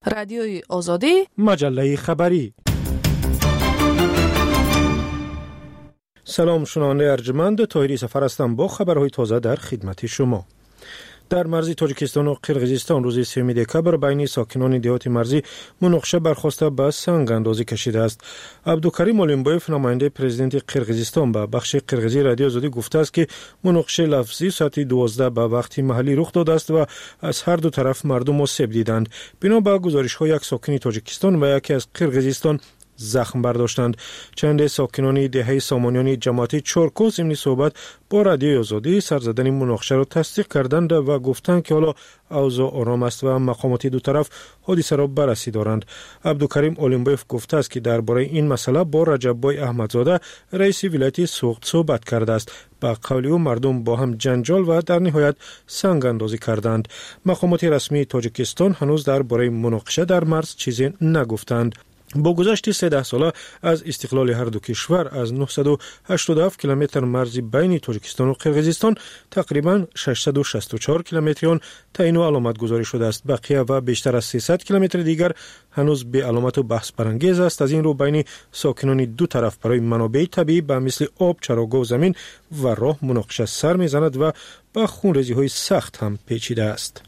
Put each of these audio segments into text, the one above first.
رادیوی آزادی، مجله خبری. سلام، شنونده ارجمند، طاهری سفر هستم با خبرهای تازه در خدمت شما. در مرزی تاجیکستان و قرقیزستان روز 3 دکبر بین ساکنان دهات مرزی مناقشه برخواسته به سنگ اندازی کشیده است. عبدالکریم اولیمبایف، نماینده پرزیدنت قرقیزستان، به بخش قرقیزی رادیو آزادی گفته است که مناقشه لفظی ساعت 12 به وقت محلی رخ داده است و از هر دو طرف مردم آسیب دیدند. بنا به گزارش‌ها یک ساکن تاجیکستان و یکی از قرقیزستان زخم برداشتند. چند ساکنان دهه سامانیان جماعتی چورکو ضمن صحبت با رادیوی آزادی سرزدن مناقشه را تصدیق کردند و گفتند که حالا اوضاع آرام است و مقامات دو طرف حادثه را بررسی دارند. عبدالکریم اولیمبایف گفته است که درباره این مسئله با رجب‌بای احمدزاده رئیس ولایت سوخت صحبت کرده است. با قول او مردم با هم جنجال و در نهایت سنگ اندازی کردند. مقامات رسمی تاجیکستان هنوز درباره مناقشه در مرز چیزی نگفتند. با گذشت 13 ساله از استقلال هر دو کشور، از 987 کیلومتر مرزی بین تاجیکستان و قرقیزستان تقریبا 664 کیلومتر آن تعیین و علامت گذاری شده است. بقیه و بیشتر از 300 کیلومتر دیگر هنوز به علامت و بحث برانگیز است. از این رو بین ساکنان دو طرف برای منابع طبیعی به مثل آب، چراگاه و زمین و راه مناقشه سر میزند و با خونریزی‌های سخت هم پیچیده است.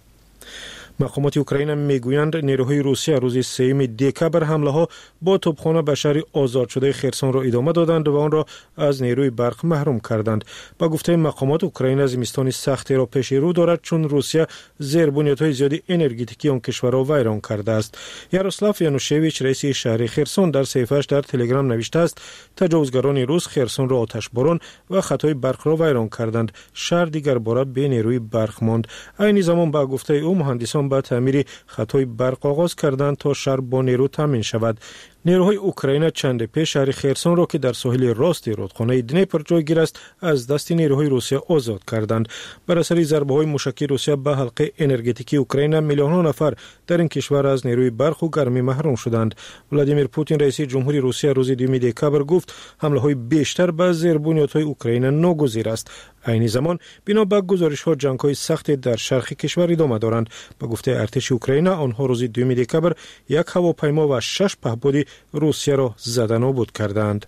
مقامات اوکراین میگویند نیروهای روسیه روز 3 دکبر حمله ها با توپخانه به شهر آزاد شده خرسون را ادامه دادند و آن را از نیروی برق محروم کردند. با گفته مقامات اوکراین زمستان سختی را پیش رو دارد چون روسیه زیربنیادهای زیادی انرژتیکی آن کشور را ویران کرده است. یاروسلاف یانوشویچ، رئیس شهر خرسون، در صفحه‌اش در تلگرام نوشته است تجاوزگران روس خرسون را آتش باران و خطای برق را ویران کردند. شهر دیگر باره به نیروی برق ماند. این زمان با گفته او مهندسان با تعمیر خطای برق آغاز کردند تا شهر با نیرو تامین شود. نیروهای اوکراین چند پیش شهر خرسون را که در ساحل راست رودخانه دنیپر جایگیر است از دست نیروهای روسیه آزاد کردند. بر اثر ضربه‌های موشکی روسیه به حلقه انرژتیکی اوکراین میلیون‌ها نفر در این کشور از نیروی برق و گرمی محروم شدند. ولادیمیر پوتین، رئیس جمهوری روسیه، روز 2 دکبر گفت حمله‌های بیشتر به زیربنیادهای اوکراین ناگزیر است. این زمان بنا به گزارش‌ها جنگ‌های سخت در شرق کشور ادامه دارند. با گفته ارتش اوکراین آنها روز 2 دکبر یک هواپیما و 6 پهپاد روسیه را زده نابود کردند.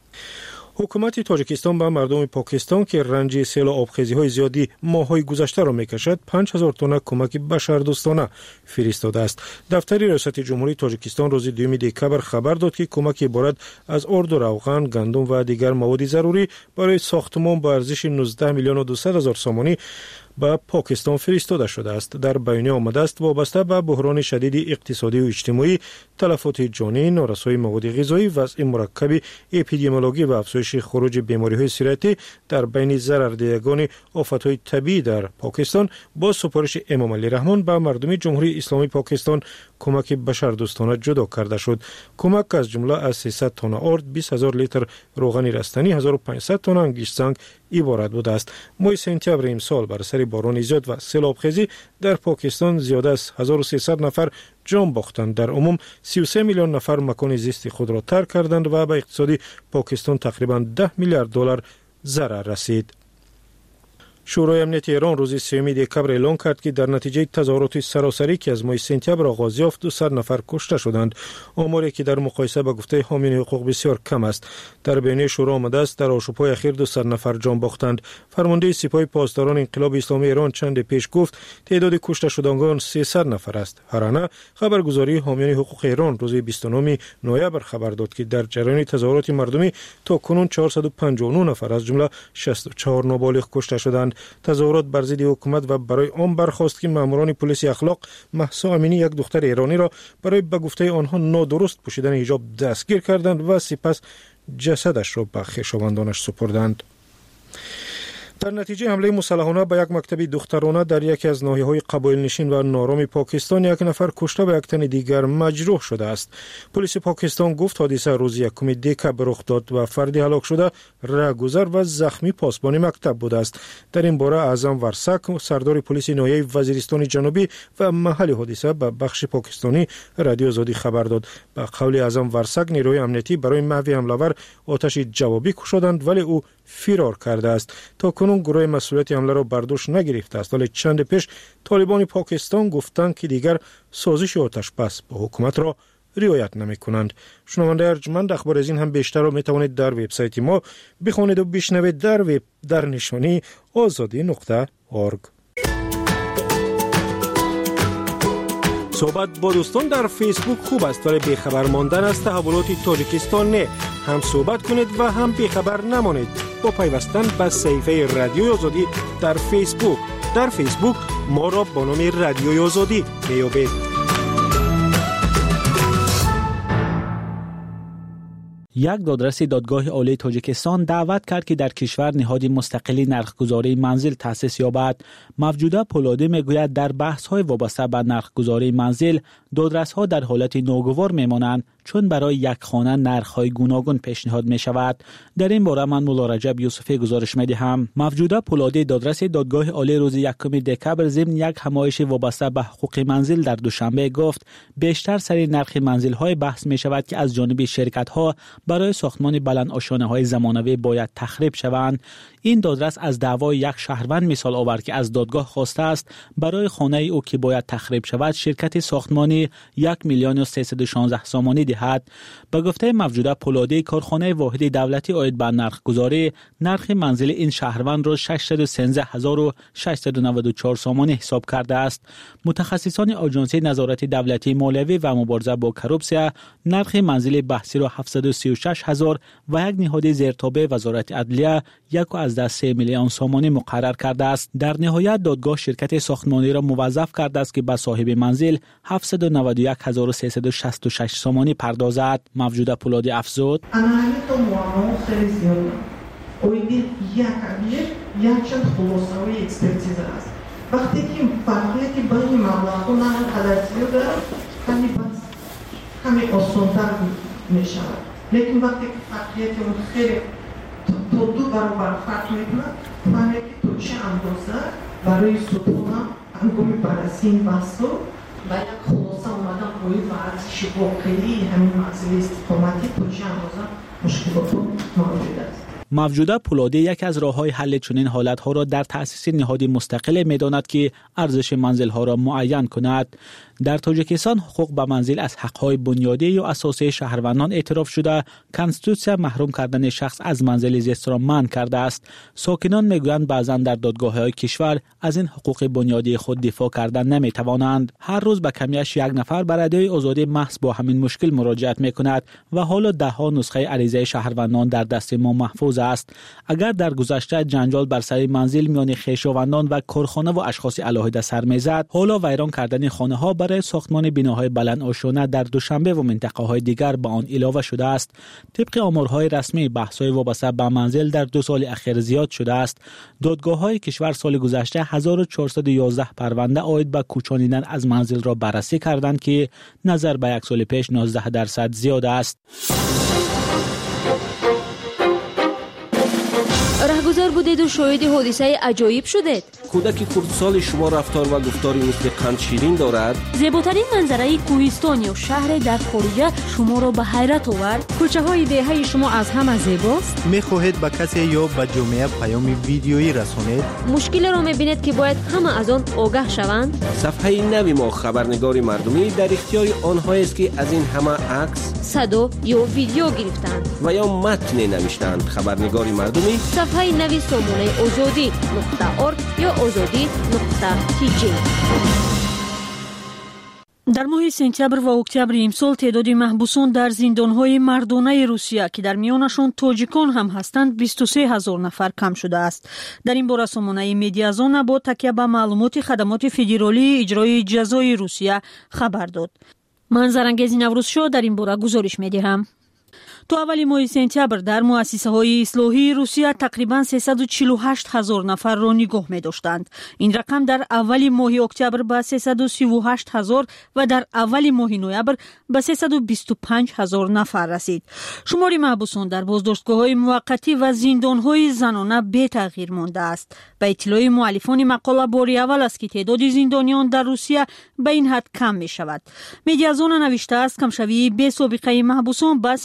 حکومت تاجیکستان به مردم پاکستان که رنج سیل و آبخیزی‌های زیادی ماه‌های گذشته را می‌کشد 5000 تن کمک بشردوستانه فرستاده است. دفتر ریاست جمهوری تاجیکستان روز 2 دکبر خبر داد که کمک عبارت از آرد و روغن، گندم و دیگر مواد ضروری برای ساختمان با ارزش 19 میلیون و 200 هزار سامانی به پاکستان فرستاده شده است. در بیانیه آمده است وابسته به بحران شدید اقتصادی و اجتماعی، تلفات جانی، نارسایی مواد غذایی، وضع مرکب اپیدمیولوژی و افزایش خروج بیماری‌های سیرتی در بین ضرردهندگان آفت‌های طبیعی در پاکستان با سپارش امام علی رحمان به مردم جمهوری اسلامی پاکستان کمک بشردوستانه جدا کرده شد. کمک از جمله از 300 تن آرد، 20000 لیتر روغن رستنی، 1500 تن انگشت سنگ عبارت بوده است. ماه سپتامبر امسال بر اثر باران زیاد و سیل آبخیزی در پاکستان زیاده از 1300 نفر جان باختند. در عموم 33 میلیون نفر مکان زیست خود را ترک کردند و به اقتصاد پاکستان تقریبا 10 میلیارد دلار ضرر رسید. شورای امنیت ایران روز 3 دکبر اعلام کرد که در نتیجه تظاهرات سراسری که از ماه سپتامبر آغاز یافت 200 نفر کشته شدند. آماری که در مقایسه با گفته حامیان حقوق بسیار کم است. در بیانیه شورا آمده است در آشوب‌های اخیر 200 نفر جان باختند. فرمانده سپاه پاسداران انقلاب اسلامی ایران چند پیش گفت تعداد کشته شدگان 300 نفر است. هرانه خبرگزاری حامیان حقوق ایران روز 29 نوامبر خبر داد که در جریان تظاهرات مردمی تا کنون 459 نفر از جمله 64 نابالغ کشته شدند. تظاهرات بر ضد حکومت و برای آن برخاست که ماموران پلیس اخلاق مهسا امینی، یک دختر ایرانی را برای به گفته آنها نادرست پوشیدن حجاب دستگیر کردند و سپس جسدش را به خویشاوندانش سپردند. در نتیجه حمله مسلحانه به یک مکتب دخترانه در یکی از ناحیه‌های قبایل نشین و نارام پاکستان یک نفر کشته و یک تن دیگر مجروح شده است. پلیس پاکستان گفت حادثه روز 1 دکبر رخ داد و فردی هلاک شده رهگذر و زخمی پاسبان مکتب بوده است. در این باره اعظم ورسک، سردار پلیس ناحیه وزیرستان جنوبی و محل حادثه به بخش پاکستانی رادیو آزادی خبر داد. به قول اعظم ورسک نیروی امنیتی برای محو حمله‌آور آتش جوابی کشیدند ولی او فرار کرده است. تا کنون گروه مسئولیت حمله را بر دوش نگرفته است، ولی چند پیش طالبان پاکستان گفتند که دیگر سازش آتش بس با حکومت را رعایت نمی‌کنند. شنونده ارجمند، اخبار از این هم بیشتر را می‌توانید در وبسایت ما بخوانید و بشنوید در نشانی azadi.org. صحبت با دوستان در فیسبوک خوب است، ولی بیخبر ماندن از تحولات تاجیکستان نه. هم صحبت کنید و هم بیخبر نمانید با پیوستن به صفحه رادیوی آزادی در فیسبوک. در فیسبوک ما را با نام رادیوی آزادی میابید. یک دادرس دادگاه عالی تاجیکستان دعوت کرد که در کشور نهاد مستقلی نرخگذاری منزل تأسیس یابد. موجوده پولادی میگوید در بحث‌های وابسته به نرخگذاری منزل دادرس‌ها در حالت ناگوار میمانند، چون برای یک خانه نرخ‌های گوناگون پیشنهاد می‌شود. در این باره من مولا رجب یوسفی گزارش می‌دهم. موجوده پولادی دادرس دادگاه عالی روز 1 دکبر ضمن یک همایش وابسته به حقوق منزل در دوشنبه گفت بیشتر سر نرخ منزل‌های بحث می‌شود که از جانب شرکت‌ها برای ساختمان بلند آشانه‌های زمانوی باید تخریب شوند. این دادرس از دعوای یک شهروند مثال آورد که از دادگاه خواسته است برای خانه او که باید تخریب شود شرکت ساختمانی 1,316,000 سامانی دهد. به گفته موجوده پولادی، کارخانه واحد دولتی عاید به نرخگذاری نرخ منزل این شهروند را 613,694 سامانی حساب کرده است. متخصصان آژانس نظارت دولتی مالیوی و مبارزه با کروپسیا نرخ منزل بحثی را 736,000 و یک نهاد زیرتابع وزارت عدلیه 1.3 میلیون سامانی مقرر کرده است. در نهایت دادگاه شرکت ساختمانی را موظف کرده است که به صاحب منزل 791,366 سامانی پردازد. موجوده پولادی افزود: وقتی که فرقیتی بین مبلغ‌ها نقدر زیاد همین آسان‌تر می شود، لیکن وقتی که فرقیتی اون خیلی تا 2 برابر فرق می‌کنه، فهمید که تو چه اندازه برای ستون انگامی بررسی این بحث‌ها و یک خلاصه اومدن روی ورزش واقعی همین مسئله استقامتی تو چه اندازه مشکلات موجود است. موجوده پولادی یک از راه‌های حل چنین حالت‌ها را در تأسیس نهادی مستقل می‌داند که ارزش منزل‌ها را معین کند. در تاجیکستان حقوق به منزل از حق‌های بنیادی یا اساسی شهروندان اعتراف شده، کنستیتوسیا محروم کردن شخص از منزل زیست را منع کرده است. ساکنان می‌گویند بعضاً در دادگاه‌های کشور از این حقوق بنیادی خود دفاع کردن نمی‌توانند. هر روز به کمیش یک نفر به رادیوی آزادی محض با همین مشکل مراجعت می‌کند و حالا ده‌ها نسخه عریضه شهروندان در دست ما محفوظ است. اگر در گذشته جنجال بر سر منزل میان خویشاوندان و کارخانه و اشخاص علاهده سر می‌زد، حالا ویران کردن خانه‌ها برای ساختمان بناهای بلند آشانه در دوشنبه و منطقه‌های دیگر به آن علاوه شده است. طبق آمارهای رسمی بحث‌های وابسته به منزل در 2 سال اخیر زیاد شده است. دادگاه‌های کشور سال گذشته 1411 پرونده عاید به کوچانیدن از منزل را بررسی کردند که نظر به یک سال پیش 19% زیاد است. رهگذر بودید و شاهد حادثه عجایب شدید. کودک خردسال شما رفتار و گفتاری مثل قند شیرین دارد. زیباترین منظره کوهستان یا شهر در خارج شما را به حیرت آورد. کوچه های دهه شما از همه زیباست. میخواهید به کسی یا به جامعه پیام ویدیویی رسانید. مشکل را میبینید که باید همه از آن آگاه شوند. صفحه نوی ما خبرنگار مردمی در اختیار آنها است که از این همه عکس، صدا یا ویدیو گرفتند و یا متن نوشتند. خبرنگار مردمی صفحه نوی سامانه azadi.org یا azadi.tg. در ماه سپتامبر و اکتبر امسال تعداد محبوسان در زندان‌های مردانه روسیه که در میانشان تاجیکان هم هستند 23,000 نفر کم شده است. در این باره سامانه مدیازون با تکیه به معلومات خدمات فدرالی اجرای جزای روسیه خبر داد. من زرنگیز نوروز شو در این باره گزارش می‌دهم. تو اول ماه سپتامبر در مؤسسه‌های اصلاحی روسیه تقریباً 348,000 نفر را نگاه می‌داشتند. این رقم در اول ماه اکتبر به 338,000 و در اول ماه نوامبر به 325,000 نفر رسید. شمار محبوسان در بازداشتگاه‌های موقتی و زندان‌های زنانه بی تغییر مانده است. به اطلاع مؤلفان مقاله باری اول است که تعداد زندانیان در روسیه به این حد کم می‌شود. مدیازون نوشته است کمشوی بی سابقه محبوسان با سفربری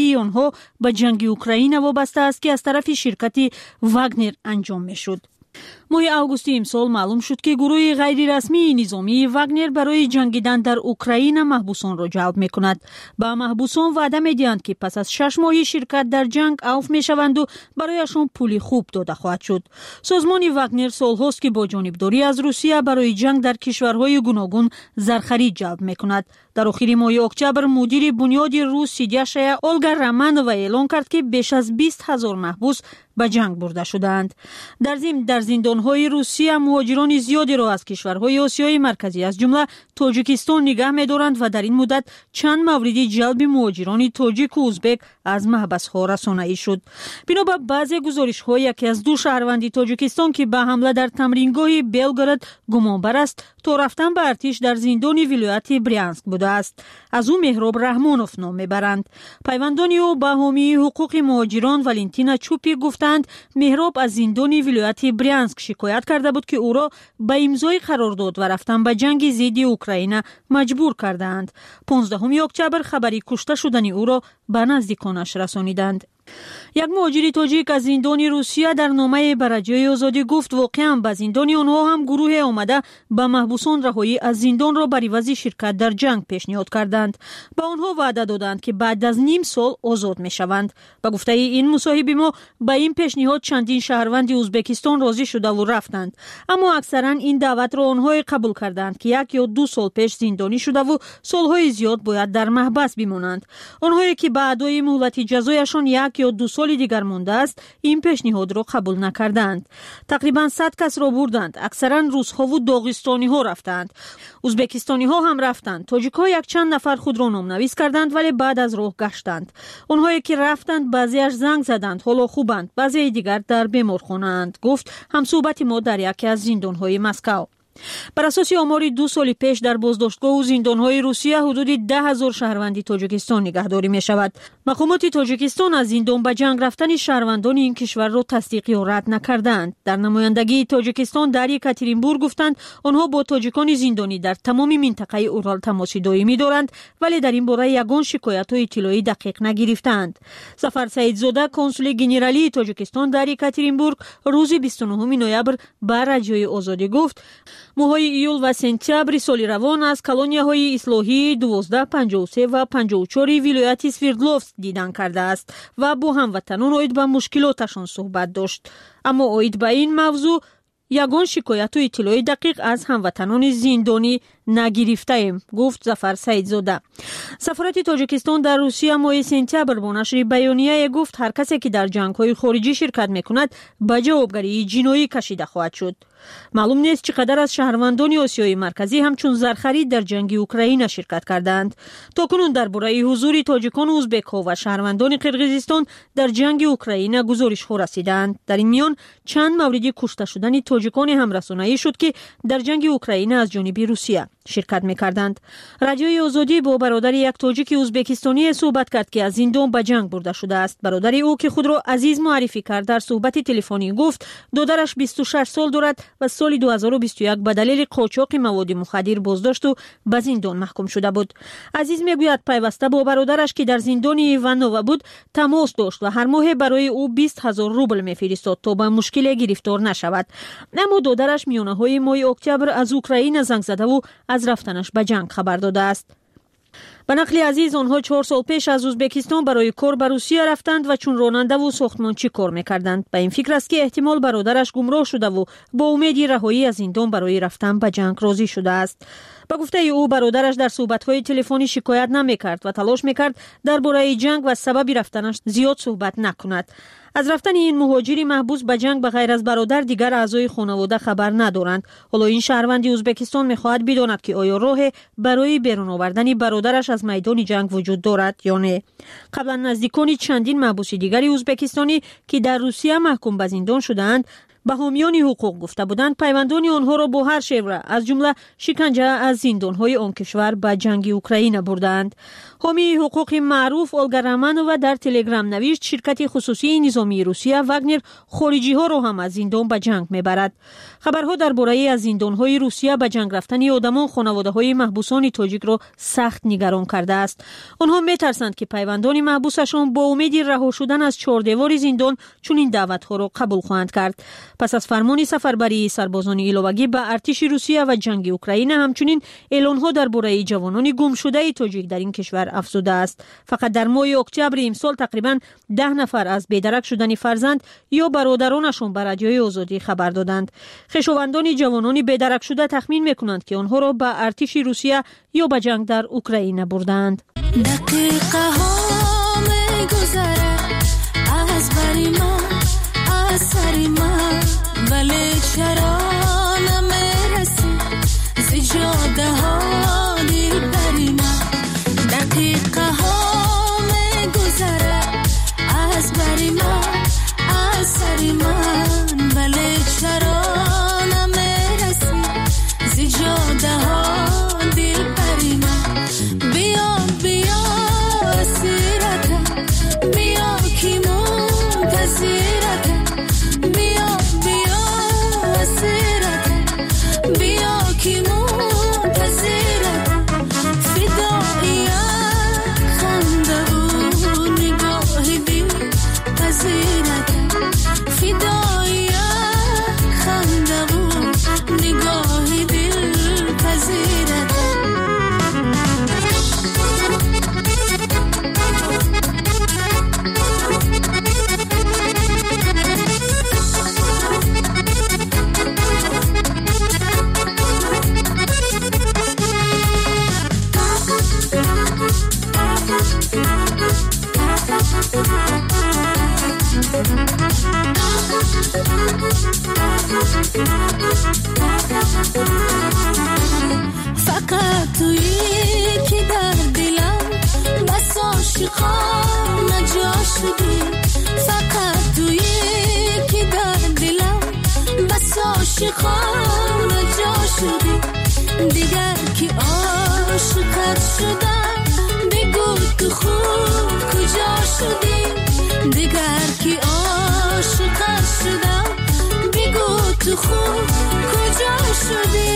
رهبری آنها به جنگ اوکراین وابسته است که از طرف شرکت واگنر انجام میشد. ماه اوگوست امسال معلوم شد که گروه غیررسمی نظامی واگنر برای جنگیدن در اوکراین محبوسان را جلب می‌کند. با محبوسان وعده می‌دهند که پس از 6 ماه شرکت در جنگ عفو می‌شوند و برایشان پول خوب داده خواهد شد. سازمان واگنر سال‌هاست که با جانبداری از روسیه برای جنگ در کشورهای گوناگون زرخرید جلب می‌کند. در آخر ماه اکتبر مدیر بنیاد روس سیدیاشیا اولگا رامانووا اعلام کرد که بیش از 20,000 محبوس به جنگ برده شدند. در ضمن در زندان‌های روسیه مهاجران زیادی را از کشورهای آسیای مرکزی از جمله تاجیکستان نگه می‌دارند و در این مدت چند مورد جلب مهاجران تاجیک و ازبک از محبس‌ها رسانه‌ای شد. بنا به بعضی گزارش‌ها یکی از دو شهروند تاجیکستان که به حمله در تمرینگاه بلگراد گمانبر است تا رفتن به ارتش در زندان ولایت برینسک بوده است. از او مهراب رحمانوف نام میبرند. پیوندان او به حامی حقوق مهاجران والنتینا چوپی گفتند مهراب از زندان ولایت برینسک شکایت کرده بود که او را به امضای قرارداد و رفتن به جنگ ضد اوکراین مجبور کردند. 15 اکتبر خبری کشته شدن او را به نزدیکانش رسانیدند. یک مهاجر تاجیک از زندان روسیه در نامه به رادیوی آزادی گفت واقعا به زندان آنها هم گروه آمده به محبوسان رهایی از زندان را بر عوض شرکت در جنگ پیشنهاد کردند. به آنها وعده دادند که بعد از نیم سال آزاد میشوند. به گفته این مصاحب ما به این پیشنهاد چندین شهروند ازبکستان راضی شده و رفتند، اما اکثرا این دعوت را آنها قبول کردند که 1 یا 2 سال پیش زندانی شده و سالهای زیاد باید در محبس بمانند. آنهایی که به ادای مهلت جزایشان 1 یا 2 سال دیگر مانده است این پیشنهاد را قبول نکردند. تقریبا 100 کس را بردند. اکثرا روس‌ها و داغستانی ها رفتند. ازبکستانی ها هم رفتند. تاجیک ها یک چند نفر خود را نامنویس کردند ولی بعد از راه گشتند. آنهایی که رفتند بعضیش زنگ زدند حالا خوبند، بعضی دیگر در بیمارخانه اند، گفت همصحبت ما در یکی از زندان‌های مسکو. بر اساس آمار 2 سال پیش در بازداشتگاه و زندان‌های روسیه حدود 10,000 شهروند تاجیکستان نگهداری می‌شود. مقامات تاجیکستان از زندان به جنگ رفتن شهروندان این کشور را تصدیق یا رد نکردند. در نمایندگی تاجیکستان در یکاترینبورگ گفتند آنها با تاجیکان زندانی در تمام منطقه اورال تماس دائمی دارند ولی در این باره یگان شکایت و اطلاعی دقیق نگرفتند. ظفر سعیدزاده کنسول گنرالی تاجیکستان در یکاترینبورگ روز 29 نوامبر به رادیوی آزادی گفت ماه‌های ایول و سپتامبر سال روان از کالونیاهای اصلاحی 12, 53 و 54 ولایت سوردلوفسک دیدن کرده است و با هموطنان آید به مشکلاتشان صحبت داشت. اما آید به این موضوع یگان شکایت و اطلاع دقیق از هموطنان زندانی نگرفته ایم، گفت ظفر سعیدزاده. سفارت تاجیکستان در روسیه ماه سپتامبر با نشر بیانیه گفت هر کسی که در جنگ‌های خارجی شرکت می‌کند به جوابگری جنایی کشیده خواهد شد. معلوم نیست چقدر از شهروندان آسیای مرکزی همچون زرخرید در جنگ اوکراین شرکت کردند. تاکنون درباره حضور تاجیکان و ازبک‌ها و شهروندان قرقیزستان در جنگ اوکراین گزارش‌ها رسیدند. در این میان چند مورد کشته شدن تاجیکان هم رسانه‌ای شد که در جنگ اوکراین از جانب روسیه شرکت می‌کردند. رادیوی آزادی با برادر یک تاجیک ازبکستانی صحبت کرد که از زندان به جنگ برده شده است. برادر او که خود را عزیز معرفی کرد در صحبت تلفنی گفت دادرش 26 سال دارد و سال 2021 به دلیل قاچاق مواد مخدر بازداشت و به زندان محکوم شده بود. عزیز میگوید پیوسته با برادرش که در زندان ایوانووا بود تماس داشت و هر ماه برای او 20,000 روبل میفرستاد تا به مشکل گرفتار نشود. اما دادرش میانه‌های ماه اکتبر از اوکراین زنگ زده و از رفتنش به جنگ خبر داده است. به نقل عزیز آنها 4 سال پیش از ازبکستان برای کار به روسیه رفتند و چون راننده و ساختمانچی کار می‌کردند. به این فکر است که احتمال برادرش گمراه شده و با امید رهایی از زندان برای رفتن به جنگ راضی شده است. به گفته او برادرش در صحبت‌های تلفنی شکایت نمی‌کرد و تلاش می‌کرد درباره جنگ و سبب رفتنش زیاد صحبت نکند. از رفتن این مهاجری محبوس به جنگ بغیر از برادر دیگر اعضای خانواده خبر ندارند. حالا این شهروند ازبکستان می‌خواهد بداند که آیا راه برای بیرون آوردن برادرش از میدان جنگ وجود دارد یا نه. قبلا نزدیکان چندین محبوس دیگری ازبکستانی که در روسیه محکوم به زندان شدند به حامیان حقوق گفته بودند پیوندان آنها را با هر شیوه از جمله شکنجه از زندان‌های آن کشور به جنگ اوکراین بردند. حامی حقوق معروف اولگا رامانووا در تلگرام نوشت شرکت خصوصی نظامی روسیه واگنر خارجی‌ها را هم از زندان به جنگ می‌برد. خبرها درباره از زندان‌های روسیه به جنگ رفتن آدمان خانواده‌های محبوسان تاجیک را سخت نگران کرده است. آنها می‌ترسند که پیوندان محبوسشان با امید رها شدن از چهاردیوار زندان چون این دعوت‌ها را قبول خواهند کرد. پس از فرمان سفربری سربازان ایلوواگی به ارتش روسیه و جنگ اوکراین همچنین اعلان‌ها درباره جوانان گم شده تاجیک در این کشور افزوده است. فقط در ماه اکتبر امسال تقریباً 10 نفر از بی‌درک شدن فرزند یا برادرانشان به رادیوی آزادی خبر دادند. خویشاوندان جوانان بی‌درک شده تخمین می‌کنند که آنها را به ارتش روسیه یا به جنگ در اوکراین بردند. دقیقه ها می‌گذره از بری من از سری من ولی چرا نمیرسی زجاده ها دل بری من دقیقه ها می‌گذره از بری من از سری من ولی چرا نمیرسی زجاده ها دل بری من بیا بیا اسیرتم بیا کی منتظرتم بیا بیا اسیرتم بیا کی منتظرتم فداییه خنده و نگاه دل پذیرتم فداییه خنده و نگاه دل پذیرتم فقط تویی که در دلم بس عاشقانه جا شدی فقط تویی که در دلم بس عاشقانه جا شدی دیگر که عاشقت شدم بگو تو خوب کجا شدی دیگر که عاشقت شدم بگو تو خوب کجا شدی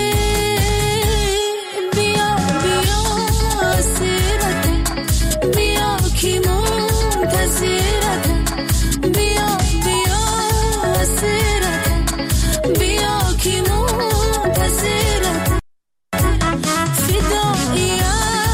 بیا بیا اسیرتم بیا کی منتظرتم بیا بیا اسیرتم بیا کی منتظرتم فداییه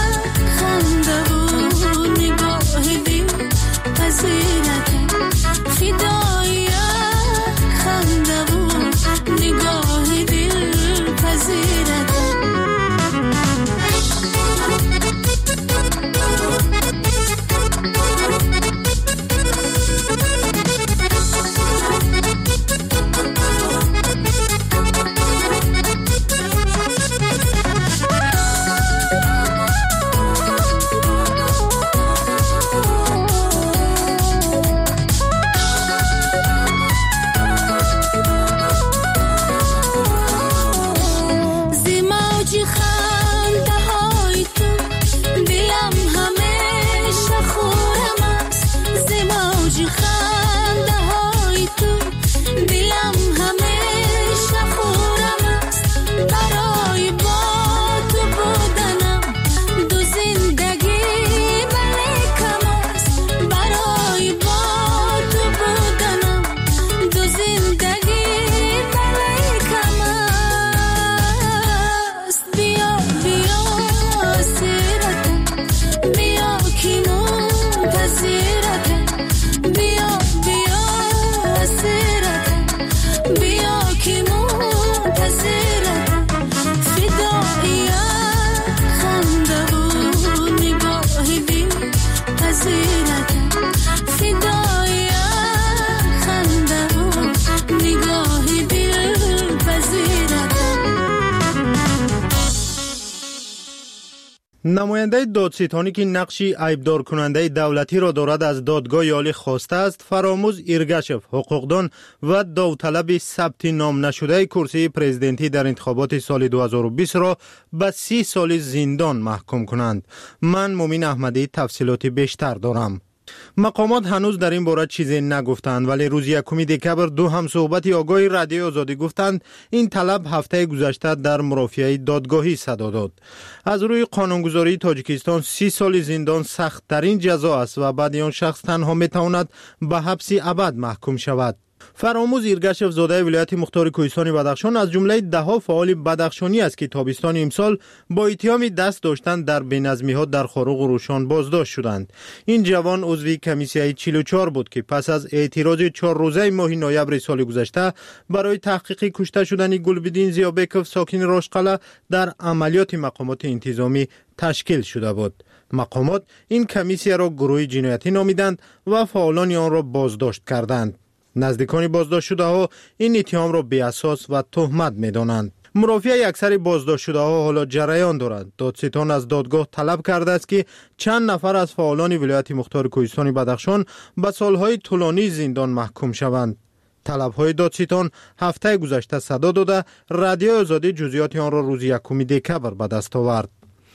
نماینده دادستانی که نقشی عیبدار کننده دولتی را دارد از دادگاه عالی خواسته است فراموز ایرگاشف حقوقدان و داوطلب ثبت نام نشده کرسی پرزیدنتی در انتخابات سال 2020 را به 30 سال زندان محکوم کنند. من مومین احمدی تفصیلات بیشتر دارم. مقامات هنوز در این باره چیزی نگفتند، ولی روز 1 دکبر دو همصحبت آگاه رادیو آزادی گفتند این طلب هفته گذشته در مرافعه دادگاهی صدا داد. از روی قانونگذاری تاجیکستان 30 سال زندان سخت ترین جزا است و بعد آن شخص تنها میتواند به حبس ابد محکوم شود. فراموز ایرگاشف زاده ولایت مختار کوهستان بدخشان از جمله 10 فعال بدخشانی است که تابستان امسال با اتهام دست داشتن در بی‌نظمی‌ها در خاروق و روشان بازداشت شدند. این جوان عضو کمیسیه 44 بود که پس از اعتراض 4 روزه ماه نوامبر سال گذشته برای تحقیق کشته شدن گلبدین زیابکوف ساکن راشقله در عملیات مقامات انتظامی تشکیل شده بود. مقامات این کمیسیه را گروه جنایتی نامیدند و فعالان آن را بازداشت کردند. نزدیکان بازداشت شده ها این اتهام را بی اساس و تهمت می دانند. مرافعه اکثر بازداشت شده ها حالا جریان دارند. دادستان از دادگاه طلب کرده است که چند نفر از فعالان ولایت مختار کوهستان بدخشان به سالهای طولانی زندان محکوم شوند. طلب‌های دادستان هفته گذشته صدا داده رادیو آزادی جزئیات آن را روز 1 دکبر به دست آورد.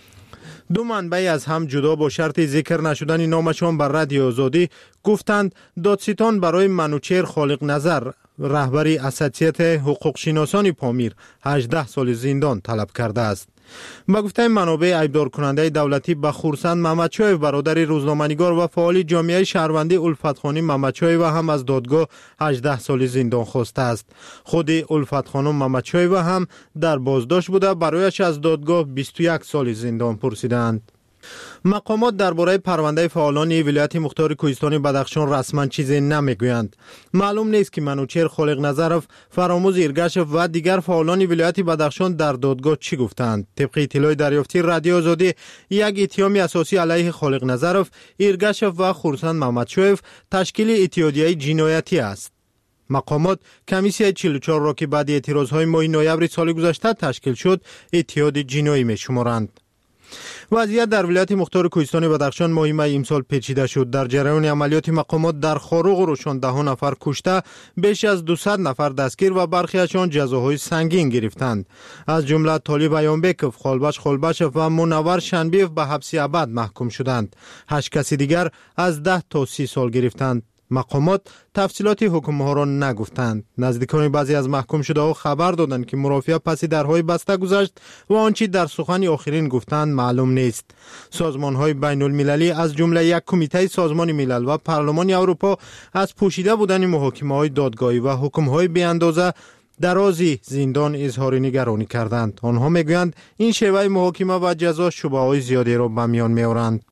دو منبع از هم جدا با شرط ذکر نشدن نامشان بر رادیو آزادی گفتند دادستان برای منوچهر خالق نظر رهبری اساتید حقوق شناسان پامیر 18 سال زندان طلب کرده است. با گفته منابع عیبدار کننده دولتی به خورسند محمدشاه برادر روزنامه‌نگار و فعال جامعه شهروندی الفتخانی محمدشاه و هم از دادگاه 18 سال زندان خواسته است. خود الفت خانم محمدشاه و هم در بازداشت بوده برایش از دادگاه 21 سال زندان پرسیدند. مقامات درباره پرونده فعالان ولایت مختار کوهستان بدخشان رسما چیزی نمیگویند. معلوم نیست که منوچهر خالق نظرف، فراموز ایرگاشف و دیگر فعالان ولایت بدخشان در دادگاه چی گفتند. طبق اطلاع دریافتی رادیو آزادی یک اتهام اساسی علیه خالق نظرف، ایرگاشف و خورسند محمدشویف تشکیل اتحادیه جنایتی است. مقامات کمیسیه 44 را که بعد اعتراضهای ماه نوامبر سال گذشته تشکیل شد اتحاد جنایی می‌شمارند. وضعیت در ولایت مختار کوهستان بدخشان ماه می امسال پیچیده شد. در جریان عملیات مقامات در خاروق و روشان 10 نفر کشته، بیش از 200 نفر دستگیر و برخیشان جزاهای سنگین گرفتند. از جمله طالب ایانبکوف، خالبش و منور شنبیف به حبس ابد محکوم شدند. 8 کسی دیگر از 10 تا 30 سال گرفتند. مقامات تفصیلات حکم ها را نگفتند. نزدیکان بعضی از محکوم شده ها خبر دادند که مرافعه پس درهای بسته گذشت و آنچه در سخن آخرین گفتند معلوم نیست. سازمان های بین المللی از جمله یک کمیته سازمان ملل و پارلمان اروپا از پوشیده بودن محاکمه های دادگاهی و حکم های بی اندازه درازی زندان اظهار نگرانی کردند. آنها میگویند این شیوه محاکمه و جزا شبهه‌های زیادی را به میان میآورند.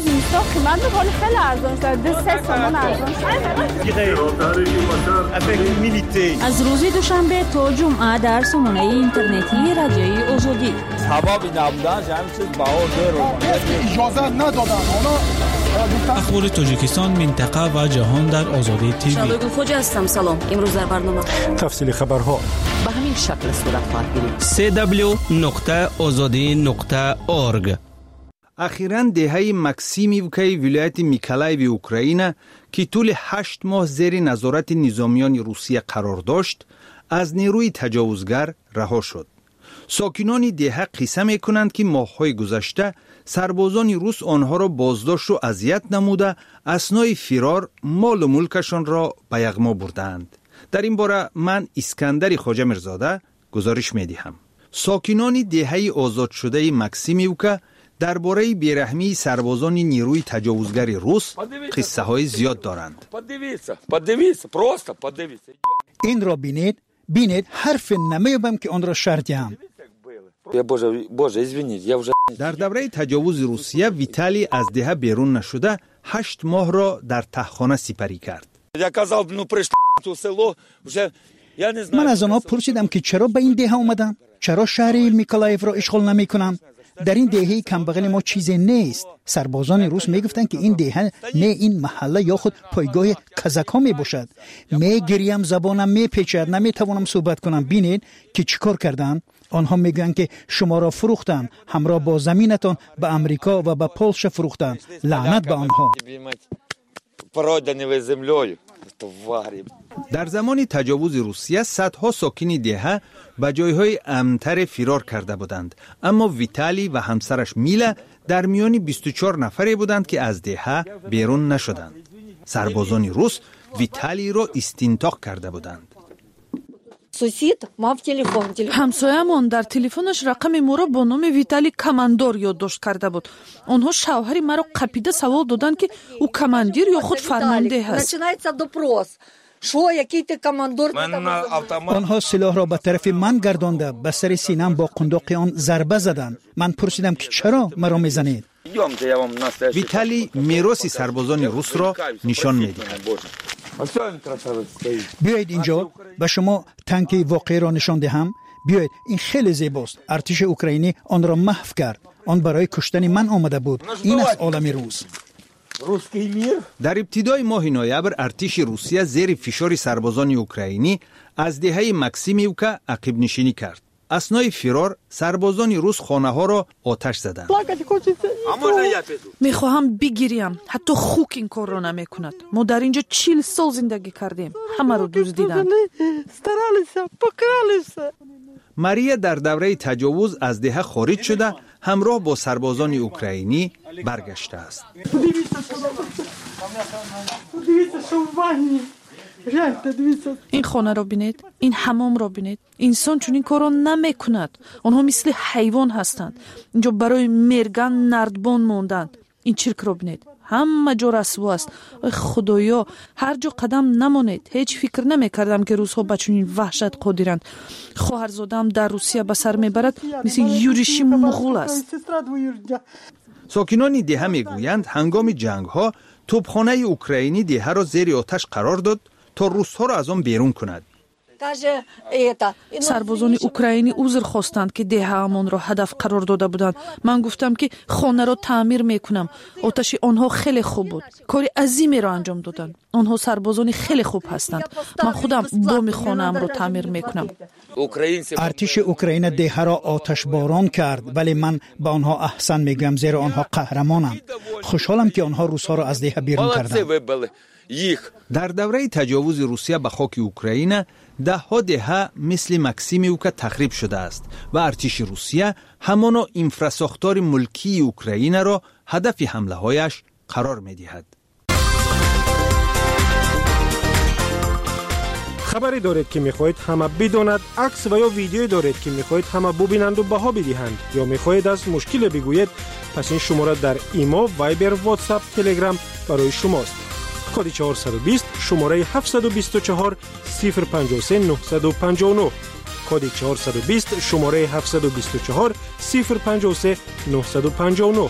از روز دوشنبه تا جمعه در سامانه اینترنتی رادیوی آزادی. اخبار تاجیکستان، منطقه و جهان در آزادی تیوی. شادو خوجا هستم. سلام. امروز در برنامه تفصیل خبرها به همین شکل صورت خواهد گرفت. www.azadi.org. اخیراً دهه مکسیمیوکی ولایت میکلایو اوکراین که طول 8 ماه زیر نظارت نظامیان روسیه قرار داشت از نیروی تجاوزگر رها شد. ساکنان دهه قصه می‌کنند که ماه‌های گذشته سربازان روس آنها را بازداشت و اذیت نموده اثنای فرار مال و ملکشان را به یغما بردند. در این باره من اسکندر خواجه میرزاده گزارش می‌دهم. ساکنان دهه آزاد شده مکسیمیوکا درباره بیرحمی سربازان نیروی تجاوزگر روس قصه های زیاد دارند. این را بینید حرف نمیابم که آن را شرح دهم. در دوره تجاوز روسیه ویتالی از دهه بیرون نشده 8 ماه را در تهخانه سپری کرد. من از آنها پرسیدم که چرا به این دهه آمدم؟ چرا شهر میکلایف را اشغال نمی کنم؟ در این دهه کمبغل ما چیزی نیست. سربازان روس میگفتند که این دهه نه این محله یا خود پایگاه کازاک‌ها می باشد. میگریم، زبانم میپیچد، نمیتوانم صحبت کنم. ببینید که چیکار کردند. آنها میگویند که شما را فروختند، همراه با زمینتان به امریکا و به پولش فروختند. لعنت به آنها. در زمان تجاوز روسیه صدها ساکن دهه به جایهای امن‌تر فرار کرده بودند، اما ویتالی و همسرش میلا در میان 24 نفری بودند که از دهه بیرون نشدند. سربازان روس ویتالی را استنطاق کرده بودند. ҳамсоямон дар телефонаш рақами моро бо номи Виталий командор ёддошт карда буд. онҳо шавҳари маро қапида савол доданд ки ӯ командир ё худ фармондеҳ аст. آنها سلاح را به طرف من گردانده به سر سینم با قنداق آن ضربه زدند. من پرسیدم که چرا مرا میزنید؟ ویتالی میراث سربازان روس را نشان می‌دهد. بیایید اینجا به شما تانک واقعی را نشان دهم. بیایید، این خیلی زیباست. ارتش اوکراینی آن را محو کرد. آن برای کشتن من آمده بود. این است عالم روس. در ابتدای ماه نوامبر ارتش روسیه زیر فشار سربازان اوکراینی از دهه مکسیمیوکا عقب نشینی کرد. اثنای فرار سربازان روس خانه ها را آتش زدند. میخواهم بگیریم، حتی خوک این کار را نمیکند. ما در اینجا 40 سال زندگی کردیم، همه رو دزدیدند. ماریا در دوره تجاوز از دهه خارج شده همراه با سربازان اوکراینی برگشته است. این خانه را بینید، این حمام را بینید. انسان چون این کار را نمیکند. آنها مثل حیوان هستند. اینجا برای مرگن نردبان موندند. این چرک را بینید، همه جا رسوا است. خدایا، هر جا قدم نمانید. هیچ فکر نمیکردم که روزها به چنین وحشت قادرند. خواهرزادم در روسیه به سر میبرد مثل یورشی مغول است. ساکنان دهه میگویند هنگام جنگ ها توپخانه اوکراینی دهه را زیر آتش قرار داد تا روس‌ها را از آن بیرون کند. سربازان اوکراینی عذر خواستند که دهه‌مان را هدف قرار داده بودند. من گفتم که خانه را تعمیر میکنم. آتش آنها خیلی خوب بود. کار عظیمی را انجام دادند. آنها سربازان خیلی خوب هستند. من خودم بام خانه‌ام را تعمیر میکنم. ارتش اوکراین دهه را آتش باران کرد، ولی من به آنها احسان میگم زیرا آنها قهرمانند. خوشحالم که آنها روس‌ها را از دهه بیرون کردند. در دوره تجاوز روسیه به خاک اوکراین دهها دهه مثل مکسیمیوکا تخریب شده است و ارتش روسیه همانا انفراساختار ملکی اوکراین را هدف حمله هایش قرار می دهد. خبری دارید که میخواهید همه بداند، عکس و یا ویدیویی دارید که میخواهید همه ببینند و بها بدهند، یا میخواهید از مشکل بگویید، پس این شماره در ایما، وایبر، واتساپ، تلگرام برای شماست. کد 420 شماره 724 053 959. کد 420 شماره 724 053 959.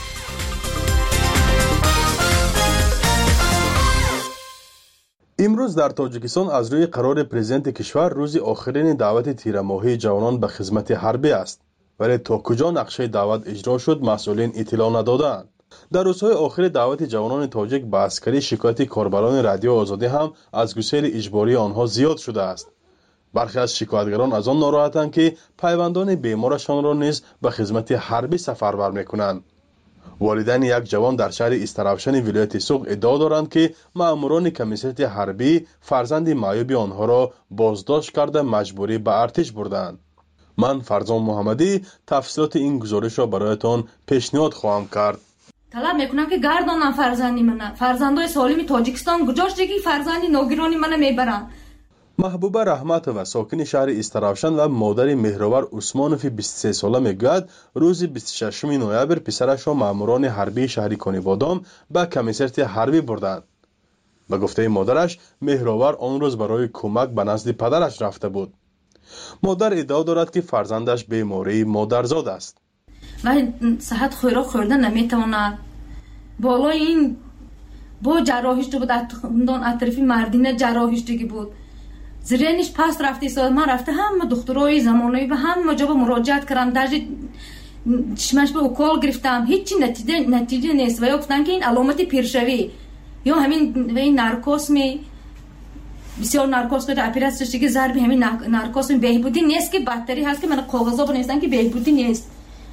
امروز در تاجیکستان از روی قرار پرزیدنت کشور روز آخرین دعوت تیرماهی جوانان به خدمت حربی است، ولی تا کجا نقشه دعوت اجرا شد مسئولین اطلاع ندادند. در روزهای آخر دعوت جوانان تاجیک به عسکری شکایت کاربران رادیو آزادی هم از گسیل اجباری آنها زیاد شده است. برخی از شکایتگران از آن ناراحتند که پیوندان بیمارشان را نیز به خدمت حربی سفربر میکنند. والدین یک جوان در شهر استرابشن ولایت سوق ادعا دارند که ماموران کمیسیت حربی فرزند معیوب آنها را بازداشت کرده مجبوری به ارتش بردند. من فرزان محمدی تفصیلات این گزارش را برایتان پیشنهاد خواهم کرد. طلب میکنم که گردانم فرزندی من، فرزندای سالم تاجیکستان گذاشته که فرزندی نوگرانی من میبرن. محبوبه رحمت و ساکن شهر استرابشن و مادر مهرور عثمانوفی 23 ساله میگوید روز 26 نوامبر پسرش را ماموران حربی شهر کانیبادام به کمیسریت حربی بردند. به گفته مادرش مهرور آن روز برای کمک به نزد پدرش رفته بود. مادر ادعا دارد که فرزندش بیماری مادرزاد است. و صحت خوراک خوردن نمیتواند. بالای این با جراحیشته بود، اطرافی مردینه جراحیشتگی بود. زرینش پس رفتی سال من رفته همه دکترای زمانه‌ای به همه جا مراجعت کردم، در چشمش به اوکال گرفتم، هیچی نتیجه نیست و یا گفتن که این علامت پیرشوی یا همین نارکوسمی بسیار نارکوس کرده اپراسیون شده ضرب همین نارکوس بهبودی نیست که بدتری هست که من کاغذا بنویسن که بهبودی نیست.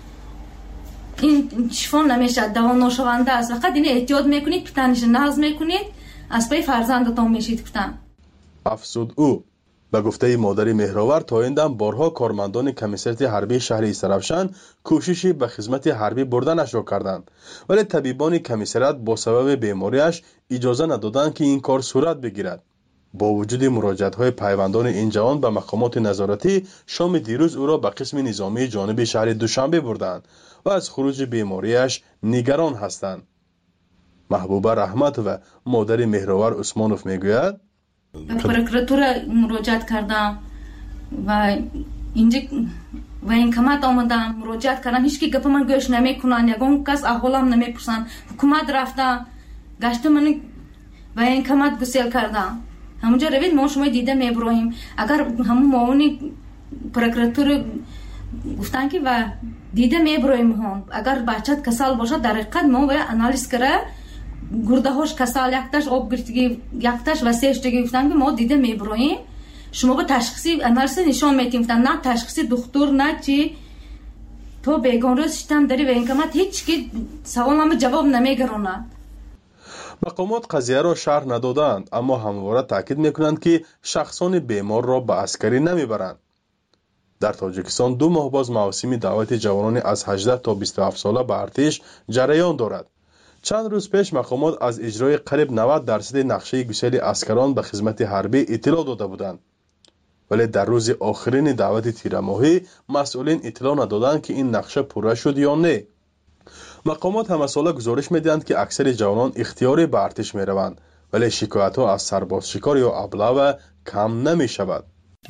این شفا نمیشه، دوا ناشونده است. فقط این احتیاط میکنید، پتنش ناز میکنید، از پای فرزندتان میشید پتن. افزود او. به گفته مادر مهرآور تا این دم بارها کارمندان کمیسریت حربی شهر ایسرافشان کوششی به خدمت حربی بردنش را کردند، ولی طبیبان کمیسریت با سبب بیماریش اجازه ندادند که این کار صورت بگیرد. با وجود مراجعت‌های پیوندان این جوان به مقامات نظارتی، شام دیروز او را به قسم نظامی جانب شهر دوشنبه بردند و از خروج بیماریش نگران هستند. محبوبه رحمت و مادر مهرآور عثمانوف میگوید پروکراتور مراجعت کردم و اینجا و این کمات آمدم مراجعت کردم، هیچ کی گپ من گوش نمیکنن، یگان کس احوالم نمیپرسن. حکومت رفتم گشت من و این کمات گسیل کردم. همونجا روید ما شما دیده میبرویم. اگر همون معاون پروکراتور گفتن که و دیده میبرویم هم، اگر بچت کسال باشه در حقیقت ما باید انالیز کرده گرده هاش کسال یکتاش آب گرفتگی یکتاش و سهشتگی گفتن که ما دیده میبرویم، شما با تشخیصی انالیز نشان میتیم گفتن نه تشخیصی دکتر نه چی تو بیگان روز شتم داری و این کمات هیچ که سوال هم جواب نمیگرونه. مقامات قضیه را شرح ندادند، اما همواره تاکید میکنند که شخصان بیمار را به عسکری نمیبرند. در تاجیکستان 2 ماه باز مراسم دعوت جوانان از 18 تا 27 ساله به ارتش جریان دارد. چند روز پیش مقامات از اجرای قریب 90% نقشه گسیل عسکران به خدمت حربی اطلاع داده بودند، ولی در روز آخرین دعوت تیر ماهی مسئولین اطلاع ندادند که این نقشه پوره شد یا نه. مقامات همه ساله گزارش میدهند که اکثر جوانان اختیاری به ارتش میروند، ولی شکایت ها از سرباز شکار یا ابله کم نمی شود.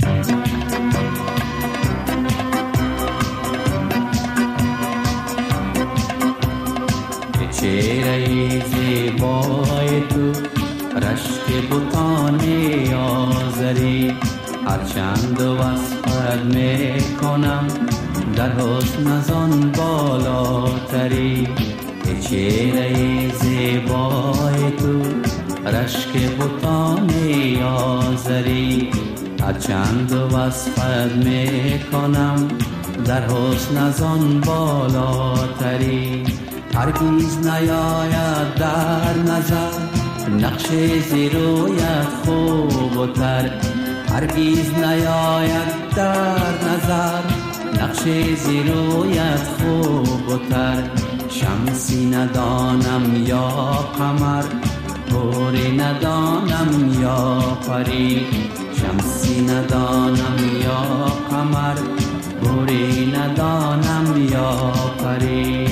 چهره زیبای تو رشک بوتان آزری، هرچند وصفت میکنم در حسن ازان بالاتری. چهره زیبای تو رشک بوتان آزری، هرچند وصفت میکنم در حسن ازان بالاتری. هرگیز نیاید در نظر نقش زیرویت خوب و تر، هرگیز نیاید در نظر نقش زیرویت خوب و تر. شمسی ندانم یا قمر، پوری ندانم یا پری. شمسی ندانم یا قمر، پوری ندانم یا پری.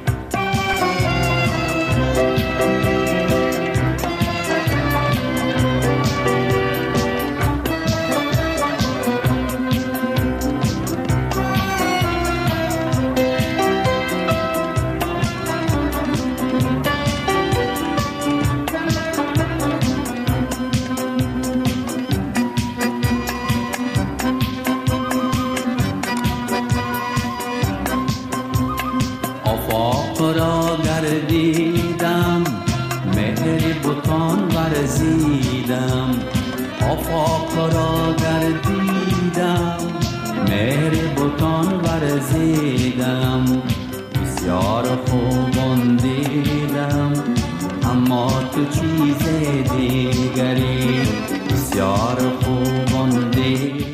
آفاق را گردیدم، مهر بتان ورزیدم، بسیار خوبان دیدم، اما تو چیز دیگری بسیار خوبان دیدم.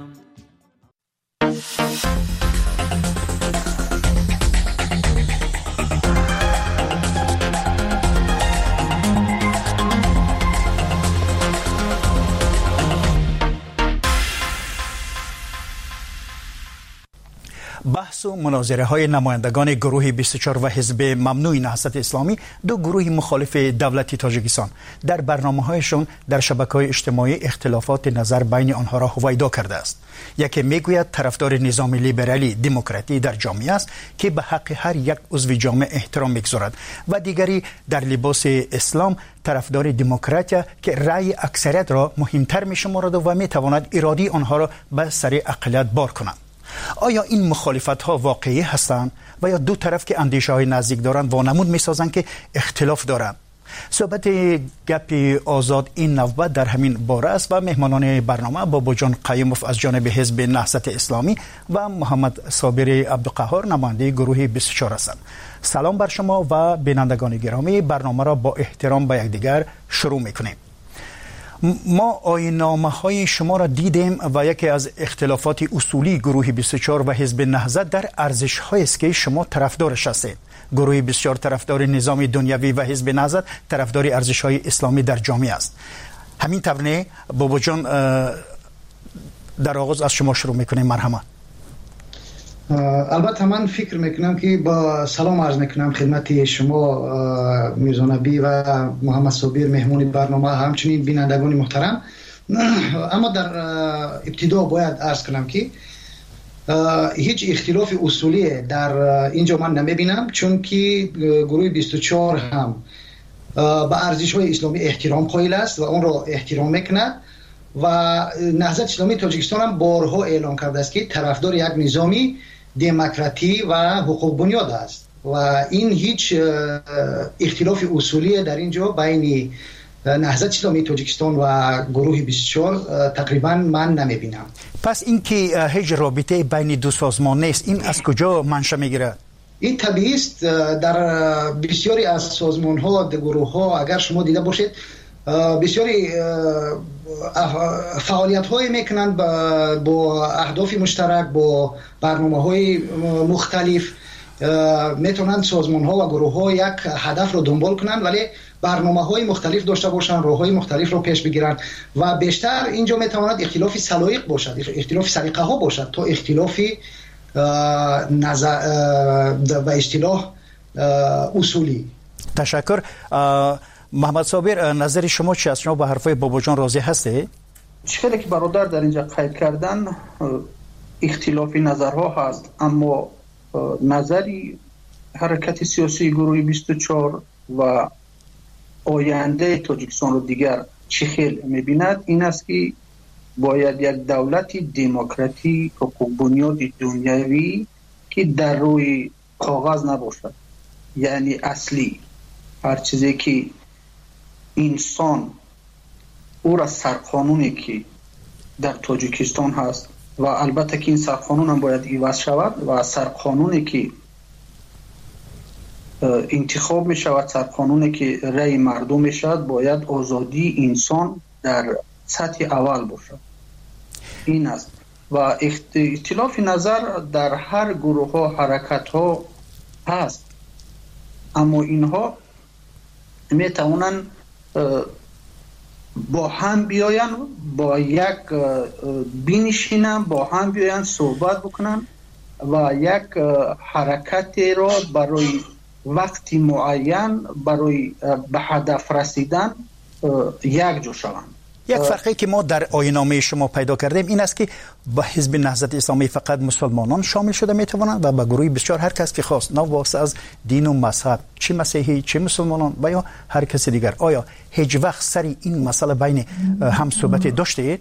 بحث و مناظره های نمایندگان گروه 24 و حزب ممنوع نهضت اسلامی، دو گروه مخالف دولت تاجیکستان، در برنامه‌هایشان در شبکه‌های اجتماعی اختلافات نظر بین آنها را هویدا کرده است. یکی میگوید طرفدار نظام لیبرالی دموکراتی در جامعه است که به حق هر یک عضو جامعه احترام می‌گذارد و دیگری در لباس اسلام طرفدار دموکراتیه که رأی اکثریت را مهمتر می‌شمارد و می‌تواند اراده آنها را به سر اقلیت بار کند. آیا این مخالفت ها واقعی هستند و یا دو طرف که اندیشه های نزدیک دارند وانمود می سازند که اختلاف دارند؟ صحبت گپ آزاد این نوبت در همین باره است و مهمانان برنامه بابا جان قیوموف از جانب حزب نهضت اسلامی و محمد صابر عبدالقهار نماینده گروه 24 هستند. سلام بر شما و بینندگان گرامی. برنامه را با احترام به یکدیگر شروع میکنیم. ما آیین‌نامه های شما را دیدیم و یکی از اختلافات اصولی گروه 24 و حزب نهضت در ارزش هایی است که شما طرفدارش هستید. گروه 24 طرفدار نظام دنیوی و حزب نهضت طرفدار ارزش های اسلامی در جامعه است. همین طور نه بابا جان، در آغاز از شما شروع میکنیم. مرحمت. البته من فکر میکنم که با سلام عرض میکنم خدمت شما میرزا نبی و محمد صابر مهمون برنامه، همچنین بینندگان محترم. اما در ابتدا باید عرض کنم که هیچ اختلاف اصولی در اینجا من نمیبینم، چون که گروه 24 هم به ارزش های اسلامی احترام قائل است و اون را احترام میکند و نهضت اسلامی تاجیکستان هم بارها اعلام کرده است که طرفدار یک نظامی دموکراتی و حقوق بنیاد است و این هیچ اختلاف اصولی در اینجا بین نهضت اسلامی تاجیکستان و گروه 24 تقریبا من نمیبینم. پس اینکه هیچ رابطه بین دو سازمان نیست، این از کجا منشأ میگیره؟ این طبیعی است. در بسیاری از سازمان ها، گروه ها اگر شما دیده باشید بسیاری فعالیت های میکنند با اهداف مشترک، با برنامه های مختلف. میتونند سازمان ها و گروه ها یک هدف رو دنبال کنند ولی برنامه های مختلف داشته باشند، راه های مختلف رو پیش بگیرند و بیشتر اینجا میتواند اختلاف سلایق باشد، اختلاف سلیقه ها باشد تا اختلاف به اصطلاح اصولی. تشکر. محمد صابر، نظر شما چی است؟ شما با حرفای بابا جان راضی هستی؟ چیزی که برادر در اینجا قید کردن اختلافی نظرها هست، اما نظری حرکت سیاسی گروه 24 و آینده تاجیکستان رو دیگر چی خیل می‌بیند این است که باید یک دولت دموکراتی حقوق بنیاد دنیوی که در روی کاغذ نباشد، یعنی اصلی هر چیزی که انسان او را سرقانونی که در تاجیکستان هست و البته که این سرقانون هم باید عوض شود و سرقانونی که انتخاب می شود، سرقانونی که رأی مردم می شود، باید آزادی انسان در سطح اول باشد. این است و اختلاف نظر در هر گروه ها، حرکت ها هست، اما اینها می توانند با هم بیاین، با یک بینشینن، با هم بیاین صحبت بکنن و یک حرکت را برای وقتی معین برای به هدف رسیدن یک جو شوند. یک فرقی که ما در آیین‌نامه شما پیدا کردیم این است که با حزب نهضت اسلامی فقط مسلمانان شامل شده میتوانند و با گروه 24 هر کس که خواست، نه واسه از دین و مذهب، چه مسیحی چه مسلمانان و یا هر کس دیگر. آیا هیچ وقت سری این مسئله بین هم صحبت داشته؟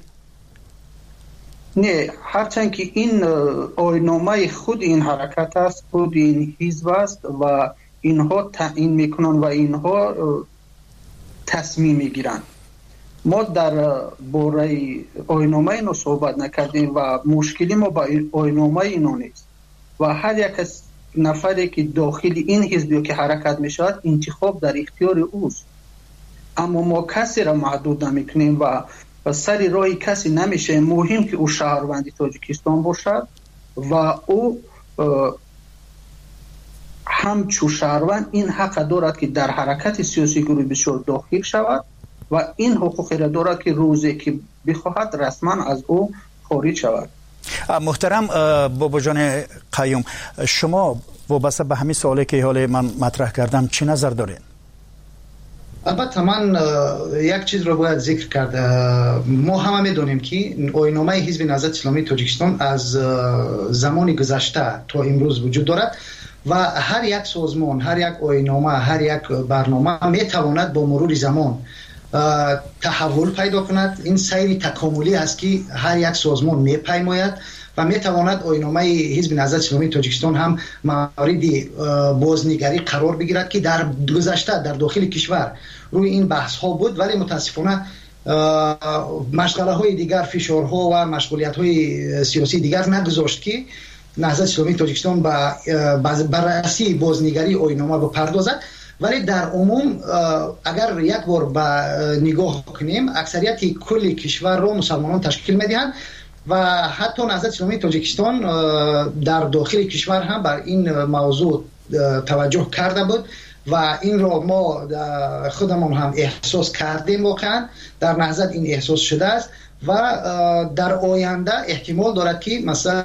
نه، هرچند که این آیین‌نامه خود این حرکت است، خود این حزب است و اینها تعیین میکنن و اینها تصمیم میگیرن. ما در باره آیین‌نامه اینو صحبت نکردیم و مشکلی ما با آیین‌نامه اینو نیست و هر یک از نفری که داخل این حزبی که حرکت میشود انتخاب در اختیار اوست، اما ما کسی را محدود نمیکنیم و سری رای کسی نمیشه. مهم که او شهروند تاجیکستان باشد و او همچو شهروند این حق دارد که در حرکت سیاسی گروه 24 داخل شود و این حقوق را دارد که روزی که بخواهد رسما از او خارج شود. محترم بابا جان قیوم، شما وابسته به همین سوالی که حال من مطرح کردم چی نظر دارین؟ البته من یک چیز رو باید ذکر کرد. ما همه میدونیم که آیین‌نامه حزب نهضت اسلامی تاجیکستان از زمان گذشته تا امروز وجود دارد و هر یک سازمان، هر یک آیین‌نامه، هر یک برنامه میتواند با مرور زمان تحول پیدا کند. این سیر تکاملی است که هر یک سازمان میپیماید و و میتواند آیین‌نامه حزب نهضت اسلامی تاجیکستان هم مورد بازنگری قرار بگیرد که در گذشته در داخل کشور روی این بحث ها بود، ولی متاسفانه مشغله های دیگر، فشارها و مشغولیت های سیاسی دیگر نگذاشت که نهضت اسلامی تاجیکستان به بررسی بازنگری آیین‌نامه بپردازد. ولی در عموم اگر یک بار به نگاه کنیم، اکثریت کل کشور رو مسلمانان تشکیل میدهند و حتی نهضت اسلامی تاجیکستان در داخل کشور هم بر این موضوع توجه کرده بود و این را ما خودمون هم احساس کردیم. واقعا در نهضت این احساس شده است و در آینده احتمال دارد که مثلا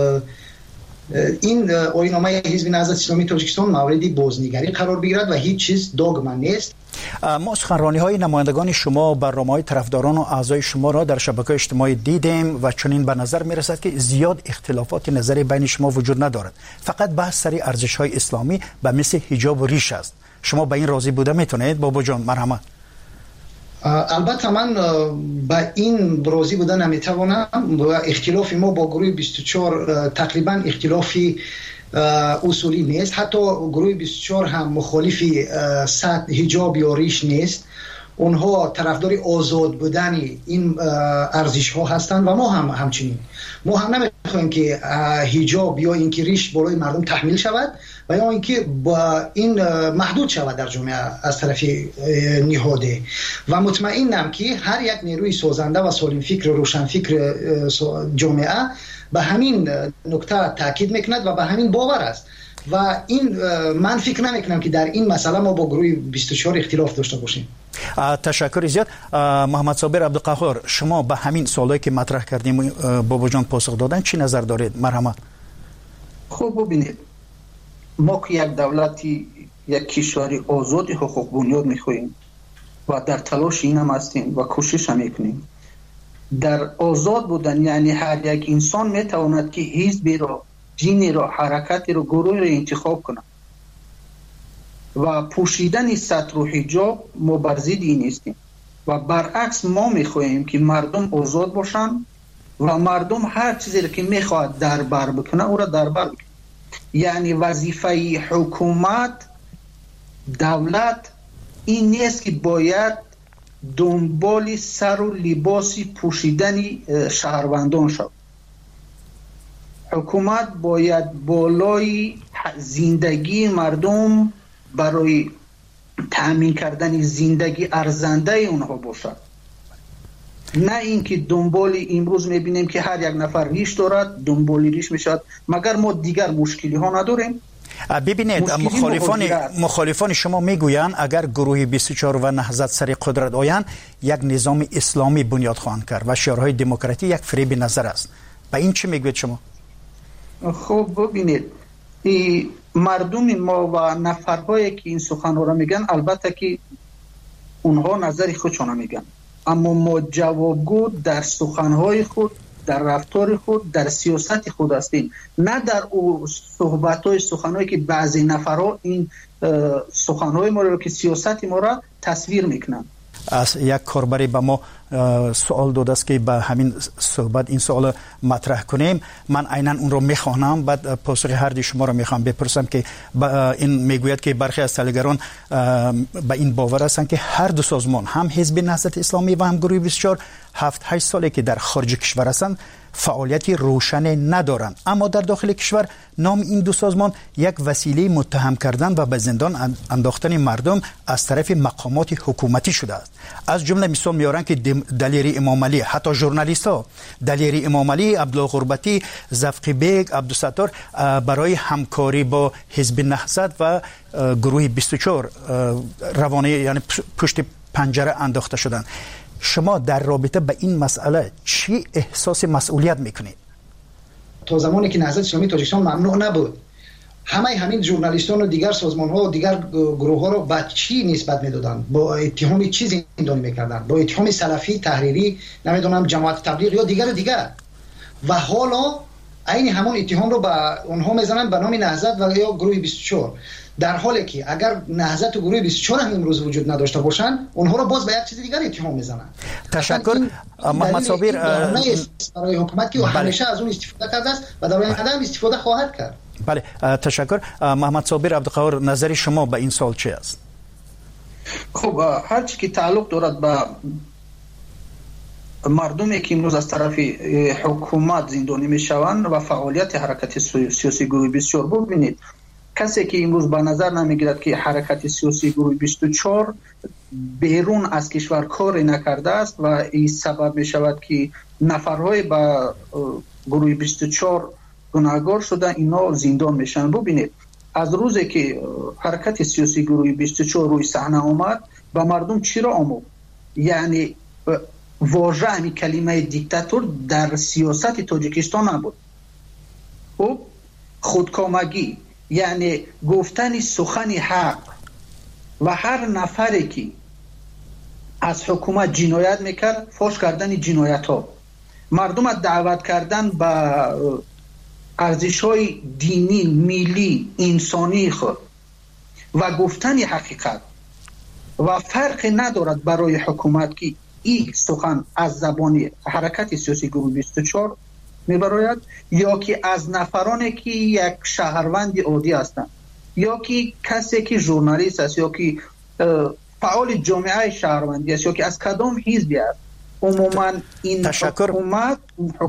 این آیین‌نامه حزب نهضت اسلامی تاجیکستان مورد بازنگری قرار بگیرد و هیچ چیز داغمن نیست. ما سخنرانی‌های نمایندگان شما و برنامه‌های طرفداران و اعضای شما را در شبکه‌های اجتماعی دیدیم و چنین به نظر می‌رسد که زیاد اختلافات نظری بین شما وجود ندارد، فقط بحث سر ارزش‌های اسلامی و مثل حجاب و ریش است. شما به این راضی بوده میتونید بابا جان؟ مرحمت. البته من با این راضی بودن نمیتوانم و اختلاف ما با گروه 24 تقریبا اختلافی اصولی نیست. حتی گروه 24 هم مخالف حجاب یا ریش نیست. اونها طرفدار آزاد بودن این ارزش ها هستند و ما هم همچنین. ما هم نمیخوایم که حجاب یا اینکه ریش بالای مردم تحمیل شود و یا اینکه با این محدود شود در جامعه از طرف نهاده و مطمئنم که هر یک نیروی سازنده و سالم فکر روشن فکر جامعه به همین نکته تاکید میکند و به همین باور است و این من فکر نمیکنم که در این مسئله ما با گروه 24 اختلاف داشته باشیم. تشکر زیاد. محمد صابر عبدالقهار، شما به همین سوالایی که مطرح کردیم بابا جان پاسخ دادن چی نظر دارید؟ مرحمت. خوب ببینید، ما که یک دولتی، یک کشوری آزاد حقوق بنیاد میخواهیم و در تلاش این هم هستیم و کوشش هم میکنیم. در آزاد بودن یعنی هر یک انسان میتواند که حزبی را، دینی را، حرکتی را، گروهی را انتخاب کنه و پوشیدن ستر و حجاب ما بر ضد این نیستیم و برعکس ما میخواهیم که مردم آزاد باشن و مردم هر چیزی را که میخواد دربر بکنه او را دربر بکنه. یعنی وظیفه حکومت، دولت این نیست که باید دنبال سر و لباس پوشیدن شهروندان شد. حکومت باید بالای زندگی مردم برای تأمین کردن زندگی ارزنده اونها باشد، نه اینکه دنبال امروز میبینیم که هر یک نفر ریش دارد دنبال ریش میشد، مگر ما دیگر مشکلی ها نداریم. ببینید، مخالفان شما میگویند اگر گروه 24 و نهضت سر قدرت آیند یک نظام اسلامی بنیاد خواهند کرد و شعارهای دموکراتی یک فریب نظر است. به این چی میگوید شما؟ خب ببینید، مردم ما و نفرهایی که این سخنها را میگن البته که اونها نظر خودشان میگن، اما ما جوابگو در سخنهای خود، در رفتار خود، در سیاست خود هستیم، نه در صحبت‌های سخنهایی که بعضی نفرها این سخنهای ما را که سیاست ما را تصویر میکنن. از یک کاربری به ما سوال داده است که به همین صحبت این سوال مطرح کنیم. من عیناً اون رو میخوانم، بعد پاسخ هر دی شما رو میخوام بپرسم که این میگوید که برخی از تحلیلگران به این باور هستند که هر دو سازمان، هم حزب نهضت اسلامی و هم گروه 24، 7-8 ساله که در خارج کشور هستند فعالیتی روشن ندارند، اما در داخل کشور نام این دو سازمان یک وسیله متهم کردن و به زندان انداختن مردم از طرف مقامات حکومتی شده است. از جمله مثال میارن که دلیری امام علی، حتی ژورنالیست ها، دلیری امام علی، عبدالله غربتی، زفقی بیگ، عبدالستار برای همکاری با حزب نهضت و گروه 24 روانه، یعنی پشت پنجره انداخته شدند. شما در رابطه به این مسئله چی احساس مسئولیت میکنید؟ تا زمانی که نهضت اسلامی تاجیکستان ممنوع نبود، همین ژورنالیستان و دیگر سازمان ها و دیگر گروه ها رو با چی نسبت میدادن؟ با اتهام چی زندانی میکردن؟ با اتهام سلفی، تحریری، نمیدونم جماعت تبلیغ یا دیگر. و حالا عین همون اتهام رو با اونها میزنن به نام نهضت و یا گروه 24. در حالی که اگر نهضت و گروه 24 هم امروز وجود نداشته باشند اونها را باز به یک چیز دیگر اتهام میزنند. تشکر محمد صابر. برای حکومت که همیشه از اون استفاده کرده است و در آینده هم استفاده خواهد کرد. بله تشکر. محمد صابر عبدالقهار، نظر شما به این سوال چی است؟ خب هر چی که تعلق دارد به مردمی که امروز از طرف حکومت زندانی میشوند و فعالیت حرکت سیاسی گروه 24، ببینید کسی که امروز به نظر نمیگیرد که حرکت سیاسی گروه 24 بیرون از کشور کار نکرده است و این سبب می شود که نفرهای به گروه 24 گناهکار شده اینا زندان میشن. ببینید از روزی که حرکت سیاسی گروه 24 روی صحنه آمد به مردم چی را آموخت؟ یعنی واژه همین کلمه دیکتاتور در سیاست تاجیکستان نبود. خب خودکامگی، یعنی گفتن سخن حق و هر نفری که از حکومت جنایت میکرد فاش کردن جنایت ها، مردم دعوت کردن به ارزش های دینی، ملی، انسانی خود و گفتن حقیقت و فرق ندارد برای حکومت که این سخن از زبان حرکت سیاسی گروه 24 میبراید یا که از نفرانی که یک شهروند عادی هستند یا که کسی که ژورنالیست است یا که فعال جامعه شهروندی است یا که از کدام حزبی است. عموما این حکومت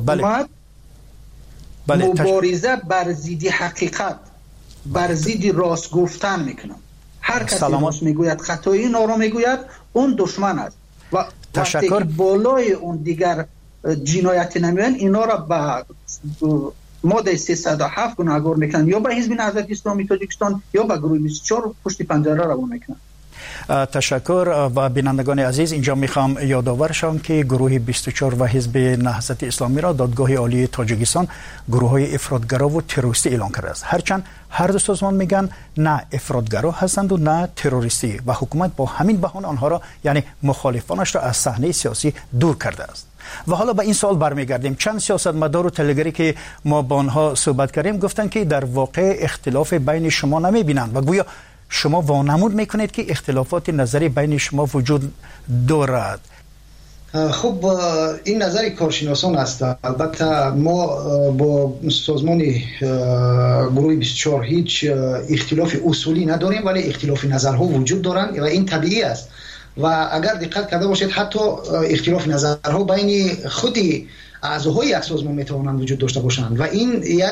مبارزه بر ضد حقیقت، بر ضد راست گفتن میکنه. هر کسی راست میگوید خطای این را میگوید اون دشمن است و وقتی که بالای اون دیگر جنایت نمیان اینا را به ماده 307 گناهکار میکنن یا به حزب نهضت اسلامی تاجیکستان یا به گروه 24 پشت پنجره روان میکنن. تشکر. و بینندگان عزیز اینجا میخوام یادآور شوم که گروه 24 و حزب نهضت اسلامی را دادگاه عالی تاجیکستان گروه های افراطگرا و تروریستی اعلام کرده است. هرچند هر دو سازمان میگن نه افراطگرا هستند و نه تروریستی و حکومت با همین بهانه آنها را یعنی مخالفانش را از صحنه سیاسی دور کرده است. و حالا به این سوال برمیگردیم. چند سیاستمدار و تلگری که ما با آنها صحبت کردیم گفتن که در واقع اختلاف بین شما نمیبینند و گویا شما وانمود میکنید که اختلافات نظری بین شما وجود دارد. خب این نظر کارشناسان است. البته ما با سازمان گروه 24 هیچ اختلاف اصولی نداریم ولی اختلاف نظرها وجود دارند و این طبیعی است و اگر دقت کرده باشید حتی اختلاف نظرها بین خود اعضاهای یک سازمان میتوانند وجود داشته باشند و این یک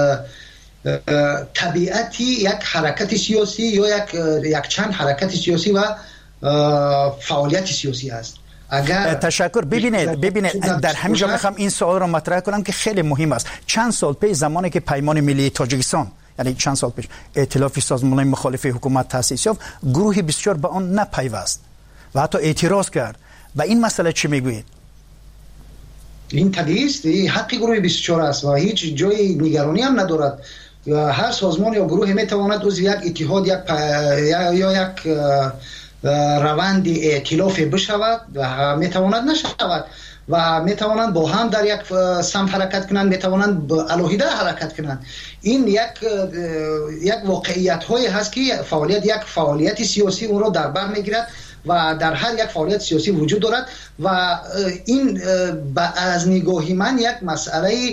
طبیعتی یک حرکت سیاسی یا یک چند حرکت سیاسی و فعالیت سیاسی است. اگر تشکر. ببینید در همینجا میخوام این سوال را مطرح کنم که خیلی مهم است. چند سال پیش زمانی که پیمان ملی تاجیکستان یعنی چند سال پیش ائتلاف سازمان‌های مخالف حکومت تأسیس یافت، گروه 24 به آن نپیوست و حتی اعتراض کرد. و این مسئله چی میگویید؟ این طبیعی است، این حق گروه 24 است و هیچ جای نگرانی هم ندارد. هر سازمان یا گروه میتواند عضو یک اتحاد یا یک روند ائتلاف بشود و میتواند نشود و میتوانند با هم در یک سمت حرکت کنند، میتوانند علاهیده حرکت کنند. این یک واقعیت هایی هست که یک فعالیت سیاسی اون را در بر میگیرد و در هر یک فعالیت سیاسی وجود دارد و این از نگاه من یک مسئله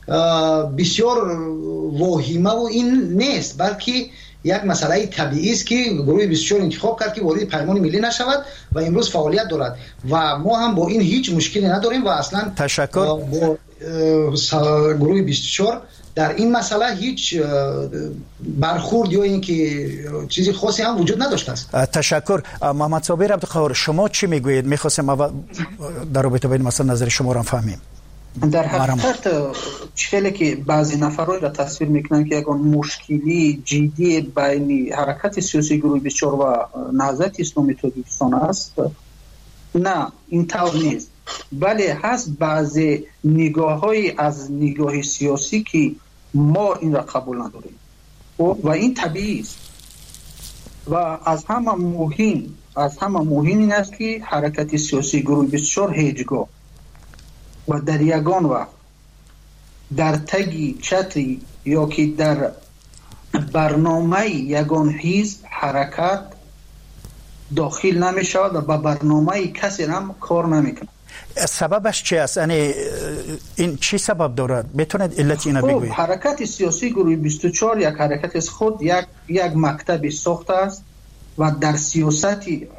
بسیار واهمه و این نیست، بلکه یک مسئله طبیعی است که گروه 24 انتخاب کرد که وارد پیمان ملی نشود و امروز فعالیت دارد و ما هم با این هیچ مشکلی نداریم و اصلا تشکر. با گروه 24 در این مسئله هیچ برخورد یا اینکه چیزی خاصی هم وجود نداشته است. تشکر. محمد صابر عبدالقهار شما چی میگویید؟ میخواستم در رابطه با این مسئله نظر شما را فهمیم. در حقیقت چیزی که بعضی نفرها را تصویر میکنن که اگر مشکلی جدی بین حرکت سیاسی گروه 24 و نهضت اسلامی تاجیکستان است، نه این طور نیست، بله هست بعضی نگاه‌های از نگاه سیاسی که ما این را قبول نداریم و این طبیعی است و از همه مهم این است که حرکت سیاسی گروه 24 هیچگاه و در یگان وقت در تگی چتری یا که در برنامه یگان حزب حرکت داخل نمیشه و با برنامه کسی هم کار نمیکنه. سببش چی است؟ یعنی این چی سبب دارد؟ بتونید علت اینو بگویید؟ حرکت سیاسی گروه 24 یک حرکت از خود یک مکتب ساخته است و در سیاست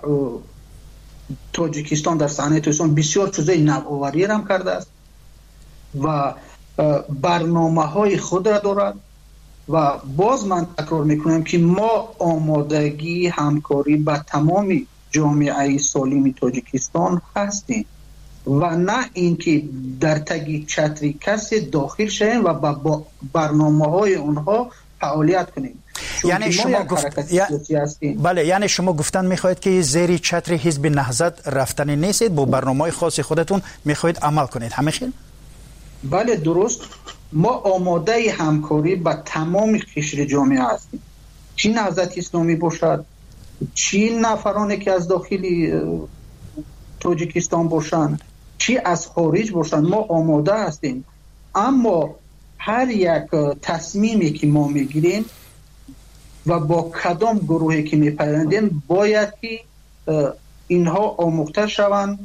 تاجیکستان در صحنه تاجیکستان بسیار چیزای نوآوری هم کرده است و برنامه های خود را دارد و باز من تکرار میکنم که ما آمادگی همکاری با تمام جامعه سالم تاجیکستان هستیم و نه اینکه در تگ چتری کسی داخل شویم و با برنامه های اونها فعالیت کنیم. یعنی شما بله، یعنی شما گفتن میخواهید که زیر چتر حزب نهضت رفتن نیستید، با برنامه خاص خودتون میخواهید عمل کنید، همه خیل؟ بله درست. ما آماده همکاری با تمام قشر جامعه هستیم، چی نهضت اسلامی باشد، چی نفرانی که از داخل تاجیکستان باشند، چی از خارج باشند، ما آماده هستیم. اما هر یک تصمیمی که ما میگیریم و با کدام گروهی که میپیوندیم باید که اینها آموخته شوند،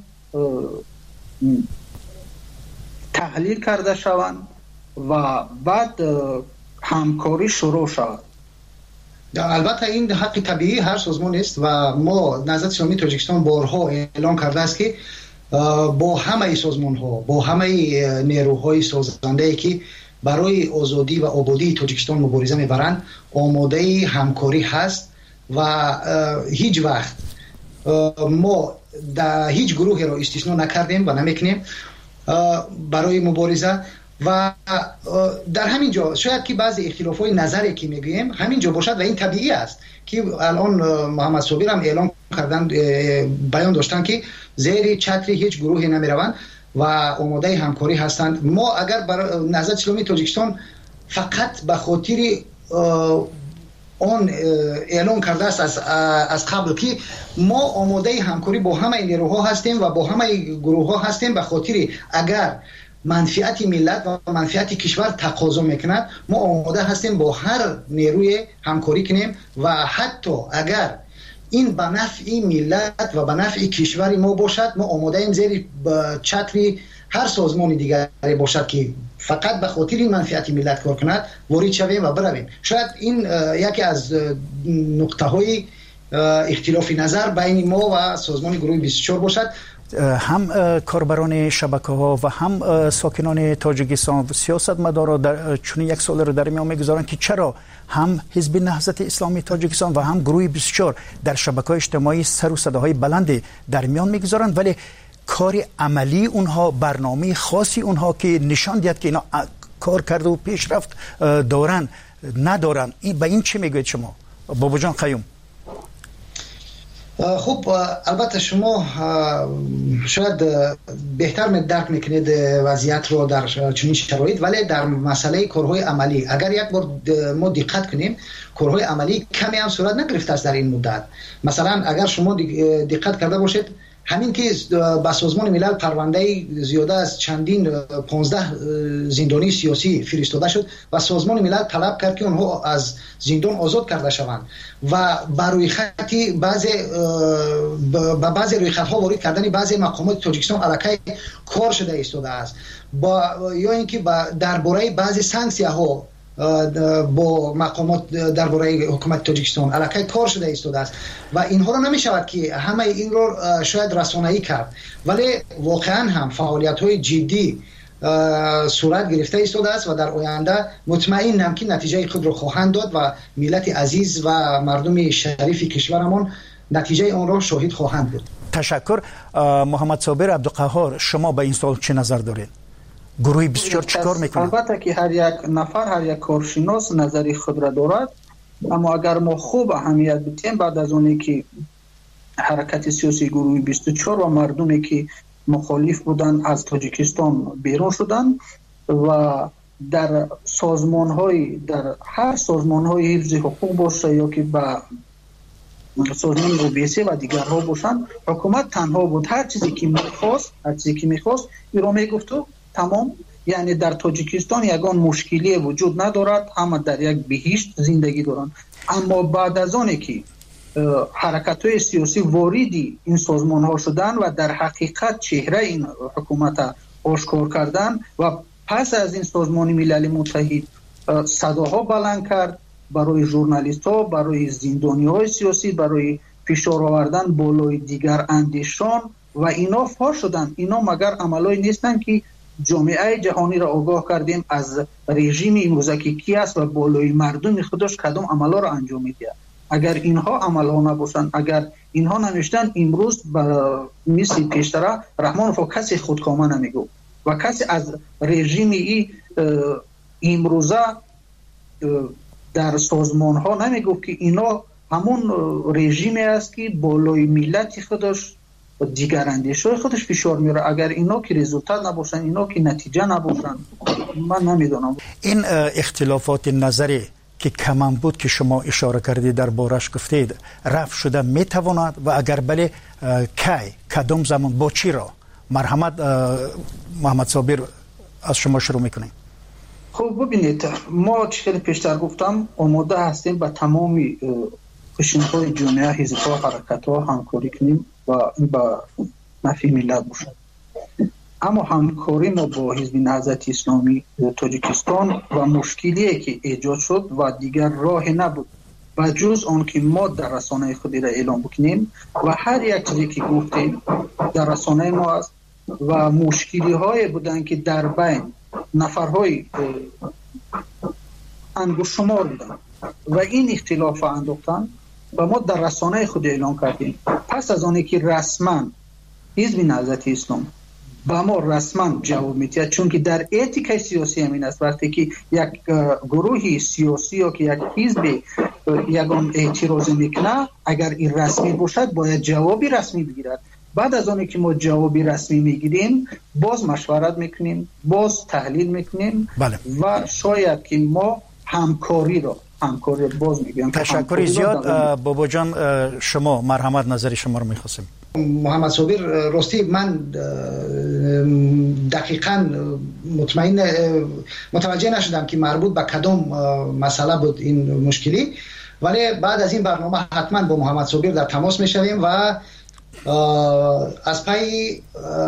تحلیل کرده شوند و بعد همکاری شروع شود. البته این حق طبیعی هر سازمان است و ما نهضت اسلامی تاجیکستان بارها اعلام کرده است که با همه سازمان ها، با همه نیروهای سازنده که برای آزادی و آبادی تاجیکستان مبارزه میبرند آماده همکاری هست و هیچ وقت ما در هیچ گروه را استثنا نکردیم و نمیکنیم برای مبارزه. و در همین جا شاید که بعضی اختلافات نظری که میگوییم همین جا باشد و این طبیعی است که الان محمد صابر هم اعلام کردن، بیان داشتن که زیر چتر هیچ گروهی نمیروند و آماده همکاری هستند. ما اگر برای نهضت اسلامی تاجیکستان فقط به خاطر آن اعلام کرده است از قبل که ما آماده همکاری با همه نیروها هستیم و با همه گروه ها هستیم، به خاطر اگر منفعت ملت و منفعت کشور تقاضا میکند ما آماده هستیم با هر نیروی همکاری کنیم و حتی اگر این به نفع ملت و به نفع کشور ما باشد ما آماده ایم زیر چتر هر سازمان دیگری باشد که فقط به خاطر این منفعت ملت کار کند وارد شویم و برویم. شاید این یکی از نقطه های اختلاف نظر بین ما و سازمان گروه 24 باشد. هم کاربران شبکه ها و هم ساکنان تاجیکستان و سیاستمدارا در چون یک سال رو در میان میگذارن که چرا هم حزب نهضت اسلامی تاجیکستان و هم گروه 24 در شبکه‌های اجتماعی سر و صداهای بلند در میان میگذارن ولی کار عملی اونها، برنامه خاصی اونها که نشان دهد که اینا کار کرده و پیشرفت دارن ندارن. این به این چی میگوید شما بابا جان قیوم؟ خب البته شما شاید بهتر درک میکنید وضعیت رو در چنین شرایط، ولی در مسئله کارهای عملی اگر یک بار ما دقت کنیم کارهای عملی کمی هم صورت نگرفته است در این مدت. مثلا اگر شما دقت کرده باشید همین که با سازمان ملل پرونده زیاده از چندین 15 زندانی سیاسی فرستاده شد و سازمان ملل طلب کرد که اونها از زندان آزاد کرده شوند و برای خطی بعضی روی خطها وارد کردن بعضی مقامات تاجیکستان علاقه کار شده ایستاده است یا اینکه درباره بعضی سانکسیه ها با مقامات درباره حکومت تاجیکستان علاقه کار شده ایستاده است و اینها رو نمیشود که همه این رو شاید رسانه‌ای کرد، ولی واقعا هم فعالیت‌های جدی صورت گرفته ایستاده است و در آینده مطمئنم که نتیجه خود رو خواهند داد و ملت عزیز و مردم شریف کشورمان نتیجه آن را شاهد خواهند بود. تشکر. محمد صابر عبدالقهار، شما به این سوال چه نظر دارید؟ گروه 24 چیکار میکنه؟ البته که هر یک نفر، هر یک کارشناس نظری خود را دارد، اما اگر ما خوب اهمیت بدیم بعد از اونی که حرکت سیاسی گروه 24 و مردمی که مخالف بودن از تاجیکستان بیرون شدن و در سازمان‌های، در هر سازمان‌های حفظ حقوق باشه یا که با سازمان اوبیسی و دیگرها باشن، حکومت تنها بود هر چیزی که میخواست این رو میگفت و تمام یعنی در تاجیکستان یگان مشکلی وجود ندارد، همه در یک بهشت زندگی دارند. اما بعد از آنی که حرکت‌های سیاسی واردی این سازمان ها شدن و در حقیقت چهره این حکومت آشکار کردن و پس از این سازمان ملل متحد صداها بلند کرد برای ژورنالیست ها، برای زندانی های سیاسی، برای فشار آوردن بالای دیگر اندیشان و اینا فاش شدن. اینا مگر عملایی نیستن که جامعه جهانی را آگاه کردیم از رژیم امروزکی کی است و بالای مردم خودش کدام عملا را انجام میده. اگر اینها عملها نباشند، اگر اینها نمیشتن، امروز مثل پیشتره رحمانوف کسی خودکامه نمیگو و کسی از رژیم امروزه در سازمان ها نمیگفت که اینا همون رژیمی است که بالای ملت خودش و دیگر اندیشه خودش فشار میاره. اگر اینا که رزولتات نباشن، اینا که نتیجه نباشن، من نمیدونم. این اختلافات نظری که کمان بود که شما اشاره کردید در بارش گفتید رفع شده میتواند و اگر بله کی کدام زمان با چی را؟ مرحمت محمد صابر از شما شروع میکنیم. خب ببینید، ما چیزی پیشتر گفتم آماده هستیم با تمام قشنهای جامعه، حزب‌ها، حرکت‌ها همکاری کنیم و این با نفع ملت باشد. اما همکاری ما با حزب نهضت اسلامی تاجیکستان و مشکلی که ایجاد شد و دیگر راه نبود و جز آن که ما در رسانه خودی را اعلام بکنیم و هر یک چیزی که گفتیم در رسانه ما است و مشکلی های بودن که در بین نفرهای انگشت شمار بودن و این اختلاف انداختن و ما در رسانه خود اعلام کردیم. پس از آنی که رسما حزب نهضت اسلام با ما رسما جواب میده، چون که در اتیکای سیاسی همین است وقتی که یک گروهی سیاسی یا که یک حزب یگان اعتراض میکنه، اگر این رسمی باشد باید جوابی رسمی بگیرد. بعد از آنی که ما جوابی رسمی میگیریم باز مشورت میکنیم، باز تحلیل میکنیم و شاید که ما همکاری باز میگیم. تشکر زیاد. بابا جان شما مرحمت نظر شما رو میخواستیم. محمد صابر راستی من دقیقاً متوجه نشدم که مربوط به کدام مسئله بود این مشکلی، ولی بعد از این برنامه حتما با محمد صابر در تماس میشویم و از پای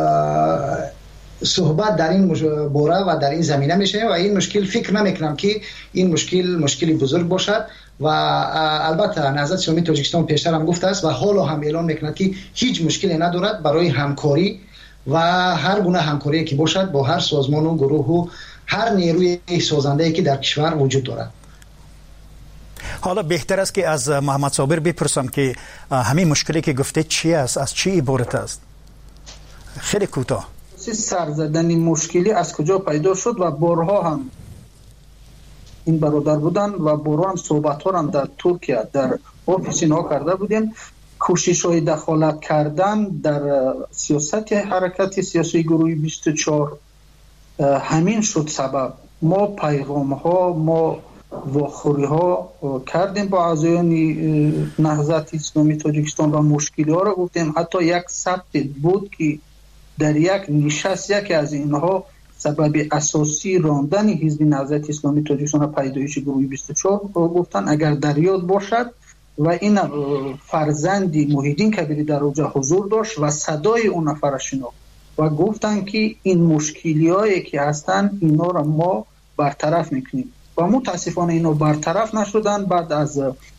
صحبت در این باره و در این زمینه میشه و این مشکل فکر نمیکنم که این مشکلی بزرگ باشد و البته نهضت اسلامی تاجیکستان پیشتر هم گفته است و حالا هم اعلام میکند که هیچ مشکلی ندارد برای همکاری و هر گونه همکاری که باشد با هر سازمان و گروه و هر نیروی سازنده که در کشور وجود دارد. حالا بهتر است که از محمد صابر بپرسم که همین مشکلی که گفته چی است، از چی عبارت است؟ خیلی کوتاه. سرزدن مشکلی از کجا پیدا شد و بارها هم این برادر بودن و بارها هم صحبت ها هم در ترکیه در آفیس اینا کرده بودیم. کوشش های دخالت کردن در سیاست حرکت سیاسی گروه 24 همین شد سبب. ما پیغام ها، ما واخوری ها کردیم با اعضایان نهضت اسلامی تاجیکستان و مشکلی ها را گفتیم. حتی یک ثبت بود که در یک نشست یکی از اینها سبب اساسی راندن حزب نهضت اسلامی تاجیکستان پیدایش گروه 24 گفتن اگر در یاد باشد و این فرزندی محیدین کبیری در اوجه حضور داشت و صدای اون نفر شناخت و گفتن که این مشکلی هایی که هستن اینا را ما برطرف میکنیم و متاسفانه اینا برطرف نشدن. بعد از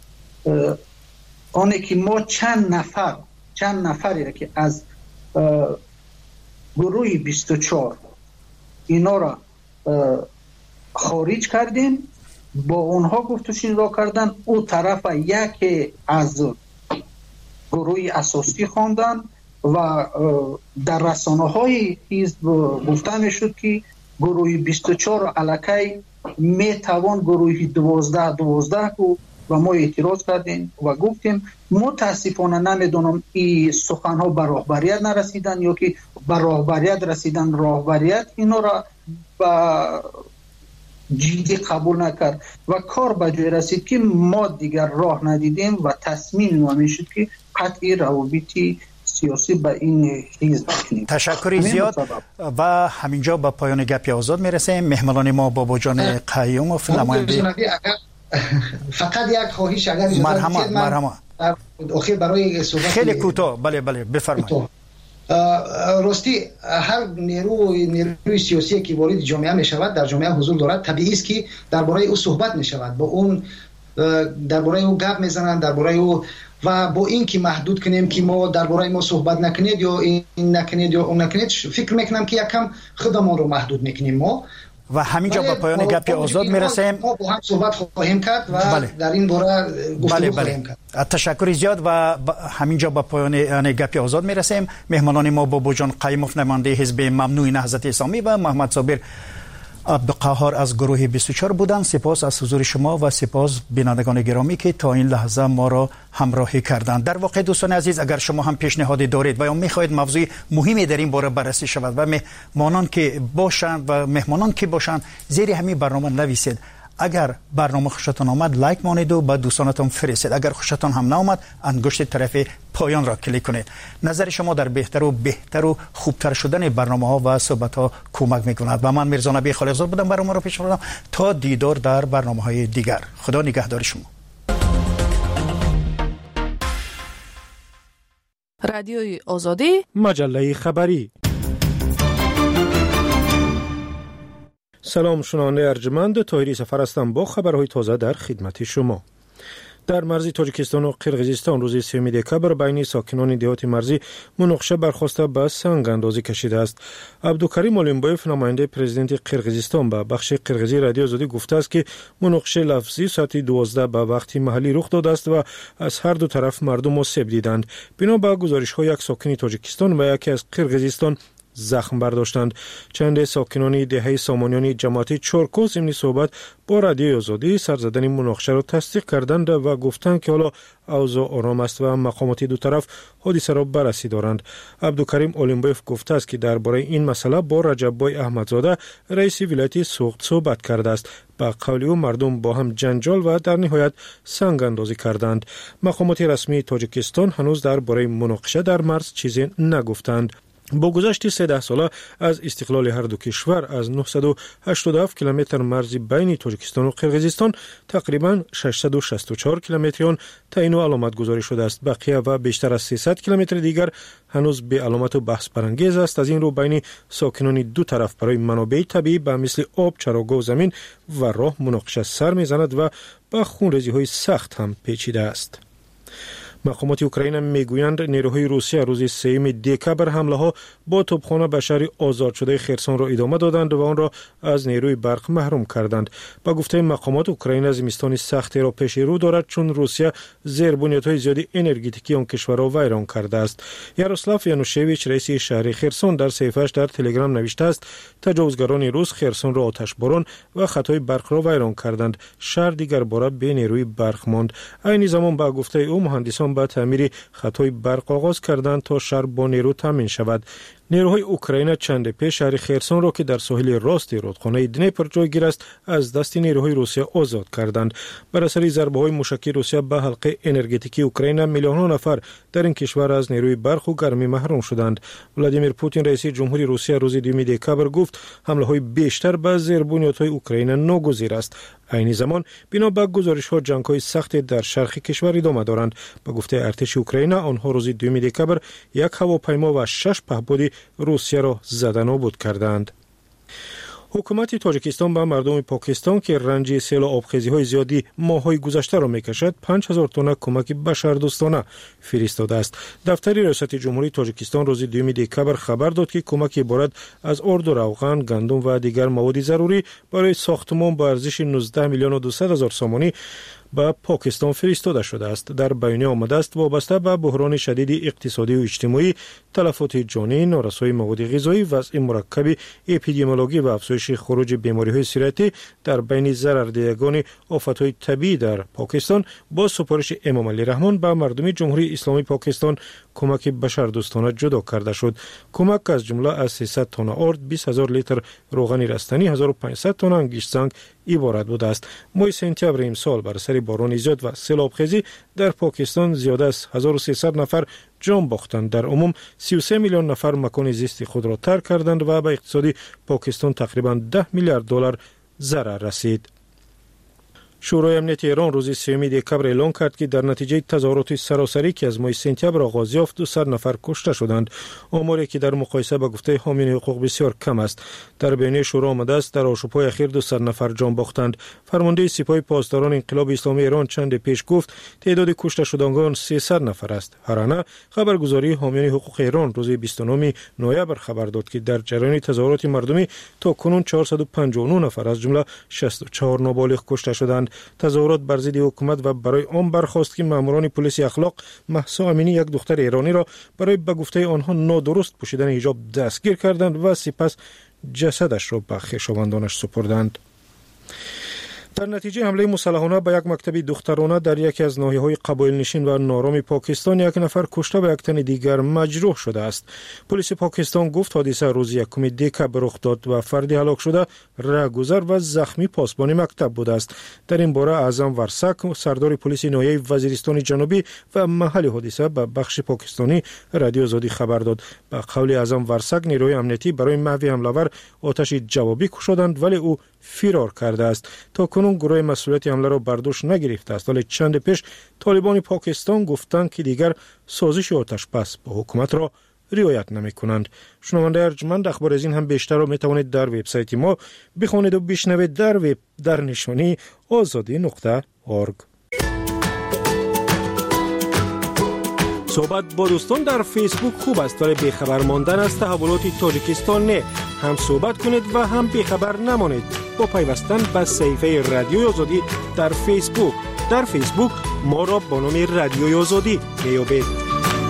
آنه که ما چند نفری که از گروه 24 اینا را خارج کردیم، با اونها گفت و شنود کردن، او طرف یکی از گروه اساسی خواندن و در رسانه های حزب گفته میشد که گروه 24 را الکی میتوان گروه 12 کو و ما اعتراض کردیم و گفتیم متاسفانه نمیدونم این سخن ها به راهبریت نرسیدن یا که به راهبریت رسیدن، راهبریت اینا را به جدی قبول نکرد و کار به جای رسید که ما دیگر راه ندیدیم و تصمیم ما میشد که قطعی روابط سیاسی به این حزب کنیم. تشکر زیاد و همینجا به پایان گپ آزاد میرسیم. مهمانان ما بابا جان قیوموف نماینده فقط یک خواهش اگر مرحبا آخر برای صحبت خیلی کوتاه. بله بفرمایید. راستی هر نیروی سیاسی که وارد جامعه می شود در جامعه حضور دارد، طبیعی است که درباره او صحبت می شود، با اون درباره او گپ میزنند، درباره او و با این که محدود کنیم که ما درباره ما صحبت نکنید یا این نکنید یا اون نکنید، فکر میکنم که یکم خودمان رو محدود میکنیم ما و همینجا با پایان گپ آزاد میرسیم. ما با هم صحبت خواهیم کرد و در این باره گفتگو خواهیم کرد. تشکر زیاد و همینجا با پایان گپ آزاد میرسیم. مهمانان ما بابا جان قیوموف نماینده حزب ممنوع نهضت اسلامی و محمد صابر عبدالقهار از گروه 24 بودند. سپاس از حضور شما و سپاس بینندگان گرامی که تا این لحظه ما را همراهی کردند. در واقع دوستان عزیز، اگر شما هم پیشنهادی دارید و یا می‌خواهید موضوع مهمی در این باره بررسی شود و مهمانان که باشند زیر همین برنامه نویسید. اگر برنامه خوشتان آمد لایک مانید و با دوستانتان فرستید. اگر خوشتان هم نآمد انگشت طرف پایان را کلیک کنید. نظر شما در بهتر و خوبتر شدن برنامه ها و صحبت ها کمک میکند. و من میرزا نبی خالقزاد بودم، برنامه را پیش بردم. تا دیدار در برنامه های دیگر. خدا نگهدار شما. رادیوی آزادی، مجله خبری. سلام، شنونده ارجمند، طاهری سفر هستم با خبرهای تازه در خدمت شما. در مرزی تاجیکستان و قرقیزستان روز 3 دکبر بین ساکنان دهات مرزی مناقشه برخواسته به سنگ اندازی کشیده است. عبدالکریم اولینبایف نماینده پرزیدنت قرقیزستان به بخش قرقیزی رادیو آزادی گفته است که مناقشه لفظی ساعت 12 به وقت محلی رخ داده است و از هر دو طرف مردم آسیب دیدند. بنا به گزارش‌های یک ساکن تاجیکستان و یکی از قرقیزستان زخم برداشتند. چند ساکنان دهه سامانیان جماعت چارکو ضمن صحبت با رادیوی آزادی سرزدن مناقشه را تصدیق کردند و گفتند که حالا اوضاع آرام است و مقامات دو طرف حادثه را بررسی دارند. عبدالکریم اولینبایف گفته است که درباره این مسئله با رجب‌بای احمدزاده رئیس ولایت سوخت صحبت کرده است. با قول او مردم با هم جنجال و در نهایت سنگ اندازی کردند. مقامات رسمی تاجیکستان هنوز درباره مناقشه در مرز چیزی نگفتند. با گذشت 13 ساله از استقلال هر دو کشور از 987 کیلومتر مرز بین تاجیکستان و قرقیزستان تقریبا 664 کیلومتر تعیین و علامت گذاری شده است. بقیه و بیشتر از 300 کیلومتر دیگر هنوز به علامت و بحث برانگیز است. از این رو بین ساکنان دو طرف برای منابع طبیعی به مثل آب، چراگاه و زمین و راه مناقشه سر میزند و با خونریزی‌های سخت هم پیچیده است. مقامات اوکراین میگویند نیروهای روسیه روز 3 دکبر حمله ها با توپخانه به شهر آزاد شده خرسون را ادامه دادند و آن را از نیروی برق محروم کردند. با گفته مقامات اوکراین زمستان سختی را پیش رو دارد چون روسیه زیربنیادهای زیادی انرژتیکی آن کشور را ویران کرده است. یاروسلاو یانوشویچ رئیس شهر خرسون در صفحه‌اش در تلگرام نوشته است تجاوزگران روس خرسون را آتش باران و خطای برق را ویران کردند. شهر دیگر باره به نیروی برق ماند. این زمان با گفته او مهندسان با تعمیر خطای برق آغاز کردند تا شهر با نیرو تامین شود. نیروهای اوکراین چند پیش شهر خرسون را که در ساحل راست رودخانه دنیپر جایگیر است از دست نیروهای روسیه آزاد کردند. بر اثر ضربه‌های موشکی روسیه به حلقه انرژتیکی اوکراین میلیون‌ها نفر در این کشور از نیروی برق و گرمی محروم شدند. ولادیمیر پوتین رئیس جمهوری روسیه روز 2 دکبر گفت حمله‌های بیشتر به زیربنیادهای اوکراین ناگزیر است. این زمان بنا به گزارش‌ها جنگ‌های سخت در شرق کشور ادامه دارند. با گفته ارتش اوکراین آنها روز 2 دکبر یک هواپیما و 6 پهپاد روسیه را زده نابود کردند. حکومت تاجیکستان به مردم پاکستان که رنج سیل و آبخیزی‌های زیادی ماه‌های گذشته را می‌کشد 5000 تن کمک بشردوستانه فرستاده است. دفتر ریاست جمهوری تاجیکستان روز 2 دکبر خبر داد که کمک عبارت از آرد و روغن، گندم و دیگر مواد ضروری برای ساختمان با ارزش 19 میلیون و 200 هزار سامانی به پاکستان فرستاده شده است. در بیانیه آمده است وابسته به بحران شدید اقتصادی و اجتماعی، تلفات جانی، نارسایی مواد غذایی، وضع مرکب اپیدمیولوژی و افزایش خروج بیماری‌های سیرتی در بین ضرردهندگان آفت‌های طبیعی در پاکستان با سپارش امام علی رحمان به مردم جمهوری اسلامی پاکستان کمک بشردوستانه جدا کرده شد. کمک از جمله از 300 تن آرد، 20000 لیتر روغن رستنی، 1500 تن انگشت سنگ عبارت بوده است. ماه سپتامبر امسال بر اثر باران زیاد و سیلابخیزی در پاکستان زیاده از 1300 نفر جان باختند. در عموم 33 میلیون نفر مکان زیست خود را ترک کردند و به اقتصادی پاکستان تقریبا 10 میلیارد دلار ضرر رسید. شورای امنیت ایران روز 3 دکبر اعلام کرد که در نتیجه تظاهرات سراسری که از ماه سپتامبر آغاز یافت 200 نفر کشته شدند، آماری که در مقایسه با گفته حامیان حقوق بسیار کم است. در بیانیه شورا آمده است در آشوب‌های اخیر 200 نفر جان باختند. فرمانده سپاه پاسداران انقلاب اسلامی ایران چند پیش گفت تعداد کشته شدگان 300 نفر است. هرانه خبرگزاری حامیان حقوق ایران روز 29 نوامبر خبر داد که در جریان تظاهرات مردمی تا کنون 459 نفر از جمله 64 نابالغ کشته شدند. تظاهرات بر ضد حکومت و برای آن برخاست که ماموران پلیس اخلاق مهسا امینی یک دختر ایرانی را برای به گفته آنها نادرست پوشیدن حجاب دستگیر کردند و سپس جسدش را به خویشاوندانش سپردند. در نتیجه حمله مسلحانه به یک مکتب دخترانه در یکی از ناحیه‌های قبایل نشین و نارام پاکستان یک نفر کشته و یک تن دیگر مجروح شده است. پلیس پاکستان گفت حادثه روز 1 دکبر رخ داد و فردی هلاک شده رهگذر و زخمی پاسبان مکتب بوده است. در این باره اعظم ورسک سردار پلیس ناحیه وزیرستان جنوبی و محل حادثه به بخش پاکستانی رادیو آزادی خبر داد. به قول اعظم ورسک نیروی امنیتی برای محو حمله‌آور آتش جوابی کشیدند ولی او فرار کرده است. تا کنون گروه مسئولیت حمله را بر دوش نگرفته است، ولی چند پیش طالبان پاکستان گفتند که دیگر سازش آتش بس با حکومت را رعایت نمی کنند. شنونده ارجمند، اخبار از این هم بیشتر را می توانید در وبسایت ما بخوانید و بشنوید در نشانی azadi.org. صحبت با دوستان در فیسبوک خوب است، ولی بیخبر ماندن از تحولات تاجیکستان نه. هم صحبت کنید و هم بیخبر نمانید با پیوستن به صفحه رادیوی آزادی در فیسبوک. در فیسبوک ما را با نام رادیوی آزادی میابید.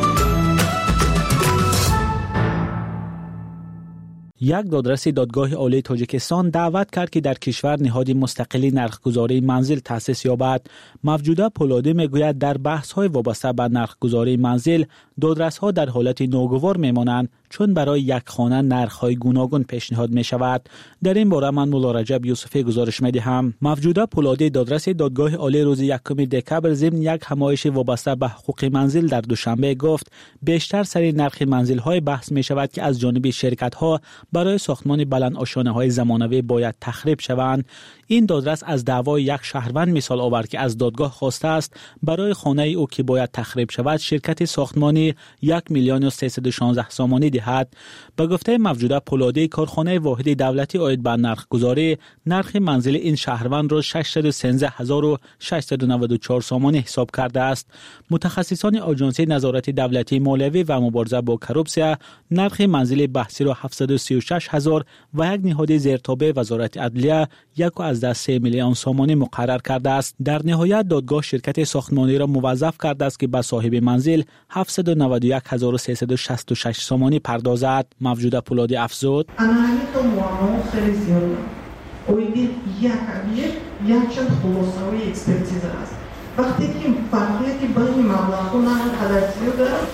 یک دادرس دادگاه عالی تاجیکستان دعوت کرد که در کشور نهادی مستقلی نرخگذاری منزل تأسیس یابد. موجوده پولادی میگوید در بحث‌های وابسته به نرخگذاری منزل دادرس‌ها در حالت ناگوار میمانند چون برای یک خانه نرخ‌های گوناگون پیشنهاد می‌شود. در این باره من مولا رجب یوسفی گزارش می‌دهم. موجوده پولادی دادرس دادگاه عالی روز 1 دکبر ضمن یک همایش وابسته به حقوق منزل در دوشنبه گفت بیشتر سر نرخ منزل‌های بحث می‌شود که از جانب شرکت‌ها برای ساختمان بلند آشانه‌های زمانوی باید تخریب شوند. این دادرس از دعوای یک شهروند مثال آورد که از دادگاه خواسته است برای خانه او که باید تخریب شود شرکت ساختمانی 1,316,000 سامانی دهد. به گفته موجوده پولادی کارخانه واحد دولتی عاید به نرخگذاری نرخ منزل این شهروند را 613,694 سامانی حساب کرده است. متخصصان آژانسی نظارت دولتی مالیوی و مبارزه با کروپسیا نرخ منزل بحثی را 736,000 و یک نهاد زیرتابع وزارت عدلیه 1.3 میلیون سامانی مقرر کرده است. در نهایت دادگاه شرکت ساختمانی را موظف کرده است که به صاحب منزل 791,366 سامانی پردازد. موجوده پولادی افزود وقتی که فرقیتی بین مبلغ و نرخ غلطی دارد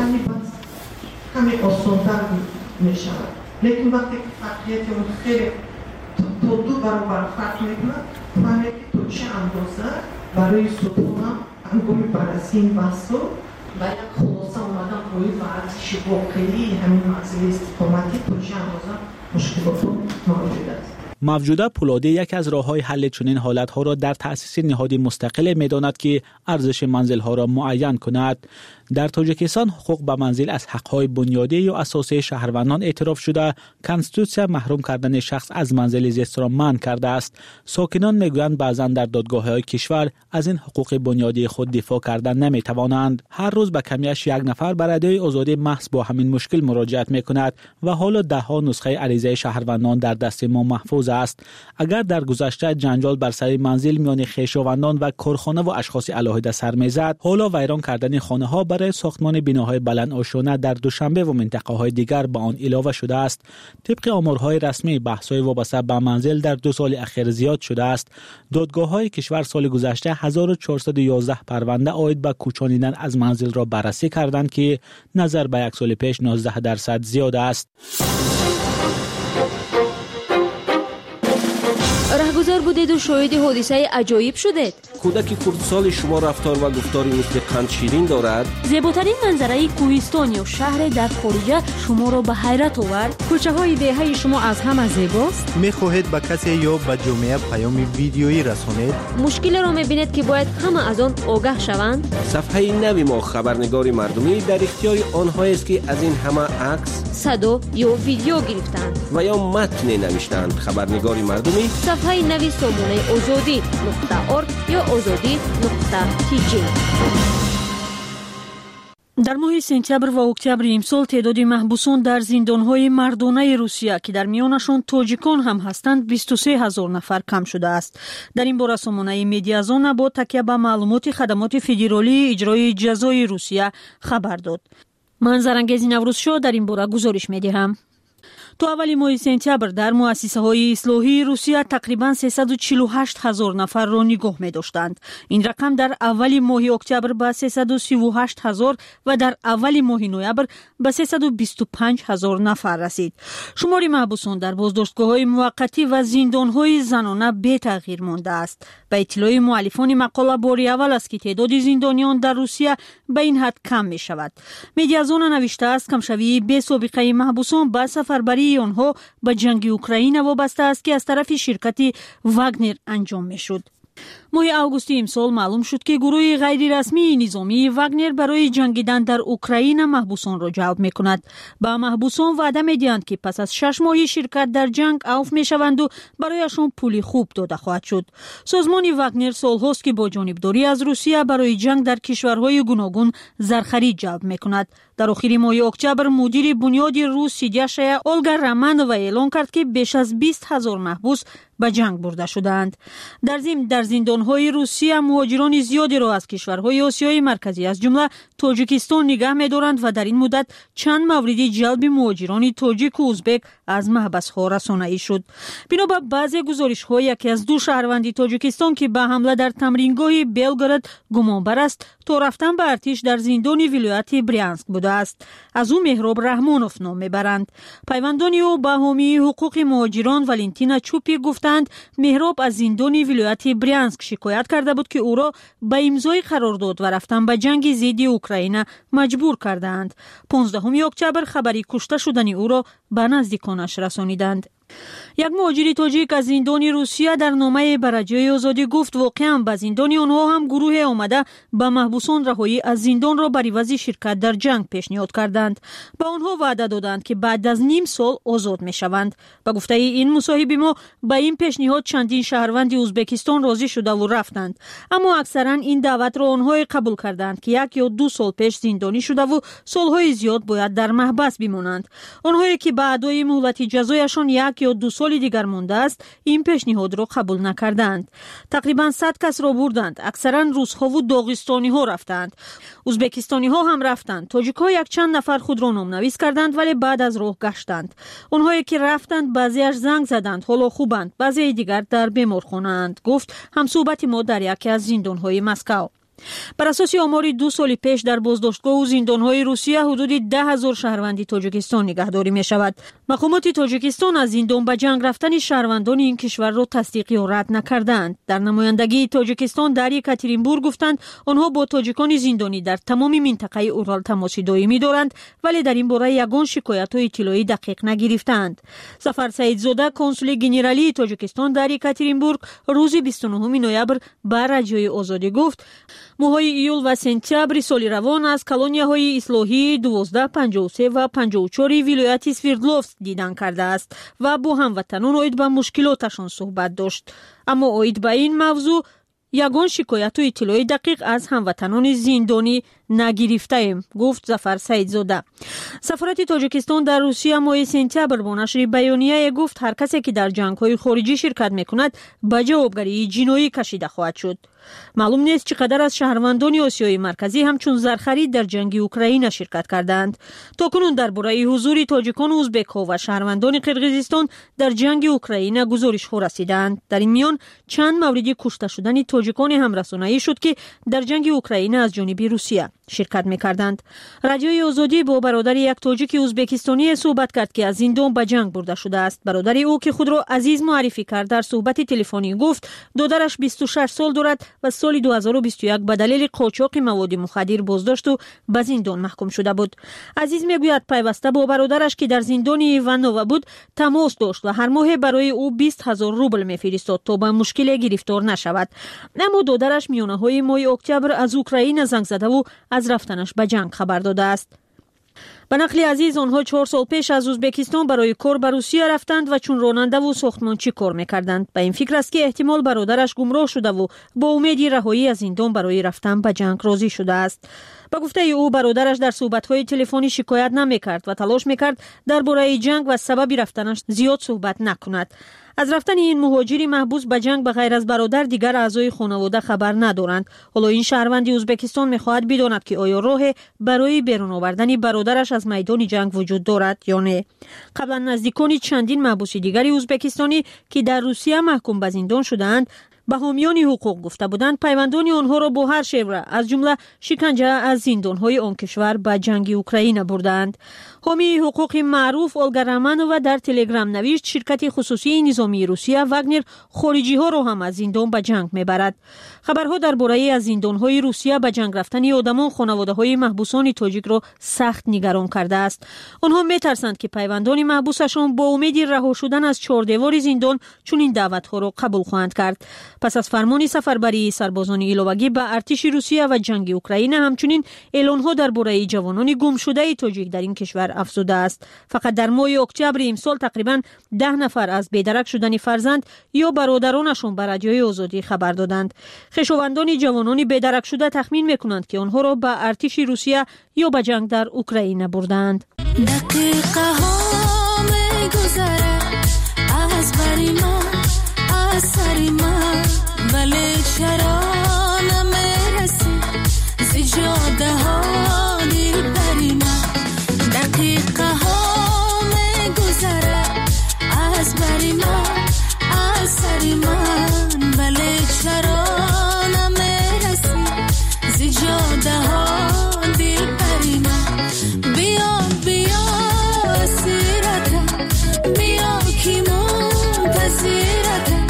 همین آسان‌تر می شود. لیکن وقتی که فرقیتی اون خیلی تا 2 برابر فرق میکنه فهمه که تو چه اندازه برای ستونم انگامی بررسی این بحث رو و یک خلاصه اومدن روی ارزش واقعی همین مسئله استقامتی تو چه اندازه مشکلات موجود است. موجوده پولادی یک از راه‌های حل چنین حالت‌ها را در تأسیس نهادی مستقل می‌داند که ارزش منزل‌ها را معین کند. در تاجیکستان حقوق به منزل از حق‌های بنیادی یا اساسی شهروندان اعتراف شده، کنستیتوسیا محروم کردن شخص از منزل زیست را منع کرده است. ساکنان می‌گویند بعضاً در دادگاه‌های کشور از این حقوق بنیادی خود دفاع کردن نمی‌توانند. هر روز به کمیش یک نفر بر ادعای آزادی محض با همین مشکل مراجعت می‌کند و حالا ده‌ها نسخه عریضه شهروندان در دست ما محفوظ است. اگر در گذشته جنجال بر سر منزل میان خویشاوندان و کارخانه و اشخاص علاهده سر می‌زد، حالا ویران کردن خانه‌ها برای ساختمان بناهای بلند آشانه در دوشنبه و منطقه‌های دیگر به آن علاوه شده است. طبق آمارهای رسمی بحث‌های وابسته به منزل در 2 سال اخیر زیاد شده است. دادگاه‌های کشور سال گذشته 1411 پرونده عاید به کوچانیدن از منزل را بررسی کردند که نظر به یک سال پیش 19% زیاد است. رهگذر بودید و شاهد حادثه عجایب شدید. کودک کردسال شما رفتار و گفتاری مثل واقعا شیرین دارد؟ زیباترین منظره کوهستان یا شهر در خارج شما را به حیرت آورد؟ کوچه های دهه شما از همه زیباست؟ می‌خواهید به کسی یا به جامعه پیام ویدیویی رسانید؟ مشکل را می‌بینید که باید همه از آن آگاه شوند؟ صفحه نوی ما خبرنگار مردمی در اختیار آنهایی است که از این همه عکس، صدا یا ویدیو گرفتند و یا متن نوشتند. خبرنگار مردمی صفحه نوی سامانه azadi.org یا azadi.tg. در ماه سپتامبر و اکتبر امسال تعداد محبوسان در زندان‌های مردانه روسیه که در میانشان تاجیکان هم هستند 23,000 نفر کم شده است. در این باره سامانه مدیازون با تکیه به معلومات خدمات فدرالی اجرای جزای روسیه خبر داد. من زرنگیز نوروز شو در این باره گزارش می‌دهم. تو اول ماه سپتامبر در مؤسسه‌های اصلاحی روسیه تقریباً 348,000 نفر را نگاه می‌داشتند. این رقم در اول ماه اکتبر به 338,000 و در اول ماه نوامبر به 325,000 نفر رسید. شمار محبوسان در بازداشتگاه‌های موقتی و زندان‌های زنانه بی تغییر مانده است. به اطلاع مؤلفان مقاله باری اول است که تعداد زندانیان در روسیه به این حد کم می‌شود. مدیازون نوشته است کمشوی بی سابقه محبوسان با سفربری آنها به جنگ اوکراین وابسته است که از طرف شرکت واگنر انجام می‌شد. ماه آگوست امسال معلوم شد که گروه غیر رسمی نظامی واگنر برای جنگیدن در اوکراین محبوسان را جلب می‌کند. با محبوسان وعده می‌دهند که پس از 6 ماه شرکت در جنگ عفو می‌شوند و برایشان پول خوب داده خواهد شد. سازمان واگنر سال‌هاست که با جانبداری از روسیه برای جنگ در کشورهای گوناگون زرخرید جلب می‌کند. در آخر ماه اکتبر مدیر بنیاد روس سیدیاشیا اولگا رامانووا اعلام کرد که بیش از 20,000 محبوس به جنگ برده شدند. در ضمن در زندان‌های روسیه مهاجران زیادی را از کشورهای آسیای مرکزی از جمله تاجیکستان نگه می‌دارند و در این مدت چند مورد جلب مهاجران تاجیک و ازبک از محبس‌ها رسانه‌ای شد. بنابر بعضی گزارش‌ها یکی از دو شهروند تاجیکستان که به حمله در تمرینگاه بلگراد گمانبر است تا رفتن به ارتش در زندان ولایت برینسک بوده است. از او مهراب رحمانوف نام میبرند. پیوندان او به حامی حقوق مهاجران والنتینا چوپی گفتند مهراب از زندان ولایت برینسک شکایت کرده بود که او را به امضای قرارداد و رفتن به جنگ ضد اوکراین مجبور کردند. 15 اکتبر خبری کشته شدن او را به نزدیکانش رسانیدند. یک مهاجر تاجیک از زندان روسیه در نامه برجای آزادی گفت واقعا به زندان آنها هم گروه آمده به محبوسان رهایی از زندان را بر عوض شرکت در جنگ پیشنهاد کردند. به آنها وعده دادند که بعد از نیم سال آزاد می شوند. به گفته این مصاحب ما به این پیشنهاد چندین شهروند ازبکستان راضی شده و رفتند، اما اکثرا این دعوت را آنها قبول کردند که 1 یا 2 سال پیش زندانی شده و سالهای زیاد باید در محبس بمانند. آنهایی که به ادای مهلت جزایشان 1 یا 2 سال دیگر مانده است این پیشنهاد را قبول نکردند. تقریبا 100 کس را بردند. اکثرا روس‌ها و داغستانی ها رفتند. ازبکستانی ها هم رفتند. تاجیک ها یک چند نفر خود را نامنویس کردند ولی بعد از راه گشتند. آنهایی که رفتند بعضیش زنگ زدند حالا خوبند، بعضی دیگر در بیمارخانه اند، گفت همصحبت ما در یکی از زندان های مسکو. بر اساس آمار 2 سال پیش در بازداشتگاه و زندان‌های روسیه حدود 10,000 شهروند تاجیکستان نگهداری می‌شود. مقامات تاجیکستان از زندان به جنگ رفتن شهروندان این کشور را تصدیق یا رد نکردند. در نمایندگی تاجیکستان در یکاترینبورگ گفتند آنها با تاجیکان زندانی در تمام منطقه اورال تماس دائمی دارند ولی در این باره یگان شکایت و اطلاعی دقیق نگرفتند. ظفر سعیدزاده کنسول گنرالی تاجیکستان در یکاترینبورگ روز 29 نوامبر به رادیوی آزادی گفت ماه‌های ایول و سپتامبر سال روان از کالونیاهای اصلاحی 12, 53 و 54 ولایت سوردلوفسک دیدن کرده است و با هموطنان اوید به مشکلاتشان صحبت داشت. اما اوید به این موضوع یگان شکایت و اطلاع دقیق از هموطنان زندانی نگرفته ایم، گفت ظفر سعیدزاده. سفارت تاجیکستان در روسیه ماه سپتامبر با نشر بیانیه گفت هر کسی که در جنگ‌های خارجی شرکت می‌کند به جوابگری جنایی کشیده خواهد شد. معلوم نیست چقدر از شهروندان آسیای مرکزی همچون زرخرید در جنگ اوکراین شرکت کردند. تاکنون درباره حضور تاجیکان و ازبک‌ها و شهروندان قرقیزستان در جنگ اوکراین گزارش‌ها رسیدند. در این میان چند مورد کشته شدن تاجیکان هم رسانه‌ای شد که در جنگ اوکراین از جانب روسیه شرکت می‌کردند. رادیوی آزادی با برادر یک تاجیک ازبکستانی صحبت کرد که از زندان به جنگ برده شده است. برادر او که خود را عزیز معرفی کرد در صحبت تلفنی گفت دادرش 26 سال دارد و سال 2021 به دلیل قاچاق مواد مخدر بازداشت و به زندان محکوم شده بود. عزیز میگوید پیوسته با برادرش که در زندان ایوانووا بود تماس داشت و هر ماه برای او 20,000 روبل میفرستاد تا به مشکل گرفتار نشود. اما دادرش میانه‌های ماه اکتبر از اوکراین زنگ زده و از رفتنش به جنگ خبر داده است. به نقل عزیز آنها 4 سال پیش از ازبکستان برای کار به روسیه رفتند و چون راننده و ساختمانچی کار میکردند. به این فکر است که احتمال برادرش گمراه شده و با امید رهایی از زندان برای رفتن به جنگ راضی شده است. به گفته او برادرش در صحبت‌های تلفنی شکایت نمی‌کرد و تلاش می‌کرد درباره جنگ و سبب رفتنش زیاد صحبت نکند. از رفتن این مهاجری محبوس به جنگ به غیر از برادر دیگر اعضای خانواده خبر ندارند. حالا این شهروند ازبکستان می‌خواهد بداند که آیا راه برای بیرون آوردن برادرش از میدان جنگ وجود دارد یا نه. قبلا نزدیکان چندین محبوس دیگری ازبکستانی که در روسیه محکوم به زندان شدند به حامیان حقوق گفته بودند پیوندان آنها را با هر شیوه از جمله شکنجه از زندان‌های آن کشور به جنگ اوکراین بردند. حامی حقوق معروف اولگا رامانووا در تلگرام نوشت شرکت خصوصی نظامی روسیه واگنر خارجی‌ها را هم از زندان به جنگ میبرد. خبرها درباره از زندان‌های روسیه به جنگ رفتن آدمان خانواده‌های محبوسان تاجیک را سخت نگران کرده است. آنها می‌ترسند که پیوندان محبوسشان با امید رها شدن از چهار دیوار زندان چنین دعوت‌ها را قبول خواهند کرد. پس از فرمان سفربری سربازان ایلوگی به ارتش روسیه و جنگ اوکراین همچنین اعلان‌ها درباره جوانان گم شده تاجیک در این کشور افزوده است. فقط در ماه اکتبر امسال تقریباً 10 نفر از بیدرک شدن فرزند یا برادرانشان به رادیوی آزادی خبر دادند. خویشاوندان جوانان بیدرک شده تخمین می‌کنند که آنها را به ارتش روسیه یا به جنگ در اوکراین بردند. دقیقه ها می‌گذره از بری ما از سری من ولی چرا نمیرسی زجاده ها دیر بری من دقیقه ها میگذره از بری من از سری من ولی چرا نمیرسی زجاده ها دیر بری من بیا بیا سیرته بیا کی منتظرته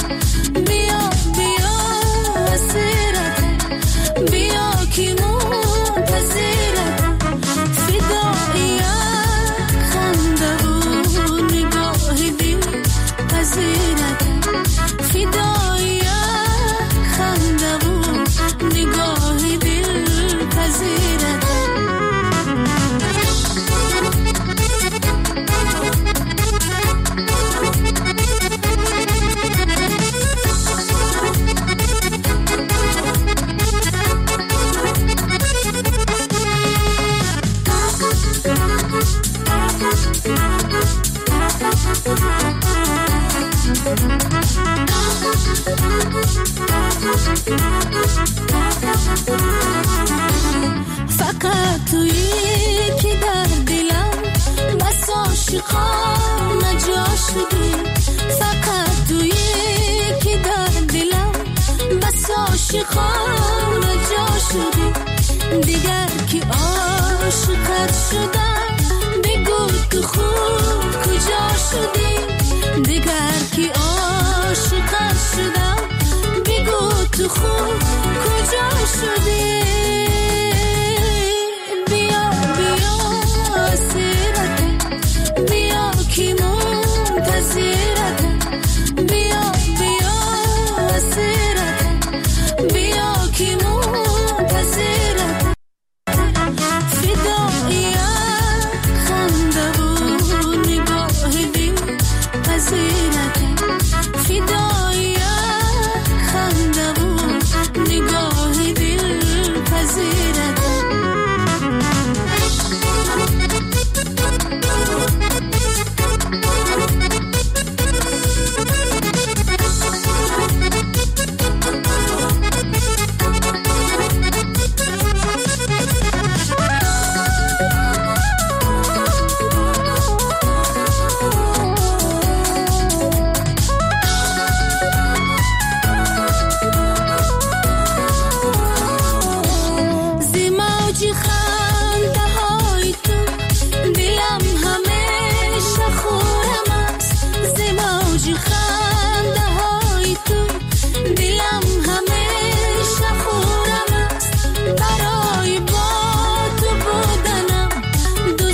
فقط تویی که در دلم بس عاشقانه جا شدی فقط تویی که در دلم بس عاشقانه جا شدی دیگر که عاشقت شدم بگو تو خوب کجا شدی دیگر که عاشقت شدم بگو تو خوب کجا شدی بیا بیا سیرته بیا کی منتظرته بیا بیا سیرته بیا کی منتظرته فدایا خنده و نگاه دل پذیرته فدایا خنده و نگاه دل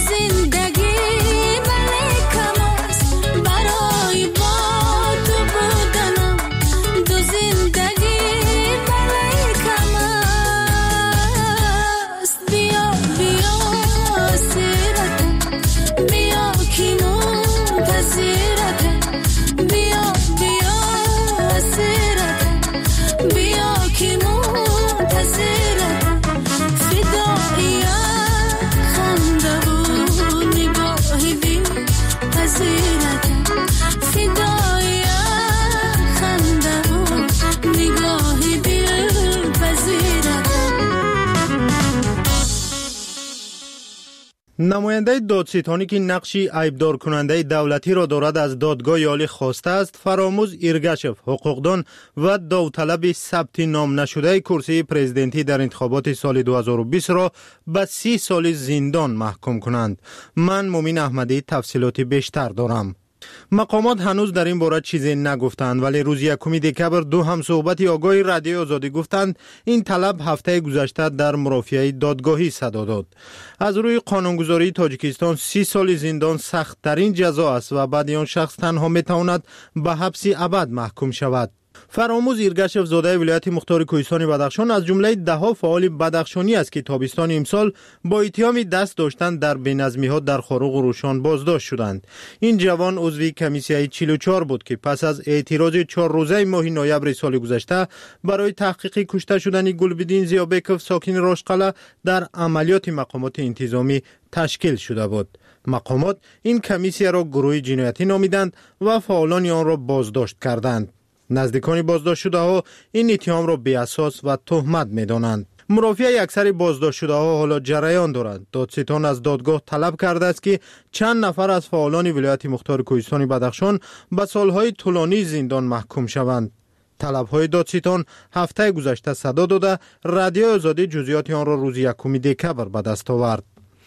نماینده دادستانی که نقش عیبدار کننده دولتی را دارد از دادگاه عالی خواسته است، فراموز ایرگاشف، حقوقدان و داوطلب ثبت نام نشده کرسی پرزیدنتی در انتخابات سال 2020 را به 30 سال زندان محکوم کنند. من مومین احمدی تفصیلات بیشتر دارم. مقامات هنوز در این باره چیزی نگفتند، ولی روز 1 دکبر دو همصحبت آگاه رادیو آزادی گفتند این طلب هفته گذشته در مرافعه دادگاهی صدا داد. از روی قانونگذاری تاجیکستان 30 سال زندان سخت ترین جزا است و بعد آن شخص تنها میتواند به حبس ابد محکوم شود. فراموز ایرگاشف زاده ولایت مختار کوهستان بدخشان از جمله 10 فعال بدخشانی است که تابستان امسال با اتهام دست داشتن در بی‌نظمی‌ها در خاروق و روشان بازداشت شدند. این جوان عضو کمیسیه 44 بود که پس از اعتراض 4 روزه ماه نوامبر سال گذشته برای تحقیق کشته شدن گلبدین زیابکوف ساکن راشقله در عملیات مقامات انتظامی تشکیل شده بود. مقامات این کمیسیه را گروه جنایتی نامیدند و فعالان آن را بازداشت کردند. نزدیکان بازداشت شده ها این اتهام را بی اساس و تهمت می دانند. مرافعه اکثر بازداشت شده ها حالا جریان دارند. دادستان از دادگاه طلب کرده است که چند نفر از فعالان ولایت مختار کوهستان بدخشان به سالهای طولانی زندان محکوم شوند. طلب‌های دادستان هفته گذشته صدا داده رادیو آزادی جزئیات آن را روز 1 دکبر به دست آورد.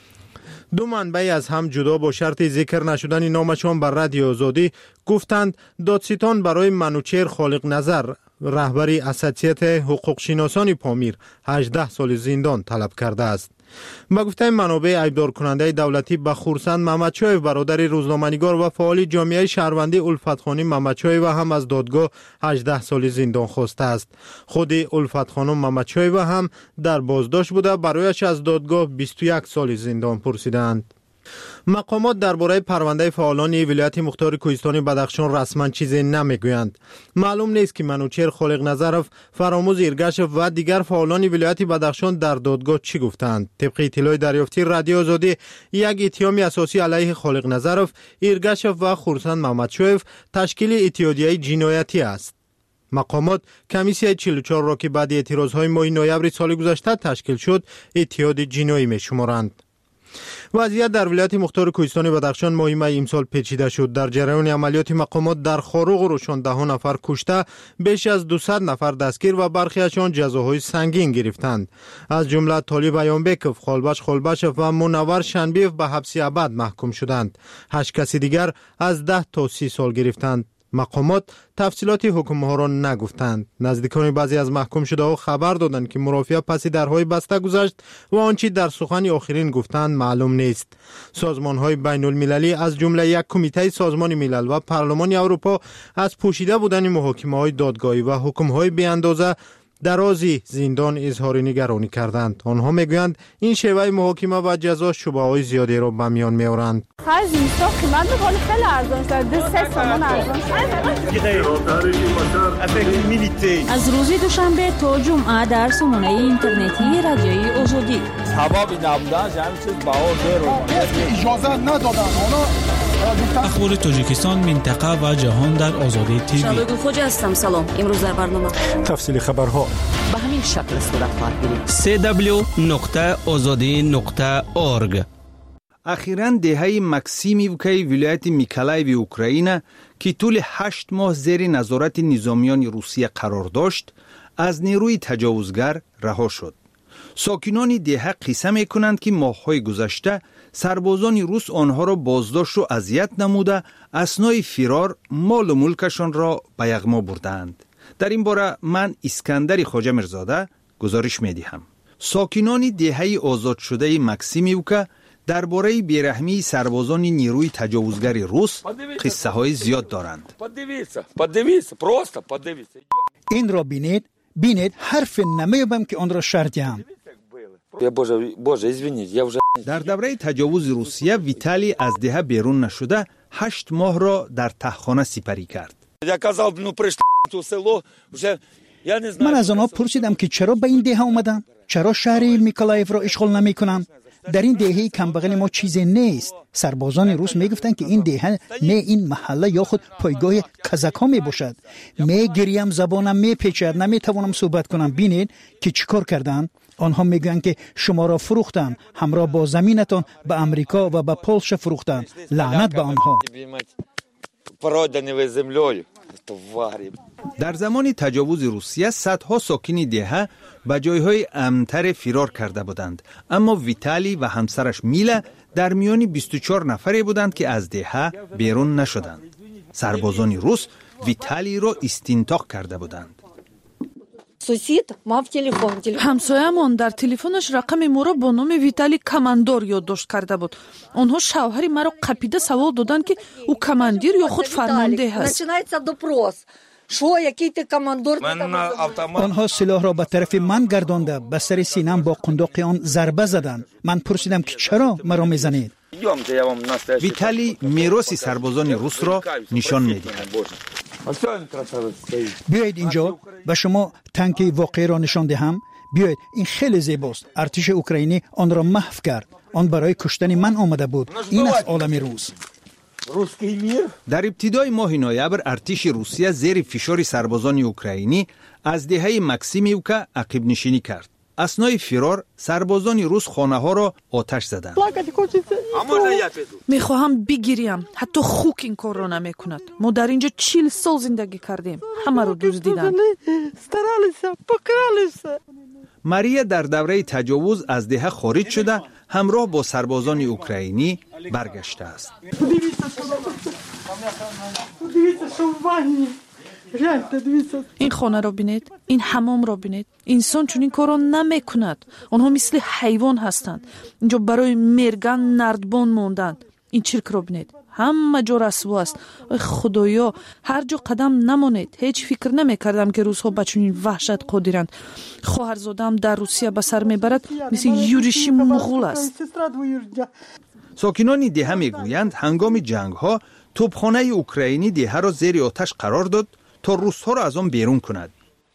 دو منبع از هم جدا با شرط ذکر نشدن نامشان بر رادیو آزادی گفتند دادستان برای منوچهر خالق نظر رهبری اساتید حقوق شناسان پامیر 18 سال زندان طلب کرده است. با گفته منابع عیبدار کننده دولتی به خورسند محمدشاه برادر روزنامه‌نگار و فعال جامعه شهروندی الفت خانی محمدشاه و هم از دادگاه 18 سال زندان خواسته است. خود الفت خانم محمدشاه و هم در بازداشت بوده برایش از دادگاه 21 سال زندان پرسیدند. مقامات درباره پرونده فعالان ولایت مختار کوهستان بدخشان رسما چیزی نمیگویند. معلوم نیست که منوچهر خالق نظرف، فراموز ایرگاشف و دیگر فعالان ولایت بدخشان در دادگاه چی گفتند. طبق اطلاع دریافتی رادیو آزادی یک اتهام اساسی علیه خالق نظرف، ایرگاشف و خورسند محمدشاه تشکیل اتحادیه جنایتی است. مقامات کمیسیه 44 را که بعد اعتراضهای ماه نوامبر سال گذشته تشکیل شد اتحاد جنایی می‌شمارند. وضعیت در ولایت مختار کوهستان بدخشان ماه می امسال پیچیده شد. در جریان عملیات مقامات در خاروق و روشان 10 نفر کشته، بیش از 200 نفر دستگیر و برخیشان جزاهای سنگین گرفتند. از جمله طالب ایانبکوف، خالبش و منور شنبیف به حبس ابد محکوم شدند. 8 کس دیگر از 10 تا 30 سال گرفتند. مقامات تفصیلات حکم ها را نگفتند. نزدیکان بعضی از محکوم شده ها خبر دادند که مرافعه پس درهای بسته گذشت و آنچه در سخن آخرین گفتند معلوم نیست. سازمان های بین المللی از جمله یک کمیته سازمان ملل و پارلمان اروپا از پوشیده بودن محاکمه های دادگاهی و حکم های بی اندازه درازی زندان اظهار نگرانی کردند. آنها میگویند این شیوه محاکمه و جزا شبهه های زیادی را به میان میآورند. خرج اینستا قیمت میکنه خیلی ارزان شده، 3 تومان ارزان شده. از روز دوشنبه تا جمعه در سامانه اینترنتی رادیوی آزادی. ثوابی نبودن همین چیز بهار اجازه ندادن. اخبار تاجیکستان، منطقه و جهان در آزادی تیوی. شبگو خوجا هستم. سلام. امروز در برنامه تفصیل خبرها به همین شکل صورت خواهد گرفت. www.azadi.org. اخیراً دهه مکسیمیوکی ولایت میکلایو اوکراین که طول 8 ماه زیر نظارت نظامیان روسیه قرار داشت، از نیروی تجاوزگر رها شد. ساکنان دهه قصه می‌کنند که ماه‌های گذشته سربازان روس آنها را بازداشت و اذیت نموده اثنای فرار مال و ملکشان را به یغما بردند. در این باره من اسکندر خواجه میرزاده گزارش می‌دهم. ساکنان دهه آزاد شده مکسیمیوکا درباره بیرحمی سربازان نیروی تجاوزگر روس قصه های زیاد دارند. این را بینید حرف نمیابم که آن را شرح دهم. در دوره تجاوز روسیه ویتالی از دهه بیرون نشده 8 ماه را در تهخانه سپری کرد. من از آنها پرسیدم که چرا به این دهه آمدن؟ چرا شهر میکولایف را اشغال نمی کنم؟ در این دهه کمبغل ما چیزی نیست. سربازان روس میگفتند که این دهه نه این محله یا خود پایگاه کازاک ها می باشد. میگریم، زبانم میپیچد، نمیتوانم صحبت کنم. بینید که چیکار کردند؟ آنها میگویند که شما را فروختند، همراه با زمینتان به امریکا و به پولش فروختند. لعنت به آنها. در زمان تجاوز روسیه صدها ساکن دهه به جایهای امن‌تر فرار کرده بودند، اما ویتالی و همسرش میلا در میان 24 نفری بودند که از دهه بیرون نشدند. سربازان روس ویتالی را استنطاق کرده بودند. ҳамсоямон дар телефонаш рақами моро бо номи Виталий командор ёддошт карда буд. онҳо шавҳари маро қапида савол доданд ки ӯ командир ё худ фармондеҳ аст. آنها سلاح را به طرف من گردانده به سر سینم با قنداق آن ضربه زدند. من پرسیدم که چرا مرا میزنید؟ ویتالی میراث سربازان روس را نشان می‌دهد. بیایید اینجا به شما تانک واقعی را نشان دهم. بیایید، این خیلی زیباست. ارتش اوکراینی آن را محو کرد. آن برای کشتن من آمده بود. این است عالم روس. در ابتدای ماه نوامبر ارتش روسیه زیر فشار سربازان اوکراینی از دهه مکسیمیوکا عقب نشینی کرد. اثنای فرار سربازان روس خانه ها را آتش زدند. میخواهم بگیریم، حتی خوک این کار را نمیکند. ما در اینجا 40 سال زندگی کردیم، همه رو دزدیدند. ماریا در دوره تجاوز از دهه خارج شده همراه با سربازان اوکراینی برگشته است. این خانه را بینید، این حمام را بینید. انسان چون این کار را نمی کند. آنها مثل حیوان هستند. اینجا برای مرگن نردبان موندند. این چرک را بینید، همه جا رسوا است. خدایا، هر جا قدم نمانید. هیچ فکر نمی کردم که روزها به چنین وحشت قادرند. خواهرزادم در روسیه به سر میبرد مثل یوریشی مغول است. ساکنان دهه میگویند هنگام جنگ ها توپخانه اوکراینی دهه را زیر آتش قرار داد تا روس‌ها را از آن بیرون کند.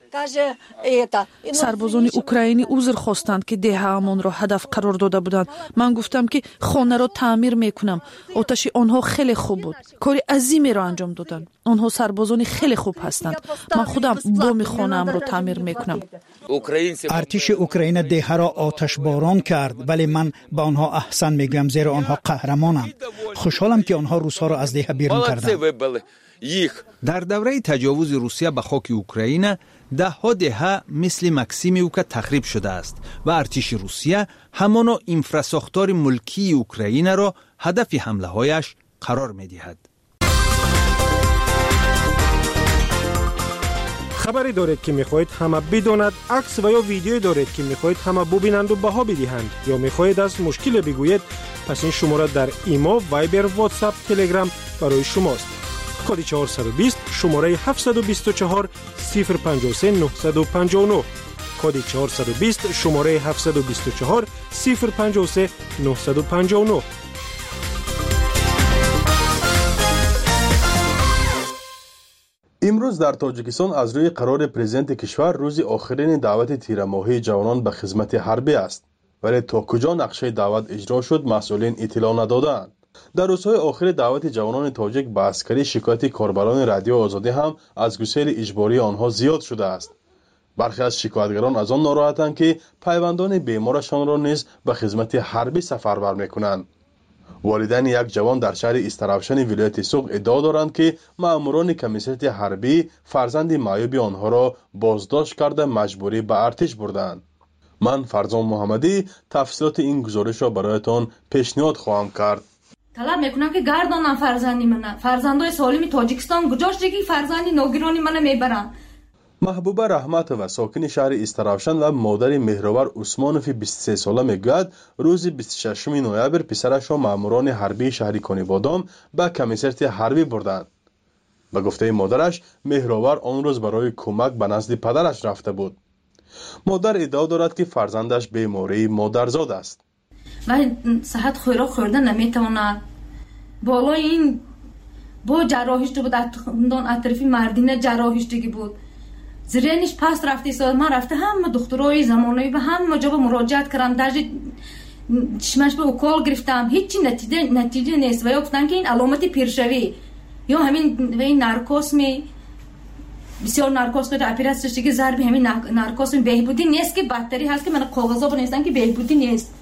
سربازان اوکراینی عذر خواستند که دهه‌مان را هدف قرار داده بودند. من گفتم که خانه را تعمیر میکنم. آتش آنها خیلی خوب بود. کار عظیمی را انجام دادند. آنها سربازان خیلی خوب هستند. من خودم بام خانه‌ام را تعمیر میکنم. ارتش اوکراین دهه را آتش باران کرد، ولی من به آنها احسان میگم زیرا آنها قهرمانند. خوشحالم که آنها روس‌ها را از دهه بیرون کردند. در دوره تجاوز روسیه به خاک اوکراین دهها دهه مثل مکسیمیوکا تخریب شده است و ارتش روسیه همانا انفراساختار ملکی اوکراین را هدف حمله هایش قرار می دهد. خبری دارید که میخواهید همه بداند، عکس و یا ویدیویی دارید که میخواهید همه ببینند و بها بدهند، یا میخواهید از مشکل بگویید، پس این شماره در ایما، وایبر، واتساپ، تلگرام برای شماست. کد 420 شماره 724 053 959. کد 420 شماره 724 053 959. امروز در تاجیکستان از روی قرار پرزیدنت کشور روز آخرین دعوت تیره‌ماهی جوانان به خدمت حربی است، ولی تا کجا نقشه دعوت اجرا شد مسئولین اطلاع ندادند. در روزهای آخر دعوت جوانان تاجیک به عسکری شکایت کاربران رادیو آزادی هم از گسیل اجباری آنها زیاد شده است. برخی از شکایتگران از آن ناراحتند که پیوندان بیمارشان را نیز به خدمت حربی سفربر می‌کنند. والدین یک جوان در شهر استرابشن ولایت سوق ادعا دارند که مأموران کمیسیت حربی فرزند معیوب آنها را بازداشت کرده مجبوری به ارتش بردند. من فرزان محمدی تفصیلات این گزارش را برایتان پیشنهاد خواهم کرد. طلب میکنم که گردانم فرزندی من. فرزندای سالم تاجیکستان کجاست که فرزندی نوگرانی من میبرن؟ محبوبه رحمتова ساکن شهر استرافشن و مادر مهرور عثمانوف 23 ساله میگوید روز 26 نوامبر پسرش را ماموران حربی شهر کانیبادام به کمیسریت حربی بردند. به گفته مادرش مهرور آن روز برای کمک به نزد پدرش رفته بود. مادر ادعا دارد که فرزندش بیماری مادرزاد است. و صحت خوراک خوردن نمیتواند. بالای این با جراحیش بود، اطرافی مردینه جراحیشتگی بود. زرینش پس رفته سال من رفته همه دکترای زمانه‌ای به همه جا مراجعت کردم، در چشمش به اوکال گرفتم، هیچی نتیجه نیست. و یا گفتن که این علامت پیرشوی یا همین این نارکوس می بسیار نارکوس کرده اپراسیون دیگه ضرب همین نارکوس بهبودی نیست که بدتری هست که من کاغذا بنویسن که بهبودی نیست.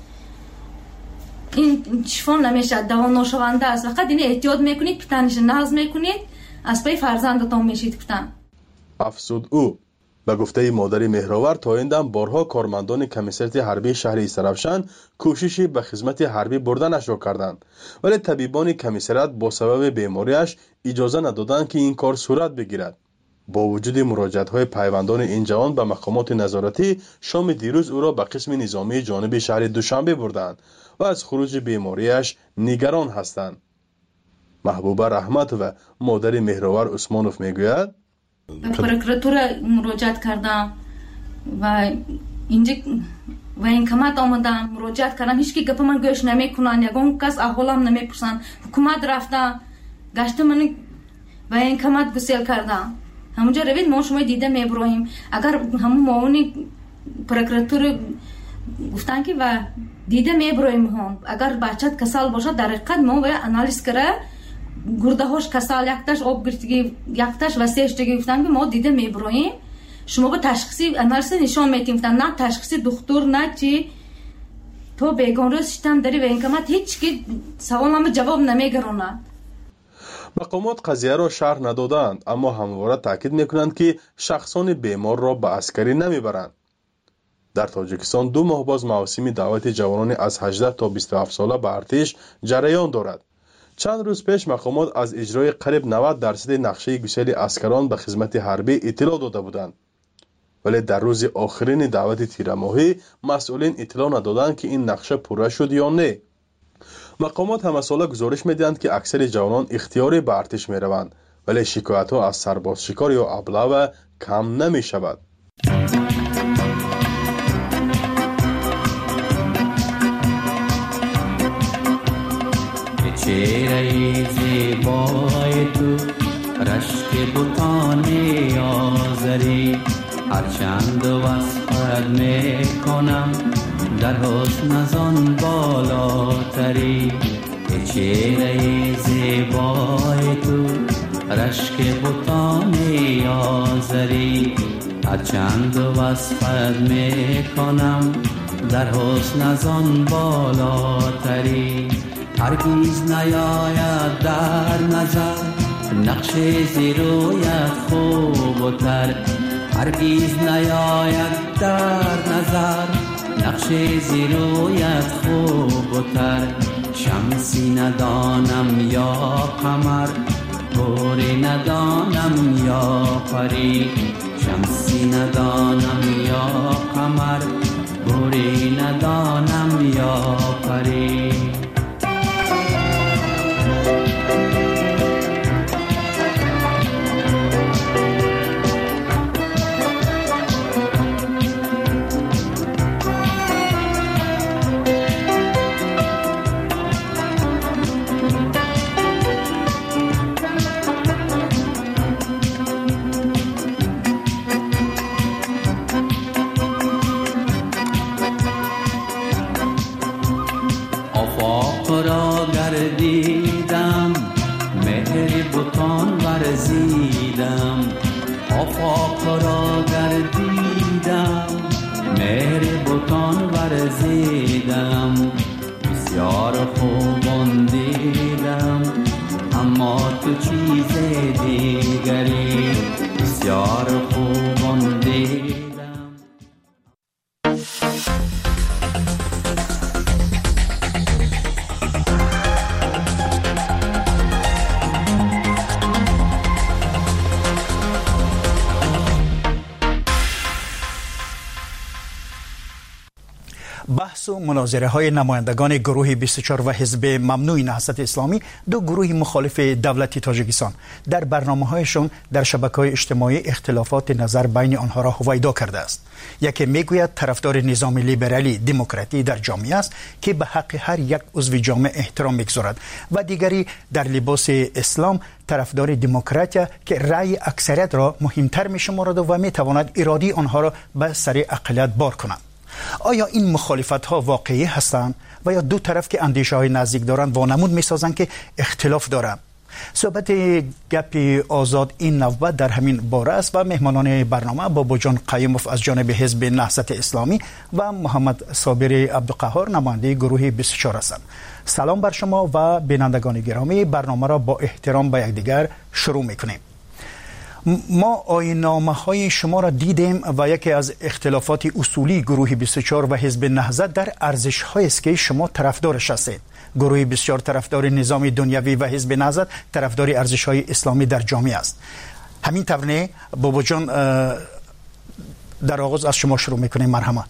این شفا نمیشه، دوا ناشونده است. فقط این احتیاط میکنید، پتنش ناز میکنید، از پای فرزندتان میشید پتن. افسود او. به گفته مادر مهرور تا این دم بارها کارمندان کمیسریت حربی شهر استرافشن کوششی به خدمت حربی بردنش را کردند، ولی طبیبان کمیسریت با سبب بیماریش اجازه ندادند که این کار صورت بگیرد. با وجود مراجعت‌های پیوندان این جوان به مقامات نظارتی، شام دیروز او را به قسم نظامی جانب شهر دوشنبه بردند و از خروج بیماریش نگران هستند. محبوبه رحمتova مادر مهرور عثمانوف میگوید پروکراتور مراجعت کردم و اینجا و این کمات آمدم مراجعت کردم، هیچ کی گپ من گوش نمیکنن، یگان کس احوالم نمیپرسن. حکومت رفتم گشتم من و این کمات گسیل کردم. همونجا روید ما شما دیده میبرویم. اگر همون معاون پروکراتور گفتن که و دیده میبرویم هم، اگر بچت کسال باشه در حقیقت ما باید انالیز کرده گرده هاش کسال یکتاش آب گرفتگی یکتاش وسیعشتگی گفتن که ما دیده میبرویم شما با تشخیصی انالیز نشان میتیم گفتن نه تشخیصی دکتر نه چی تو بیگان روز شتم داری و این کمت هیچ که سوال هم جواب نمیگرونه. مقامات قضیه را شرح ندادند، اما همواره تاکید میکنند که شخصان بیمار را به عسکری نمیبرند. در تاجیکستان 2 ماه باز مراسم دعوت جوانان از 18 تا 27 ساله به ارتش جریان دارد. چند روز پیش مقامات از اجرای قریب 90% نقشه گسیل عسکران به خدمت حربی اطلاع داده بودند، ولی در روز آخرین دعوت تیر ماهی مسئولین اطلاع ندادند که این نقشه پوره شد یا نه. مقامات همه ساله گزارش میدهند که اکثر جوانان اختیاری به ارتش میروند، ولی شکایت ها از سرباز شکار یا ابله کم نمی شود. چهره زیبای تو رشک بوتان آزری هرچند وصفت میکنم در حسن ازان بالاتری. چهره زیبای تو رشک بوتان آزری هرچند وصفت میکنم در حسن ازان بالاتری. هرگیز نیاید در نظر نقش زیرویت خوب و تر، هرگیز نیاید در نظر نقش زیرویت خوب و تر. شمسی ندانم یا قمر گوری ندانم یا پری، شمسی ندانم یا قمر گوری ندانم یا پری. آفاق را گردیدم مهر بوتان ورزیدم، بسیار خوبان دیدم اما تو چیز دیگری، بسیار خوبان دیدم. بحث و مناظره های نمایندگان گروه 24 و حزب ممنوع نهضت اسلامی، دو گروه مخالف دولت تاجیکستان، در برنامه‌هایشان در شبکه‌های اجتماعی اختلافات نظر بین آنها را هویدا کرده است. یکی میگوید طرفدار نظام لیبرالی دموکراتی در جامعه است که به حق هر یک عضو جامعه احترام می‌گذارد و دیگری در لباس اسلام طرفدار دموکراتیا که رأی اکثریت را مهمتر می‌شمارد و می‌تواند اراده آنها را به سر اقلیت بار کند. آیا این مخالفت‌ها واقعی هستند و یا دو طرف که اندیشه‌های نزدیک دارند وانمود می‌سازند که اختلاف دارند؟ صحبت گپ آزاد این نوبت در همین باره است و مهمانان برنامه بابا جان قیوموف از جانب حزب نهضت اسلامی و محمد صابر عبدالقهار نماینده گروه 24 هستند. سلام بر شما و بینندگان گرامی، برنامه را با احترام به یکدیگر شروع می‌کنیم. ما آیین‌نامه‌های شما را دیدیم و یکی از اختلافات اصولی گروه 24 و حزب نهضت در ارزش‌هایی است که شما طرفدارش هستید. گروه 24 طرفدار نظام دنیوی و حزب نهضت طرفدار ارزش‌های اسلامی در جامعه است. همین طور بابا جان، در آغاز از شما شروع می‌کنیم. مرحبا.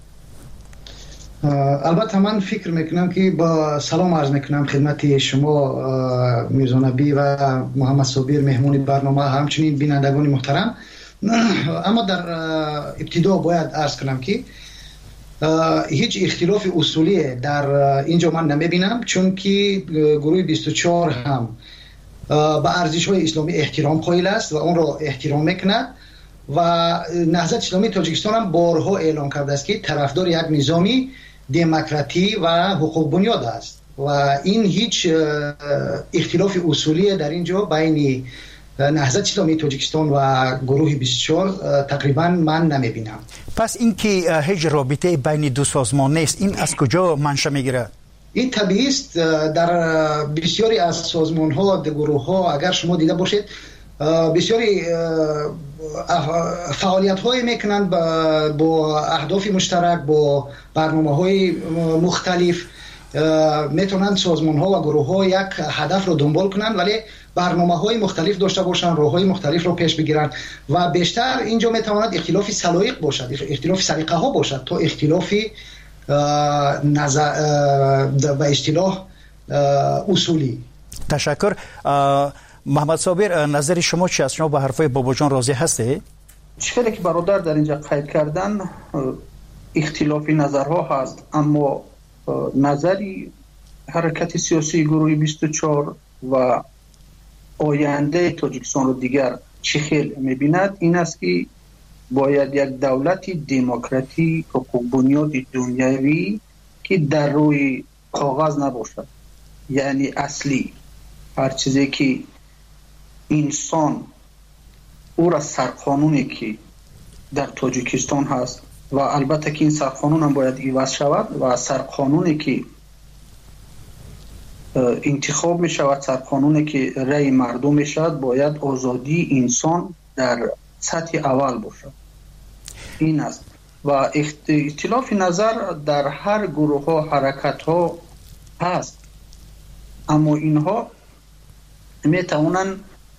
البته من فکر میکنم که با سلام عرض میکنم خدمت شما میرزا نبی و محمد صابر مهمون برنامه، همچنین بینندگان محترم. اما در ابتدا باید عرض کنم که هیچ اختلاف اصولی در اینجا من نمیبینم، چون که گروه 24 هم به ارزش‌های اسلامی احترام قائل است و اون را احترام میکند و نهضت اسلامی تاجیکستان هم بارها اعلام کرده است که طرفدار یک نظامی دموکراتی و حقوق بنیاد است و این هیچ اختلاف اصولی در اینجا بین نهضت اسلامی تاجیکستان و گروه 24 تقریبا من نمیبینم. پس این که هیچ رابطه بین دو سازمان نیست، این از کجا منشأ میگیره؟ این طبیعی است. در بسیاری از سازمان ها، گروه ها اگر شما دیده باشید بسیاری فعالیت های میکنند با اهداف مشترک، با برنامه های مختلف. میتونند سازمان ها و گروه ها یک هدف رو دنبال کنند ولی برنامه های مختلف داشته باشند، راه های مختلف رو پیش بگیرند و بیشتر اینجا میتواند اختلاف سلایق باشد، اختلاف سلیقه ها باشد تا اختلاف به اصطلاح اصولی. تشکر. محمد صابر، نظر شما چی است؟ شما با حرفای بابا جان راضی هستی؟ چیزی که برادر در اینجا قید کردن اختلافی نظرها هست، اما نظری حرکت سیاسی گروه 24 و آینده تاجیکستان رو دیگر چی خیل می‌بیند این است که باید یک دولت دموکراتی حقوق بنیاد دنیوی که در روی کاغذ نباشد، یعنی اصلی هر چیزی که انسان او را سرقانونی که در تاجیکستان هست و البته که این سرقانون هم باید عوض شود و سرقانونی که انتخاب می شود، سرقانونی که رأی مردم می شود، باید آزادی انسان در سطح اول باشد. این است و اختلاف نظر در هر گروه ها حرکت ها هست، اما اینها می توانند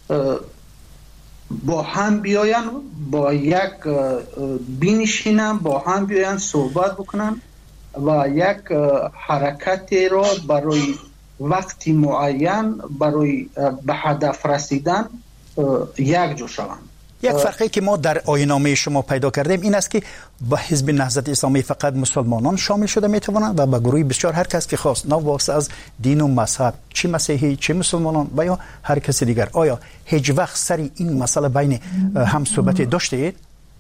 با هم بیاین، با یک بینشینن، با هم بیاین صحبت بکنن و یک حرکت را برای وقت معین برای به هدف رسیدن یک جو شوند. یک فرقی که ما در آیین‌نامه شما پیدا کردیم این است که با حزب نهضت اسلامی فقط مسلمانان شامل شده میتوانند و با گروه 24 هر کس که خواست، نه واسه از دین و مذهب، چه مسیحی چه مسلمانان و یا هر کس دیگر. آیا هیچ وقت سر این مسئله بین هم صحبت داشتید؟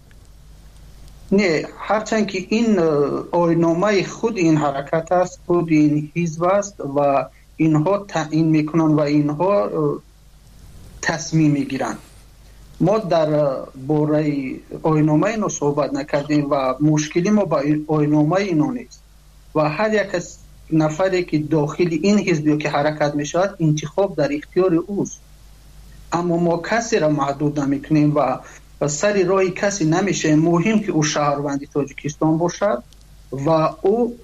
نه، هرچند که این آیین‌نامه خود این حرکت است، خود این حزب است و اینها تعیین میکنن و اینها تصمیم میگیرن. ما در باره آیین‌نامه اینو صحبت نکردیم و مشکلی ما با آیین‌نامه اینو نیست و هر یک از نفری که داخل این حزبی که حرکت میشود انتخاب در اختیار اوست، اما ما کسی را محدود نمیکنیم و سری راهی کسی نمیشه. مهم که او شهروند تاجیکستان باشد و او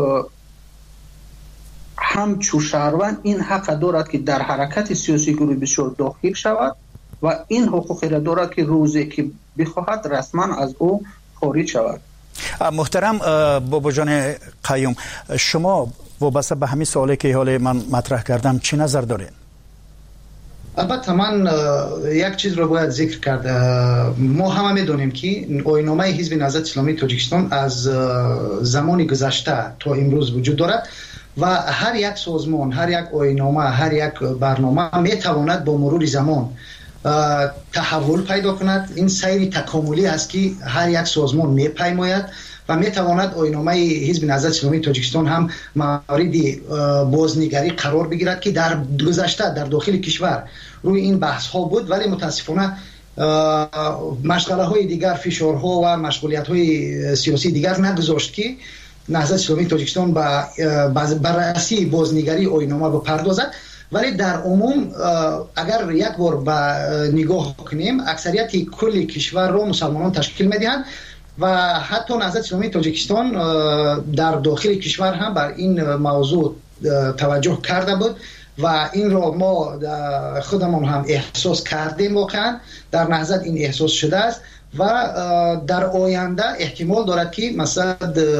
همچو شهروند این حق دارد که در حرکت سیاسی گروه 24 داخل شود و این حقوق را دارد که روزی که بخواهد رسما از او خارج شود. محترم بابا جان قیوم، شما وابسته به همین سوالی که حالا من مطرح کردم چی نظر دارین؟ البته من یک چیز رو باید ذکر کرد. ما همه میدونیم که آیین‌نامه حزب نهضت اسلامی تاجیکستان از زمان گذشته تا امروز وجود دارد و هر یک سازمان، هر یک آیین‌نامه، هر یک برنامه میتواند با مرور زمان تحول پیدا کند. این سیر تکاملی است که هر یک سازمان میپیماید و میتواند آیین‌نامه حزب نهضت اسلامی تاجیکستان هم مورد بازنگری قرار بگیرد که در گذشته در داخل کشور روی این بحث ها بود، ولی متاسفانه مشغله های دیگر، فشارها و مشغولیت های سیاسی دیگر نگذاشت که نهضت اسلامی تاجیکستان به بررسی بازنگری آیین‌نامه بپردازد. ولی در عموم اگر یک بار به نگاه کنیم، اکثریت کل کشور رو مسلمانان تشکیل میدهند و حتی نهضت اسلامی تاجیکستان در داخل کشور هم بر این موضوع توجه کرده بود و این را ما خودمون هم احساس کردیم. واقعا در نهضت این احساس شده است و در آینده احتمال دارد که مثلا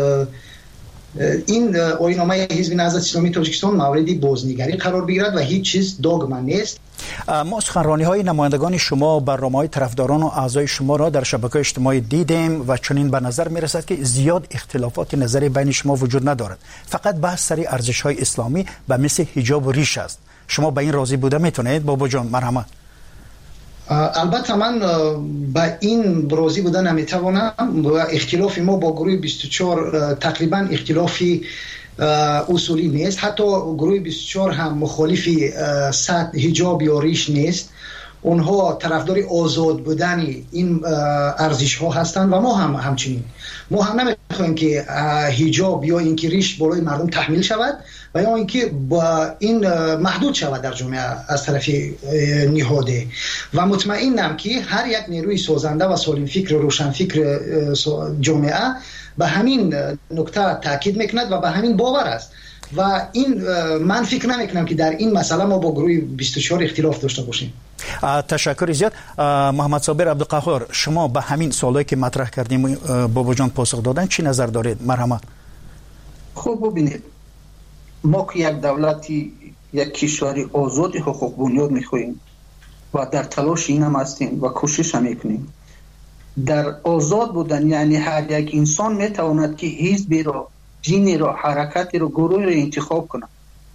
این آیین‌نامه حزب نهضت اسلامی تاجیکستان مورد بازنگری قرار بگیرد و هیچ چیز داغمه نیست. ما سخنرانی‌های نمایندگان شما، برنامه‌های طرفداران و اعضای شما را در شبکه‌های اجتماعی دیدیم و چنین به نظر می‌رسد که زیاد اختلافات نظری بین شما وجود ندارد. فقط بحث سر ارزش‌های اسلامی به مثل حجاب و ریش است. شما به این راضی بوده میتونید بابا جان؟ مرحمت. البته من با این راضی بودن نمیتوانم. اختلاف ما با گروه 24 تقریبا اختلافی اصولی نیست. حتی گروه 24 هم مخالف حجاب یا ریش نیست. اونها طرفدار آزاد بودن این ارزش ها هستند و ما هم همچنین. ما هم نمیخوایم که حجاب یا اینکه ریش بالای مردم تحمیل شود و یا اینکه با این محدود شود در جامعه از طرف نهاده. و مطمئنم که هر یک نیروی سازنده و سالم فکر و روشن فکر جامعه به همین نکته تاکید میکند و به همین باور است و این من فکر نمیکنم که در این مسئله ما با گروه 24 اختلاف داشته باشیم. تشکر زیاد. محمد صابر عبدالقهار، شما به همین سوالایی که مطرح کردیم بابا جان پاسخ دادن چی نظر دارید؟ مرحمت. خب ببینید، ما که یک دولتی، یک کشوری آزاد حقوق بنیاد میخواهیم و در تلاش این هم هستیم و کوشش هم میکنیم. در آزاد بودن یعنی هر یک انسان میتواند که حزبی را، دینی را، حرکتی را، گروهی را انتخاب کنه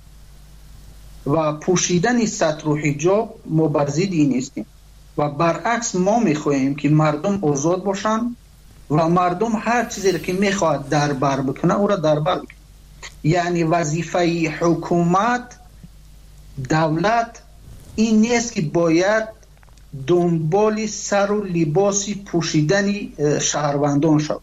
و پوشیدن ستر و حجاب ما بر ضد این نیستیم و برعکس ما میخواهیم که مردم آزاد باشن و مردم هر چیزی را که میخواد دربر بکنه او را دربر بکنه. یعنی وظیفه حکومت، دولت این نیست که باید دنبال سر و لباسی پوشیدن شهروندان شد.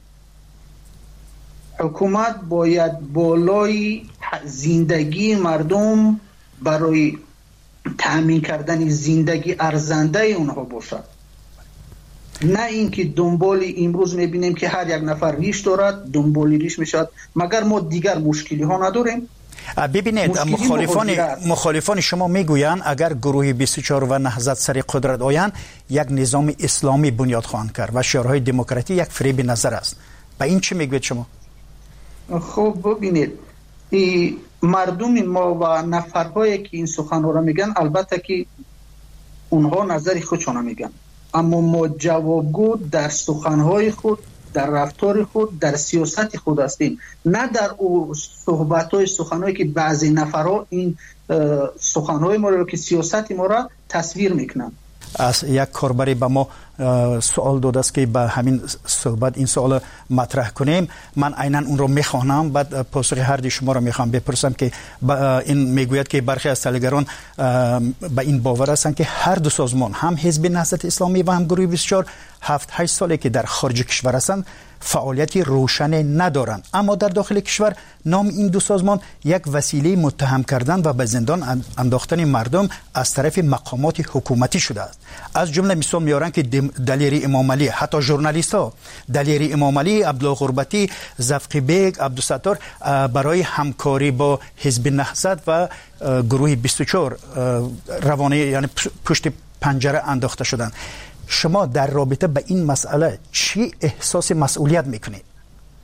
حکومت باید بالای زندگی مردم برای تأمین کردن زندگی ارزنده اونها باشد، نه اینکه دنبال امروز میبینیم که هر یک نفر ریش دارد دنبال ریش میشد، مگر ما دیگر مشکلی ها نداریم. ببینید، مخالفان شما میگویند اگر گروه 24 و نهضت سر قدرت آیند یک نظام اسلامی بنیاد خواهند کرد و شعارهای دموکراتی یک فریب نظر است. به این چی میگوید شما؟ خب ببینید، مردم ما و نفرهایی که این سخنها را میگن البته که اونها نظر خودشون میگن، اما ما جوابگو در سخنهای خود، در رفتار خود، در سیاست خود هستیم، نه در صحبت‌های سخنهایی که بعضی نفرها این سخنهای ما را که سیاست ما را تصویر میکنن. از یک کاربری به ما سوال داده است که به همین صحبت این سوال مطرح کنیم. من عیناً اون رو میخوانم، بعد پاسخ هر دی شما رو میخوام بپرسم که این میگوید که برخی از تحلیلگران به این باور هستند که هر دو سازمان، هم حزب نهضت اسلامی و هم گروه 24، 7-8 ساله که در خارج کشور هستند فعالیتی روشن ندارند، اما در داخل کشور نام این دو سازمان یک وسیله متهم کردن و به زندان انداختن مردم از طرف مقامات حکومتی شده است. از جمله مثال میارن که دلیری امام علی، حتی ژورنالیست ها، دلیری امام علی، عبدالله غربتی، زفقی بیگ، عبدالستار برای همکاری با حزب نهضت و گروه 24 روانه، یعنی پشت پنجره انداخته شدند. شما در رابطه با این مسئله چی احساس مسئولیت میکنید؟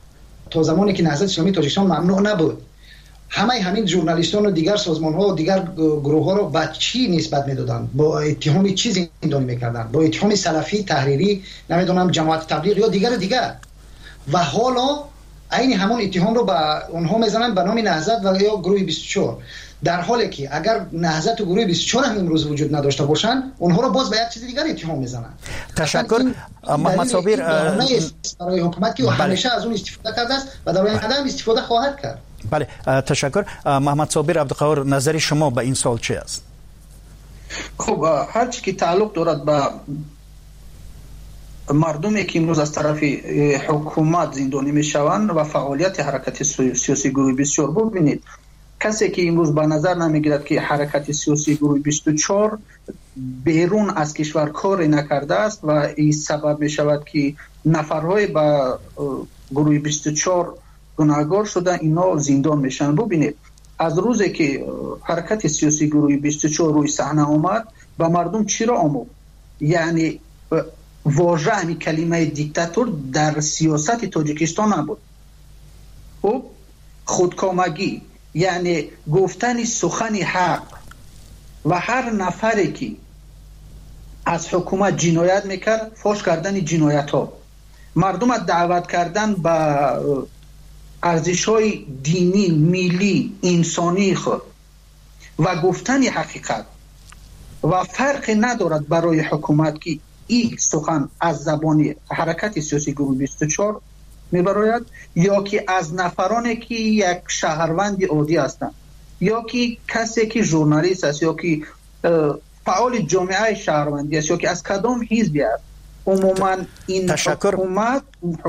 تا زمانی که نهضت اسلامی تاجیکستان ممنوع نبود، همین ژورنالیستان و دیگر سازمان ها و دیگر گروه ها رو با چی نسبت میدادن؟ با اتهام چی زندانی میکردن؟ با اتهام سلفی، تحریری، نمیدونم جماعت تبلیغ یا دیگر. و حالا عین همون اتهام رو با اونها میزنن به نام نهضت و یا گروه 24، در حالی که اگر نهضت و گروه 24 هم امروز وجود نداشته باشن، اونها رو باز به یک چیز دیگر اتهام میزنن. تشکر محمد صابر. برای حکومت که همیشه از اون استفاده کرده است و در آینده هم استفاده خواهد کرد. بله تشکر. محمد صابر عبدالقهار، نظر شما به این سوال چی است؟ خب هر چی که تعلق دارد به مردمی که امروز از طرف حکومت زندانی میشوند و فعالیت حرکت سیاسی گروه 24، ببینید کسی که امروز به نظر نمیگیرد که حرکت سیاسی گروه 24 بیرون از کشور کار نکرده است و این سبب می شود که نفرهای به گروه 24 گناهکار شده اینا زندان میشن. ببینید از روزی که حرکت سیاسی گروه 24 روی صحنه آمد به مردم چی را آموخت؟ یعنی واژه همین کلمه دیکتاتور در سیاست تاجیکستان نبود. خب خودکامگی، یعنی گفتن سخن حق و هر نفری که از حکومت جنایت میکرد فاش کردن جنایت ها، مردم دعوت کردن به ارزش های دینی، ملی، انسانی خود و گفتن حقیقت و فرق ندارد برای حکومت که این سخن از زبانی حرکت سیاسی گروه 24 میبراید یا که از نفرانی که یک شهروند عادی هستند یا که کسی که ژورنالیست است یا که فعال جامعه شهروندی است یا که از کدام حزبی است. عموما این حکومت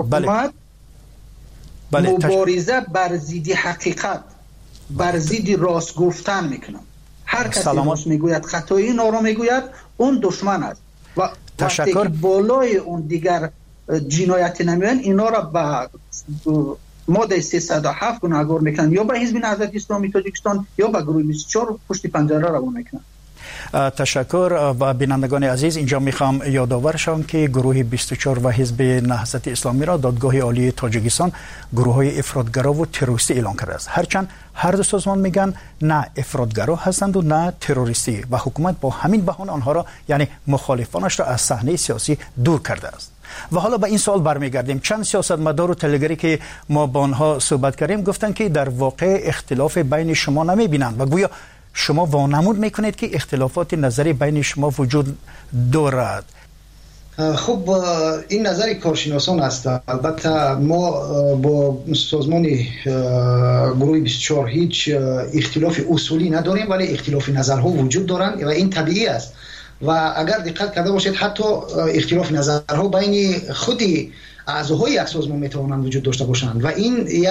مبارزه بر ضد حقیقت، بر ضد راست گفتن میکنه. هر کسی راست میگوید خطای این را میگوید اون دشمن است و وقتی که بالای اون دیگر جنایت نمیان اینا را به ماده 307 گناهکار میکنن یا به حزب نهضت اسلامی تاجیکستان یا به گروه 24 پشت پنجره روان میکنن. تشکر. و بینندگان عزیز، اینجا میخوام یادآور شوم که گروه 24 و حزب نهضت اسلامی را دادگاه عالی تاجیکستان گروه های افراطگرا و تروریستی اعلام کرده است. هرچند هر دو سازمان میگن نه افراطگرا هستند و نه تروریستی و حکومت با همین بهانه آنها را یعنی مخالفانش را از صحنه سیاسی دور کرده است. و حالا به این سوال برمیگردیم. چند سیاستمدار و تلگری که ما با آنها صحبت کردیم گفتن که در واقع اختلاف بین شما نمیبینند و گویا شما وانمود میکنید که اختلافات نظری بین شما وجود دارد. خب این نظر کارشناسان است. البته ما با سازمان گروه 24 هیچ اختلاف اصولی نداریم، ولی اختلاف نظرها وجود دارند و این طبیعی است. و اگر دقت کرده باشید حتی اختلاف نظرها بین خود اعضاهای یک سازمان میتوانند وجود داشته باشند و این یک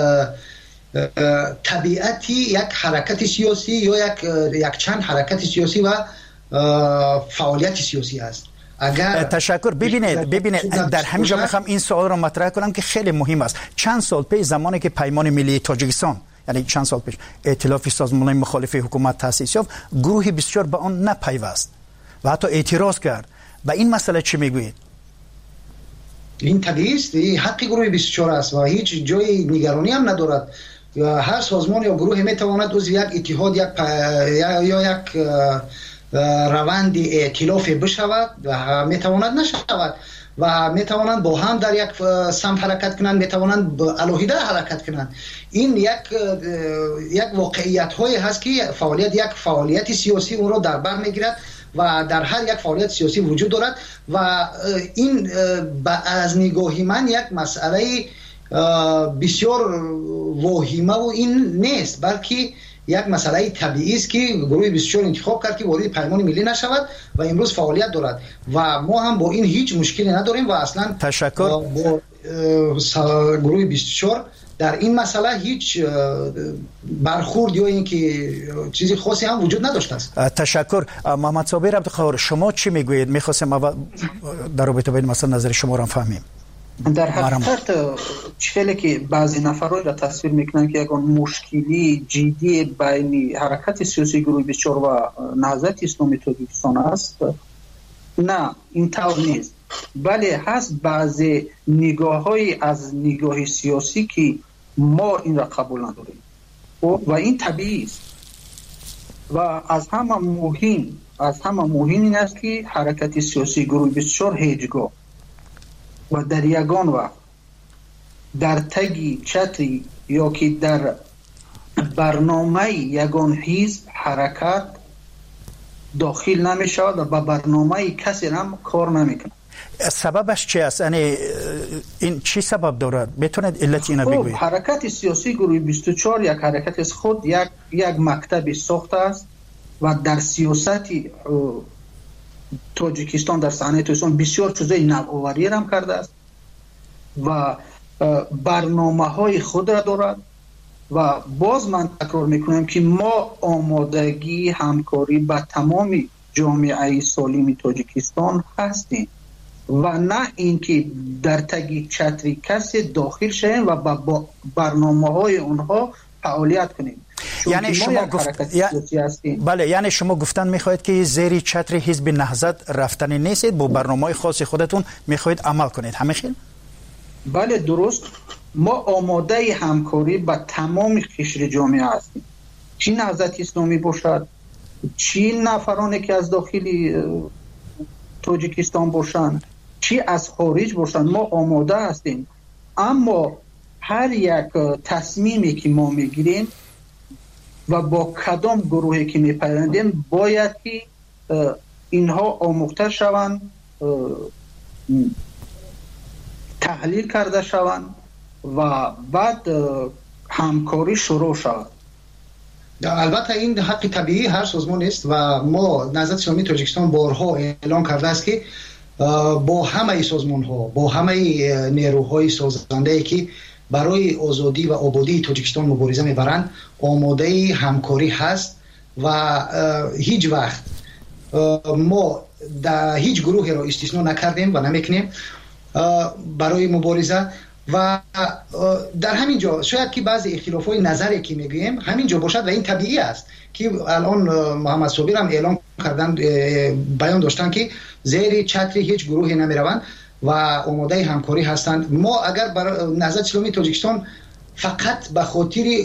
طبیعتی یک حرکت سیاسی یا یک چند حرکت سیاسی و فعالیت سیاسی است. تشکر. ببینید در همینجا میخوام این سوال را مطرح کنم که خیلی مهم است. چند سال پیش زمانی که پیمان ملی تاجیکستان یعنی چند سال پیش ائتلاف سازمان‌های مخالف حکومت تأسیس یافت، گروه 24 به آن نپیوست و حتی اعتراض کرد. به این مسئله چی میگویید؟ این طبیعی است، این حق گروه 24 است و هیچ جای نگرانی هم ندارد. هر سازمان یا گروه میتواند عضو یک اتحاد یا یک روند ائتلاف بشود و میتواند نشود و میتوانند با هم در یک سمت حرکت کنند، میتوانند علاهیده حرکت کنند. این یک واقعیت هایی هست که یک فعالیت سیاسی اون را در بر میگیرد و در هر یک فعالیت سیاسی وجود دارد و این از نگاهی من یک مسئله بسیار واهمه و این نیست، بلکه یک مسئله طبیعی است که گروه 24 انتخاب کرد که وارد پیمان ملی نشود و امروز فعالیت دارد و ما هم با این هیچ مشکلی نداریم و اصلا تشکر. با گروه 24 در این مسئله هیچ برخورد یا اینکه چیزی خاصی هم وجود نداشته است. تشکر. محمد صابر عبدالقهار، شما چی میگویید؟ میخواستم اول در رابطه با این مسئله نظر شما را فهمیم. در حقیقت چیزی که بعضی نفرها را تصویر میکنن که یک مشکلی جدی بین حرکت سیاسی گروه 24 و نهضت اسلامی تاجیکستان است، نه این طور نیست. ولی هست بعضی نگاه‌های از نگاه سیاسی که ما این را قبول نداریم و این طبیعی است. و از همه مهم این است که حرکت سیاسی گروه 24 هیچگاه و در یگان وقت در تگی چتری یا که در برنامه یگان حزب حرکت داخل نمیشه و با برنامه کسی هم کار نمیکنه. سببش چی است؟ یعنی این چی سبب دارد؟ میتونید علت اینو بگویید؟ حرکت سیاسی گروه 24 یک حرکت از خود یک مکتب ساخته است و در سیاست تاجیکستان در صحنه تاجیکستان بسیار چیزای نوآوری هم کرده است و برنامه های خود را دارد و باز من تکرار میکنم که ما آمادگی همکاری با تمام جامعه سالم تاجیکستان هستیم و نه اینکه در تگی چتری کسی داخل شویم و با برنامه های اونها فعالیت کنیم. یعنی شما بله، یعنی شما گفتن میخواهید که زیر چتر حزب نهضت رفتنی نیستید، با برنامه خاص خودتون میخواهید عمل کنید، همین خیلی؟ بله درست. ما آماده همکاری با تمام قشر جامعه هستیم، چی نهضت اسلامی باشد، چی نفرانی که از داخل تاجیکستان باشند، چی از خارج باشند، ما آماده هستیم. اما هر یک تصمیمی که ما میگیریم و با کدام گروهی که میپیوندیم باید که اینها آموخته شوند، تحلیل کرده شوند و بعد همکاری شروع شود. البته این حق طبیعی هر سازمان است و ما نهضت اسلامی تاجیکستان بارها اعلام کرده است که با همه سازمان ها، با همه نیروهای سازنده که برای آزادی و آبادی تاجیکستان مبارزه میبرند آماده همکاری هست و هیچ وقت ما در هیچ گروهی را استثنا نکردیم و نمیکنیم برای مبارزه. و در همین جا شاید که بعضی اختلافات نظری که میگوییم همین جا باشد و این طبیعی است که الان محمد صابر هم اعلام کردن، بیان داشتن که زیر چتر هیچ گروهی نمیروند و آماده همکاری هستند. ما اگر برای نهضت اسلامی تاجیکستان فقط به خاطر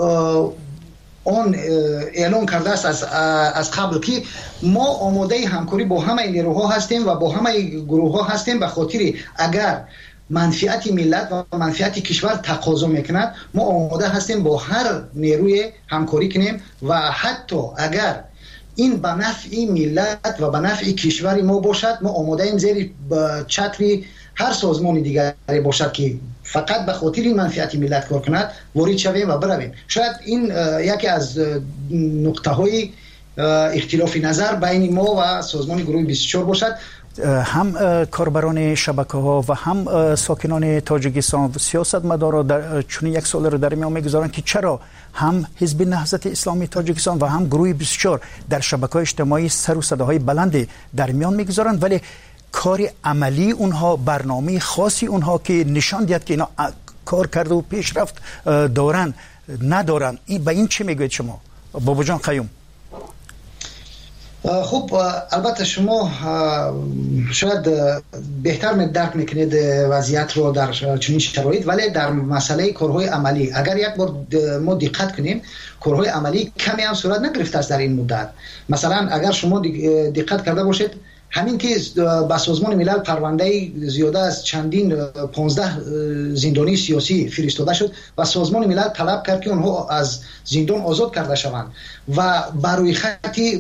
آن اعلان کرده است از قبل که ما آماده همکاری با همه نیروها هستیم و با همه گروه ها هستیم، به خاطر اگر منفعت ملت و منفعت کشور تقاضا میکند ما آماده هستیم با هر نیروی همکاری کنیم و حتی اگر این به نفع ملت و به نفع کشور ما باشد ما آماده ایم زیر چتر هر سازمان دیگری باشد که فقط به خاطر منفعت ملت کار کند وارد شویم و برویم. شاید این یکی از نقطه های اختلاف نظر بین ما و سازمان گروه 24 باشد. هم کاربران شبکه ها و هم ساکنان تاجیکستان و سیاستمداران در چون یک سال رو در میان میگذارند که چرا هم حزب نهضت اسلامی تاجیکستان و هم گروه 24 در شبکه های اجتماعی سر و صداهای بلند در میان میگذارند ولی کار عملی اونها، برنامه خاصی اونها که نشان دهد که اینا کار کرده و پیشرفت دارن ندارن. به این چه میگوید شما بابا جان قیوم؟ خب البته شما شاید بهتر درک میکنید وضعیت رو در چنین شرایط، ولی در مسئله کارهای عملی اگر یک بار ما دقت کنیم کارهای عملی کمی هم صورت نگرفته است در این مدت. مثلا اگر شما دقت کرده باشید همین که با سازمان ملل پرونده زیاده از چندین 15 زندانی سیاسی فرستاده شد و سازمان ملل طلب کرد که اونها از زندان آزاد کرده شوند و برای خطی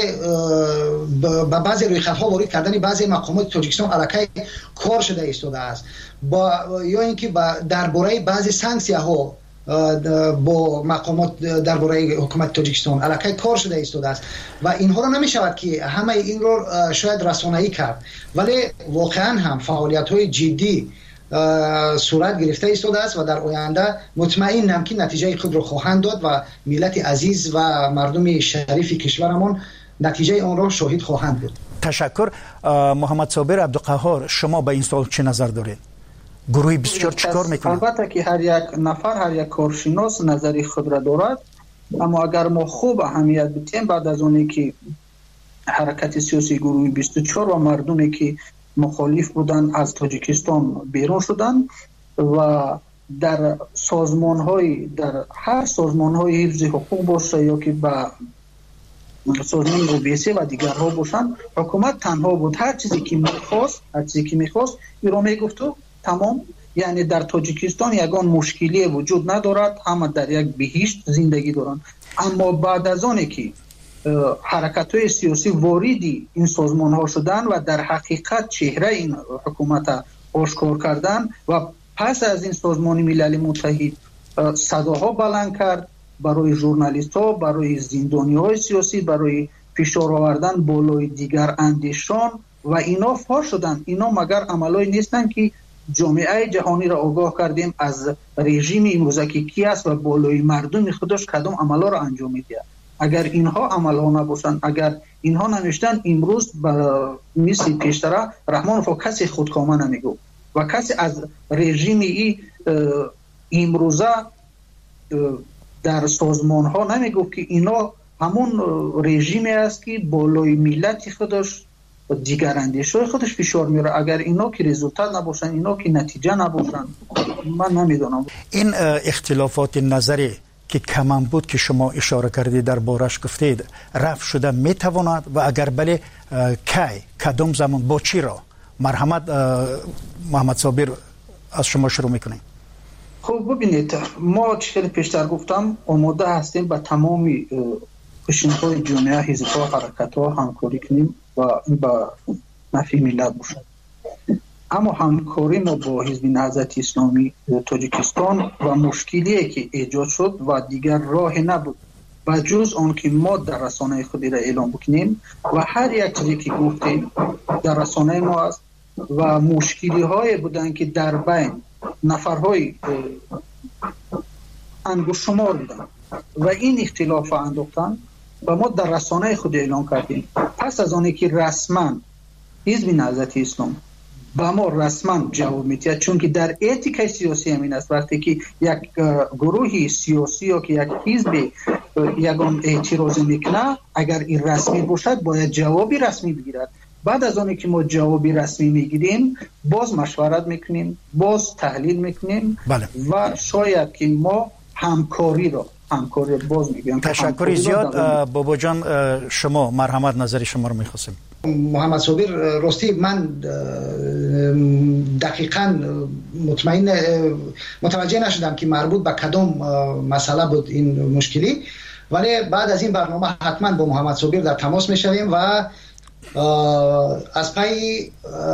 بعضی روی خطها وارد کردن بعضی مقامات تاجیکستان علاقه کار شده ایستاده است یا اینکه درباره بعضی سانکسیه ها با مقامات درباره حکومت تاجیکستان علاقه کار شده ایستاده است و اینها رو نمی شود که همه این رو شاید رسانه‌ای کرد، ولی واقعا هم فعالیت های جدی صورت گرفته ایستاده است و در آینده مطمئنم که نتیجه خود رو خواهند داد و ملت عزیز و مردم شریف کشورمان نتیجه آن را شاهد خواهند بود. تشکر. محمد صابر عبدالقهار، شما به این سوال چه نظر دارید؟ گروه 24 چیکار میکنه؟ البته که هر یک نفر، هر یک کارشناس نظری خود را دارد، اما اگر ما خوب اهمیت بدیم بعد از اونی که حرکت سیاسی گروه 24 و مردمی که مخالف بودن از تاجیکستان بیرون شدن و در در هر سازمان‌های حفظ حقوق باشه یا که با سازمان OBSE و دیگرها باشن، حکومت تنها بود هر چیزی که میخواست ایران میگفت تمام. یعنی در تاجیکستان یگان مشکلی وجود ندارد، همه در یک بهشت زندگی دارند. اما بعد از آنی که حرکت‌های سیاسی واردی این سازمان‌ها شدن و در حقیقت چهره این حکومت آشکار کردن و پس از این سازمان ملل متحد صداها بلند کرد برای ژورنالیست‌ها، برای زندانی‌های سیاسی، برای فشار آوردن بالای دیگر اندیشان و اینا فاش شدن. اینا مگر عملای نیستن که جامعه جهانی را آگاه کردیم از رژیم امروزه که کی است و بالای مردم خودش کدام عملا را انجام میده. اگر اینها عملها نباشند، اگر اینها نمیشتن، امروز مثل پیشتر رحمانوف کسی خودکامه نمیگو و کسی از رژیم امروزه در سازمان ها نمیگو که اینا همون رژیمی است که بالای ملت خودش دیگر اندیشه خودش فشار میاره. اگر اینا که رزولتات نباشن، اینا که نتیجه نباشن، من نمیدونم. این اختلافات نظری که کمان بود که شما اشاره کردید در بارش گفتید رفع شده میتواند و اگر بله کی کدام زمان با چی را؟ مرحمت محمد صابر از شما شروع میکنیم. خب ببینید، ما چه پیشتر گفتم آماده هستیم با تمامی قشنهای جامعه، حزب‌ها، حرکت‌ها همکاری کنیم و این با نفع ملت باشد. اما همکاری ما با حزب نهضت اسلامی تاجیکستان و مشکلی که ایجاد شد و دیگر راه نبود و جز آن که ما در رسانه خودی را اعلام بکنیم و هر یک چیزی که گفتیم در رسانه ما است و مشکلی های بودن که در بین نفرهای انگشت شمار بودن و این اختلاف انداختن و ما در رسانه خود اعلام کردیم. پس از آنی که رسما حزب نهضت اسلام با ما رسما جواب میده، چون که در اتیکای سیاسی همین است وقتی که یک گروهی سیاسی یا که یک حزب یگان اعتراض میکنه، اگر این رسمی باشد باید جوابی رسمی بگیرد. بعد از آنی که ما جوابی رسمی میگیریم باز مشورت میکنیم، باز تحلیل میکنیم و شاید که ما همکاری باز میگیم. تشکر زیاد. بابا جان شما مرحمت نظر شما رو میخواستیم. محمد صابر راستی من دقیقاً متوجه نشدم که مربوط به کدام مسئله بود این مشکلی، ولی بعد از این برنامه حتما با محمد صابر در تماس میشویم و از پای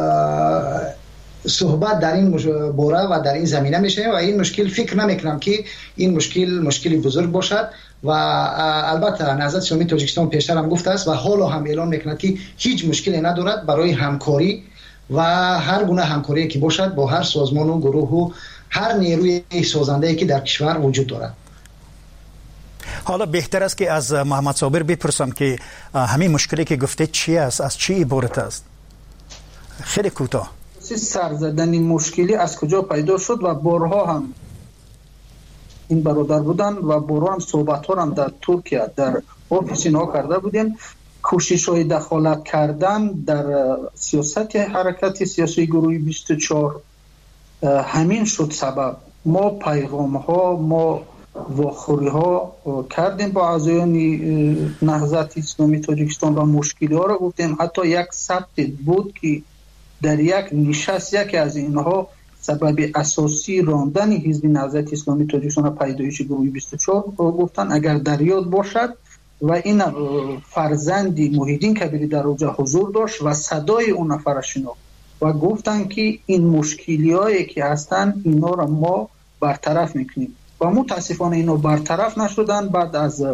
صحبت در این باره و در این زمینه میشیم و این مشکل فکر نمیکنم که این مشکلی بزرگ باشد و البته نهضت اسلامی تاجیکستان پیشتر هم گفته است و حالا هم اعلان میکند که هیچ مشکلی ندارد برای همکاری و هر گونه همکاری که باشد با هر سازمان و گروه و هر نیروی سازنده که در کشور وجود دارد. حالا بهتر است که از محمد صابر بپرسم که همین مشکلی که گفته چی است، از چی عبارت است؟ خیلی کوتاه. سرزدن این مشکلی از کجا پیدا شد و بارها هم این برادر بودن و بارها هم صحبت ها هم در ترکیه در آفیس اینا کرده بودیم. کوشش های دخالت کردن در سیاست حرکت سیاسی گروهی 24 همین شد سبب. ما پیغام ها، ما واخوری ها کردیم با اعضایان نهضت اسلامی تاجیکستان و مشکلی ها را گفتیم. حتی یک ثبت بود که در یک نشست یکی از اینها سبب اساسی راندن حزب نهضت اسلامی تاجیکستان پیدایش گروه 24 گفتن اگر در یاد باشد و این فرزندی محیدین کبیری در اوجه حضور داشت و صدای اون نفر شناخت و گفتن که این مشکلی هایی که هستن اینا را ما برطرف میکنیم و متاسفانه اینا برطرف نشدن. بعد از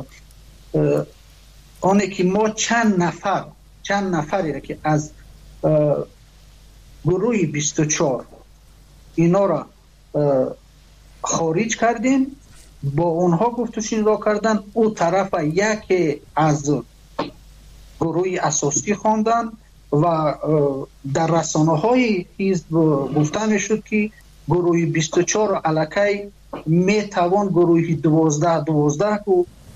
آنه که ما چند نفری که از گروه 24 اینا را خارج کردیم، با اونها گفت و شنود کردن، او طرف یکی از گروه اساسی خواندن و در رسانه های حزب گفتن میشد که گروه 24 علاقه میتوان گروه 12 کو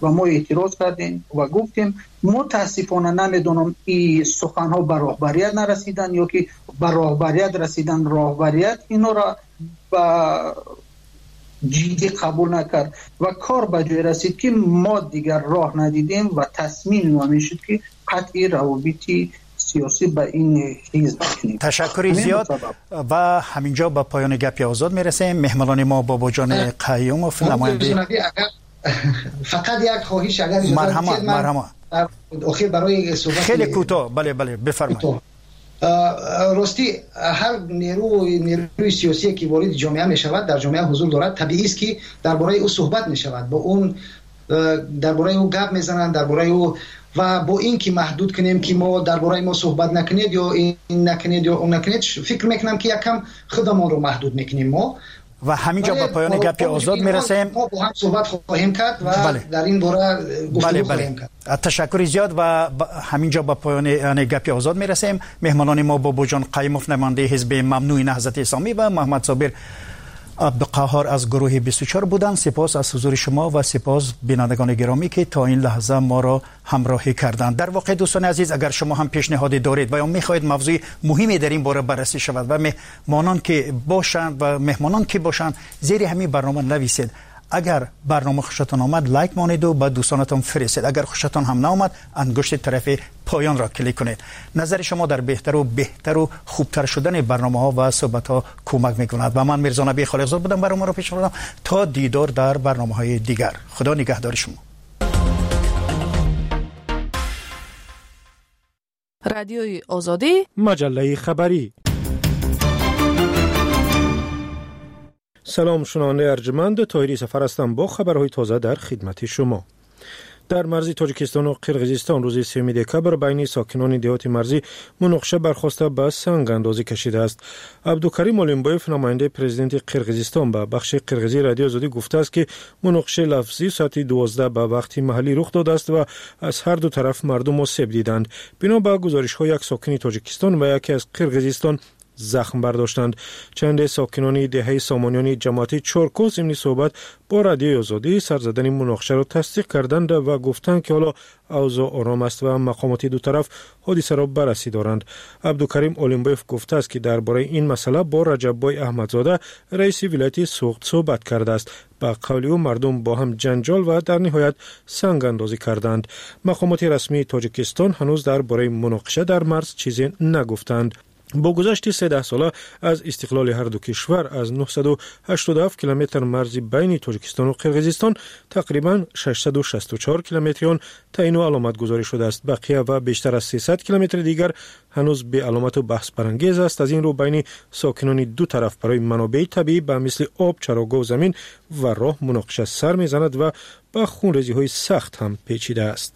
و ما اعتراض کردیم و گفتیم متاسفانه نمیدونم این سخنها به راهبریت نرسیدن یا که به راهبریت رسیدن، راهبریت اینا را با جدی قبول نکرد و کار به جای رسید که ما دیگر راه ندیدیم و تصمیم ما میشد که قطعی روابطی سیاسی به این حزب کنیم. تشکر زیاد و همینجا به پایان گپ آزاد میرسیم. مهمانان ما بابا جان قیوموف نماینده فقط یک خواهش اگر مرحبا اخیر برای صحبت خیلی کوتاه. بله بفرمایید. راستی هر نیروی سیاسی که وارد جامعه می شود در جامعه حضور دارد، طبیعی است که درباره او صحبت می شود، با اون درباره او گپ میزنند، درباره او و با این که محدود کنیم که ما درباره ما صحبت نکنید یا این نکنید یا اون نکنید، فکر میکنم که یکم خودمان رو محدود میکنیم ما و همینجا با پایان گپ آزاد میرسیم. ما با هم صحبت خواهیم کرد و در این باره گفتگو خواهیم کرد. تشکر زیاد و همینجا با پایان گپ آزاد میرسیم. مهمانان ما بابا جان قیوموف نماینده حزب ممنوع نهضت اسلامی و محمد صابر عبدالقهار از گروه 24 بودند. سپاس از حضور شما و سپاس بینندگان گرامی که تا این لحظه ما را همراهی کردند. در واقع دوستان عزیز، اگر شما هم پیشنهادی دارید و یا می‌خواهید موضوع مهمی در این باره بررسی شود و مهمانان که باشند زیر همین برنامه نویسید. اگر برنامه خوشتان آمد لایک مانید و به دوستانتان فرستید. اگر خوشتان هم نآمد انگشت طرف پایان را کلیک کنید. نظر شما در بهتر و خوبتر شدن برنامه‌ها و صحبت‌ها کمک می‌کند. و من میرزا نبی خالقزاد بودم، برنامه را پیش بردم. تا دیدار در برنامه‌های دیگر. خدا نگهدار شما. رادیوی آزادی، مجله خبری. سلام، شنونده ارجمند، طاهری سفر هستم با خبرهای تازه در خدمت شما. در مرزی تاجیکستان و قرقیزستان روز 3 دکبر بین ساکنان دهات مرزی مناقشه برخواسته به سنگ اندازی کشیده است. عبدالکریم اولیمبایف نماینده پرزیدنت قرقیزستان به بخش قرقیزی رادیو آزادی گفته است که مناقشه لفظی ساعت 12 به وقت محلی رخ داده است و از هر دو طرف مردم آسیب دیدند. بنا به گزارش‌های یک ساکن تاجیکستان و یکی از قرقیزستان زخم برداشتند. چند ساکنان دهه سامانیان جماعتی چورکو ضمن صحبت با رادیوی آزادی سرزدن مناقشه را تصدیق کردند و گفتند که حالا اوضاع آرام است و مقامات دو طرف حادثه را بررسی دارند. عبدالکریم اولیمبایف گفته است که درباره این مسئله با رجب‌بای احمدزاده رئیس ولایت سوخت صحبت کرده است. با قول او مردم با هم جنجال و در نهایت سنگ اندازی کردند. مقامات رسمی تاجیکستان هنوز درباره مناقشه در مرز چیزی نگفتند. با گذشت 13 ساله از استقلال هر دو کشور از 987 کیلومتر مرزی بین تاجیکستان و قرقیزستان تقریبا 664 کیلومتر آن تعیین و علامت گذاری شده است. بقیه و بیشتر از 300 کیلومتر دیگر هنوز به علامت و بحث برانگیز است. از این رو بین ساکنان دو طرف برای منابع طبیعی به مثل آب، چراگاه و زمین و راه مناقشه سر میزند و با خونریزی‌های سخت هم پیچیده است.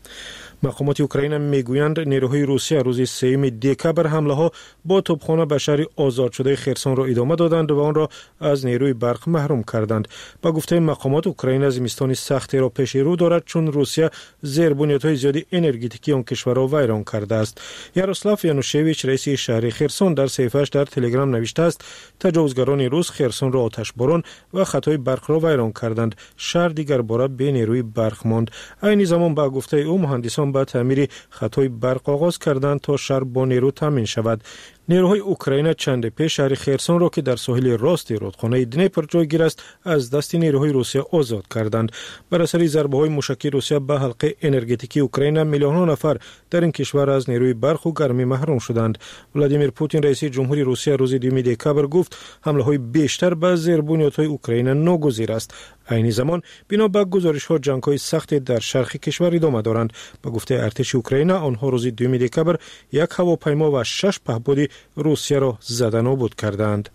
مقامات اوکراین میگویند نیروهای روسیه روز 3 دکبر حمله ها با توپخانه به شهر آزاد شده خرسون را ادامه دادند و آن را از نیروی برق محروم کردند. با گفته مقامات اوکراین زمستان سختی را پیش رو دارد چون روسیه زیر بنیادهای زیادی انرژتیکی آن کشور را ویران کرده است. یاروسلاو یانوشویچ رئیس شهر خرسون در صفحه‌اش در تلگرام نوشته است تجاوزگران روس خرسون را آتش باران و خطای برق را ویران کردند. شهر دیگر باره به نیروی برق ماند. این زمان با گفته او مهندسان با تعمیر خطای برق آغاز کردند تا شهر با نیرو تامین شود. نیروهای اوکراین چند پیش شهر خرسون را که در ساحل راست رودخانه دنیپر جایگیر است از دست نیروهای روسیه آزاد کردند. بر اثر ضربه‌های موشکی روسیه به حلقه انرژتیکی اوکراین میلیون‌ها نفر در این کشور از نیروی برق و گرمی محروم شدند. ولادیمیر پوتین رئیس جمهوری روسیه روز 2 دکبر گفت حمله‌های بیشتر به زیربنیادهای اوکراین ناگزیر است. این زمان بنا به گزارش‌ها جنگ‌های سخت در شرق کشور ادامه دارند. با گفته ارتش اوکراین آنها روز 2 دکبر یک هواپیما و 6 پهپاد روسیه را زده نابود کردند.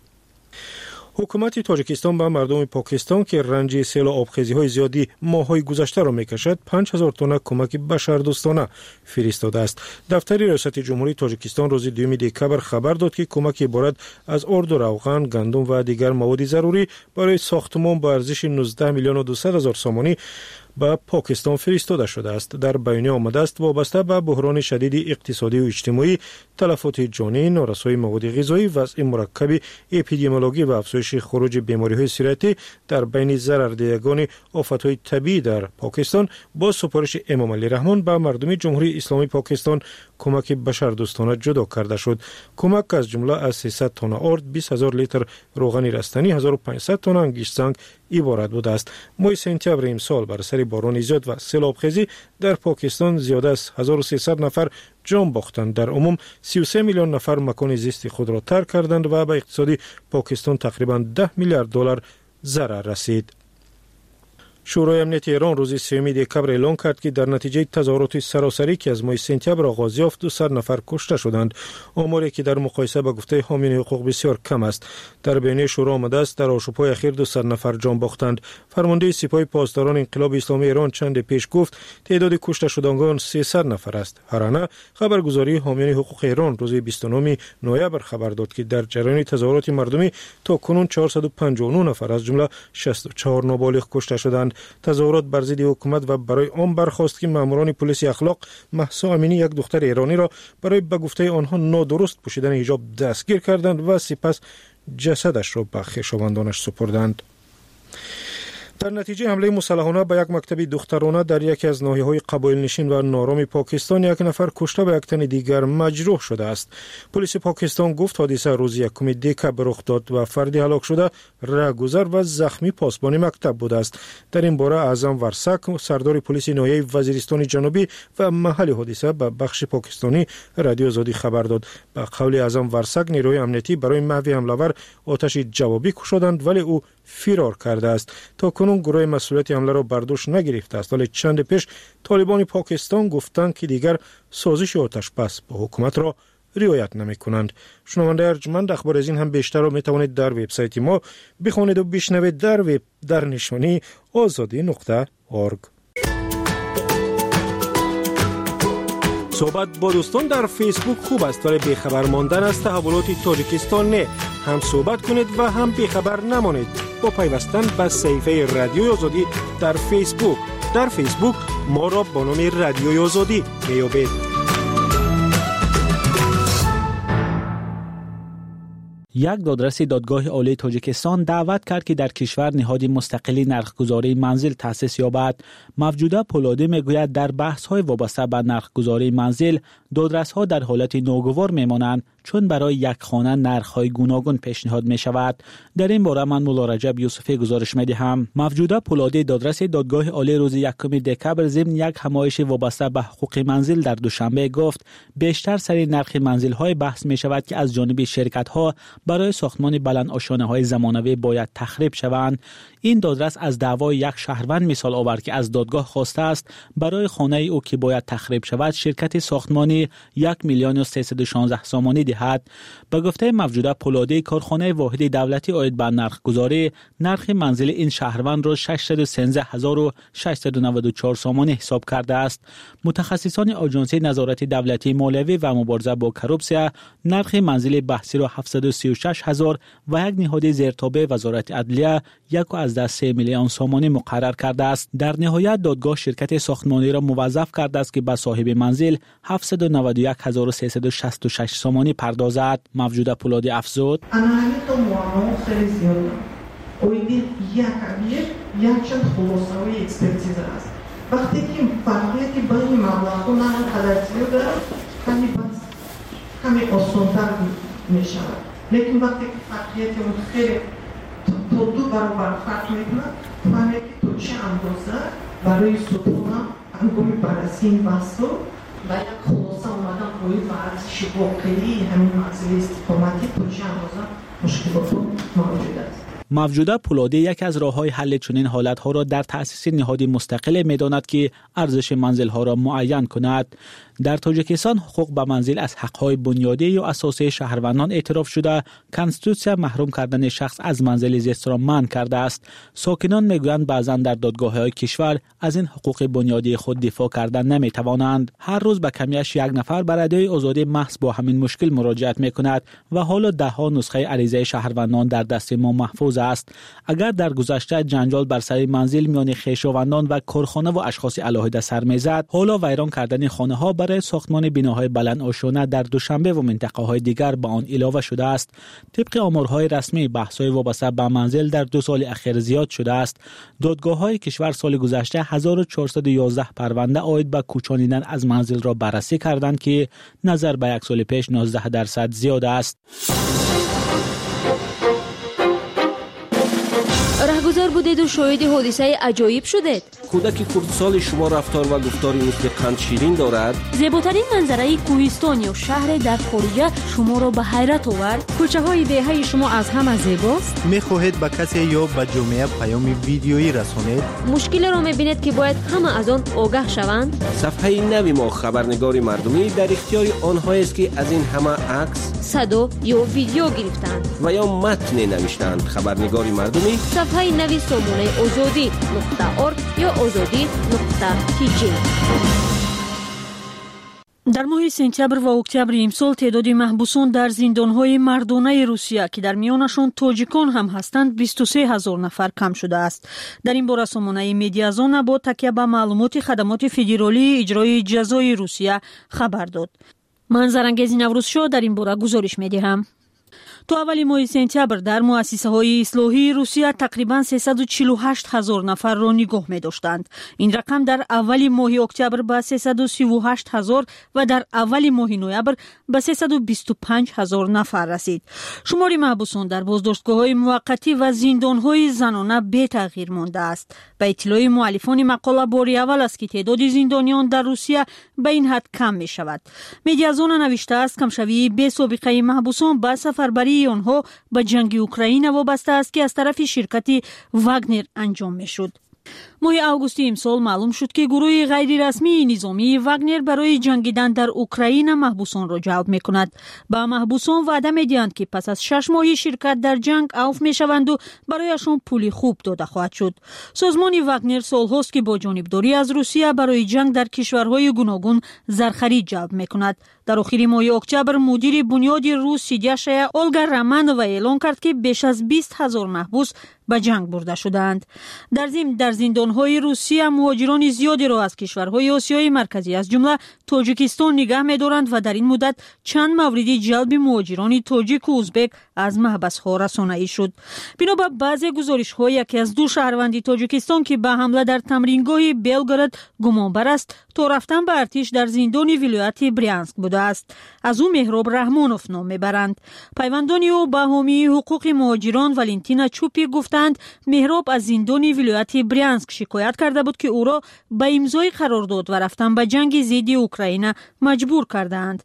حکومت تاجیکستان به مردم پاکستان که رنج سیل و آبخیزی‌های زیادی ماه‌های گذشته را می‌کشد 5000 تن کمک بشردوستانه فرستاده است. دفتر ریاست جمهوری تاجیکستان روز 2 دکبر خبر داد که کمک عبارت از آرد و روغن، گندم و دیگر مواد ضروری برای ساختمان با ارزش 19 میلیون و 200 هزار سامانی به پاکستان فرستاده شده است. در بیانیه آمده است وابسته به بحران شدید اقتصادی و اجتماعی، تلفات جانی، نارسایی مواد غذایی، وضع مرکب اپیدمیولوژی و افزایش خروج بیماری‌های سیرتی در بین ضرردهندگان آفت‌های طبیعی در پاکستان با سپارش امام علی رحمان به مردم جمهوری اسلامی پاکستان کمک بشردوستانه جدا کرده شد. کمک از جمله از 300 تن آرد، 20,000 لیتر روغن رستنی، 1500 تن انگشت سنگ عبارت بوده است. ماه سپتامبر امسال بر اثر باران زیاد و سیلابخیزی در پاکستان زیاده از 1300 نفر جان باختند. در عموم 33 میلیون نفر مکان زیست خود را ترک کردند و به اقتصاد پاکستان تقریبا 10 میلیارد دلار ضرر رسید. شورای امنیت ایران روز 3 دکبر اعلام کرد که در نتیجه تظاهرات سراسری که از ماه سپتامبر آغاز یافت 200 نفر کشته شدند، آماری که در مقایسه با گفته حامیان حقوق بسیار کم است. در بیانیه شورا آمده است در آشوب‌های اخیر 200 نفر جان باختند. فرمانده سپاه پاسداران انقلاب اسلامی ایران چند پیش گفت تعداد کشته شدگان 300 نفر است. هرانه خبرگزاری حامیان حقوق ایران روز 29 نوامبر خبر داد که در جریان تظاهرات مردمی تا کنون 459 نفر از جمله 64 نابالغ کشته شدند. تظاهرات بر ضد حکومت و برای آن برخاست که ماموران پلیس اخلاق مهسا امینی یک دختر ایرانی را برای به گفته آنها نادرست پوشیدن حجاب دستگیر کردند و سپس جسدش را به خویشاوندانش سپردند. در نتیجه حمله مسلحانه به یک مکتب دخترانه در یکی از ناحیه‌های قبایل نشین و نارام پاکستان یک نفر کشته و یک تن دیگر مجروح شده است. پلیس پاکستان گفت حادثه روز 1 دکبر رخ داد و فردی هلاک شده رهگذر و زخمی پاسبان مکتب بوده است. در این باره اعظم ورسک سردار پلیس ناحیه وزیرستان جنوبی و محل حادثه به بخش پاکستانی رادیو آزادی خبر داد. به قول اعظم ورسک نیروی امنیتی برای محو حمله‌آور آتش جوابی کشیدند ولی او فرار کرده است. تا کنون گروه مسئولیت حمله را بر دوش نگرفته است، ولی چند پیش طالبان پاکستان گفتند که دیگر سازش آتش بس با حکومت را رعایت نمی کنند. شنونده ارجمند اخبار از این هم بیشتر را می توانید در وبسایت ما بخوانید و بشنوید در نشانی azadi.org. صحبت با دوستان در فیسبوک خوب است ولی بیخبر ماندن از تحولات تاجیکستان نه. هم صحبت کنید و هم بیخبر نمانید با پیوستن به صفحه رادیوی آزادی در فیسبوک. در فیسبوک ما را با نام رادیوی آزادی میابید. یک دادرس دادگاه عالی تاجیکستان دعوت کرد که در کشور نهاد مستقلی نرخگذاری منزل تأسیس یابد. موجوده پولادی میگوید در بحث‌های وابسته به نرخگذاری منزل دادرس‌ها در حالت ناگوار میمانند چون برای یک خانه نرخ‌های گوناگون پیشنهاد می‌شود. در این باره من مولا رجب یوسفی گزارش می‌دهم. موجوده پولادی دادرس دادگاه عالی روز 1 دکبر ضمن یک همایش وابسته به حقوق منزل در دوشنبه گفت بیشتر سر نرخ منزل‌های بحث می‌شود که از جانب شرکت‌ها برای ساختمان بلند آشانه‌های زمانوی باید تخریب شوند. این دادرس از دعوای یک شهروند مثال آورد که از دادگاه خواسته است برای خانه او که باید تخریب شود شرکت ساختمانی 1,316,000 سامانی دهد. به گفته موجوده پولادی کارخانه واحد دولتی عاید به نرخ گذاری نرخ منزل این شهروند را 613,694 سامانی حساب کرده است. متخصصان آژانس نظارت دولتی مالیوی و مبارزه با کروپسیا نرخ منزل بحثی را 736,000 و یک نهاد زیرتابع وزارت عدلیه 1.3 میلیون سامانی مقرر کرده است. در نهایت دادگاه شرکت ساختمانی را موظف کرده است که به صاحب منزل 791,366 سامانی پردازد. موجوده پولادی افزود وقتی که فرقیتی بین مبلغ و نقدرتی دارد کمی آسان‌تر می شود. لیکن وقتی که فرقیتی اون خیلی تا 2 برابر فرق میکنه فهمه که تو چه اندازه برای ستونه انگومی بررسی این بحثو و یک خلاصه اومدن روی ورزش واقعی همین منزل استقامتی تو چه اندازه مشکلات موجود است. موجوده پولادی یک از راه‌های حل چنین حالت‌ها را در تأسیس نهادی مستقل می‌داند که ارزش منزل‌ها را معین کند. در تاجیکستان حقوق به منزل از حق‌های بنیادی یا اساسی شهروندان اعتراف شده، کنستیتوسیا محروم کردن شخص از منزل زیست را منع کرده است. ساکنان می‌گویند بعضاً در دادگاه‌های کشور از این حقوق بنیادی خود دفاع کردن نمی‌توانند. هر روز به کمیش یک نفر به رادیوی آزادی محض با همین مشکل مراجعت می‌کند و حالا ده‌ها نسخه عریضه شهروندان در دست ما محفوظ امروز است. اگر در گذشته جنجال بر سر منزل میان خویشاوندان و کارخانه و اشخاص علاهده سر میزد، حالا ویران کردن خانه ها برای ساختمان بناهای بلند آشانه در دوشنبه و منطقه های دیگر به آن اضافه شده است. طبق آمارهای رسمی، بحث‌های وابسته به منزل در 2 سال اخیر زیاد شده است. دادگاه‌های کشور سال گذشته 1411 پرونده عاید به کوچانیدن از منزل را بررسی کردند که نظر به یک سال پیش 19% زیاد است. رهگذر بودید و شاهد حادثه عجایب شدید. کودک خردسال شما رفتار و گفتاری مثل قند شیرین دارد. زیباترین منظره کوهستان یا شهر در خارجه شما را به حیرت آورد. کوچه های دهه شما از همه زیباست. میخواهید به کسی یا به جامعه پیام ویدیویی رسانید؟ مشکل را میبینید که باید همه از آن آگاه شوند. صفحه نوی ما خبرنگار مردمی در اختیار آنهایی است که از این همه عکس، صدا یا ویدیو گرفتند و یا متن نوشتند. خبرنگار مردمی صفحه نوی سامانه azadi.org یا azadi.tg. در ماه سپتامبر و اکتبر امسال تعداد محبوسان در زندانهای مردانه روسیه که در میانشان تاجیکان هم هستند 23,000 نفر کم شده است. در این باره سامانه مدیازون با تکیه به معلومات خدمات فدرالی اجرای جزای روسیه خبر داد. من زرنگیز نوروزشاه در این باره گزارش می‌دهم. تو اول ماه سپتامبر در مؤسسه‌های اصلاحی روسیه تقریباً 348,000 نفر را نگاه می‌داشتند. این رقم در اول ماه اکتبر به 338,000 و در اول ماه نوامبر به 325,000 نفر رسید. شمار محبوسان در بازداشتگاه‌های موقتی و زندان‌های زنانه بی تغییر مانده است. به اطلاع مؤلفان مقاله باری اول است که تعداد زندانیان در روسیه به این حد کم می‌شود. مدیازون نوشته است کمشوی بی سابقه محبوسان به سفربری آنها به جنگ اوکراین وابسته است که از طرف شرکت واگنر انجام میشد. ماه آگوست امسال معلوم شد که گروه غیر رسمی نظامی واگنر برای جنگیدن در اوکراین محبوسان را جلب می‌کند. با محبوسان وعده می‌دهند که پس از 6 ماه شرکت در جنگ عفو می‌شوند و برایشان پول خوب داده خواهد شد. سازمان واگنر سال‌هاست که با جانبداری از روسیه برای جنگ در کشورهای گوناگون زرخرید جلب می‌کند. در آخر ماه اکتبر مدیر بنیاد روس سیدیاشیا اولگا رامانووا اعلام کرد که بیش از 20,000 محبوس به جنگ برده شدند. در ضمن در زندان‌های روسیه مهاجران زیادی را از کشورهای آسیای مرکزی از جمله تاجیکستان نگاه می‌دارند و در این مدت چند مورد جلب مهاجران تاجیک و ازبک از محبس‌ها رسانه‌ای شد. بنا به بعضی گزارش‌ها یکی از 2 شهروند تاجیکستان که به حمله در تمرینگاه بلگراد گمانبر است تا رفتن به ارتش در زندان ولایت برینسک بوده است. از او مهراب رحمانوف نام میبرند. پیوندان او به حامی حقوق مهاجران والنتینا چوپی گفتند مهراب از زندان ولایت برینسک شکایت کرده بود که او را به امضای قرارداد و رفتن به جنگ ضد اوکراین مجبور کردند.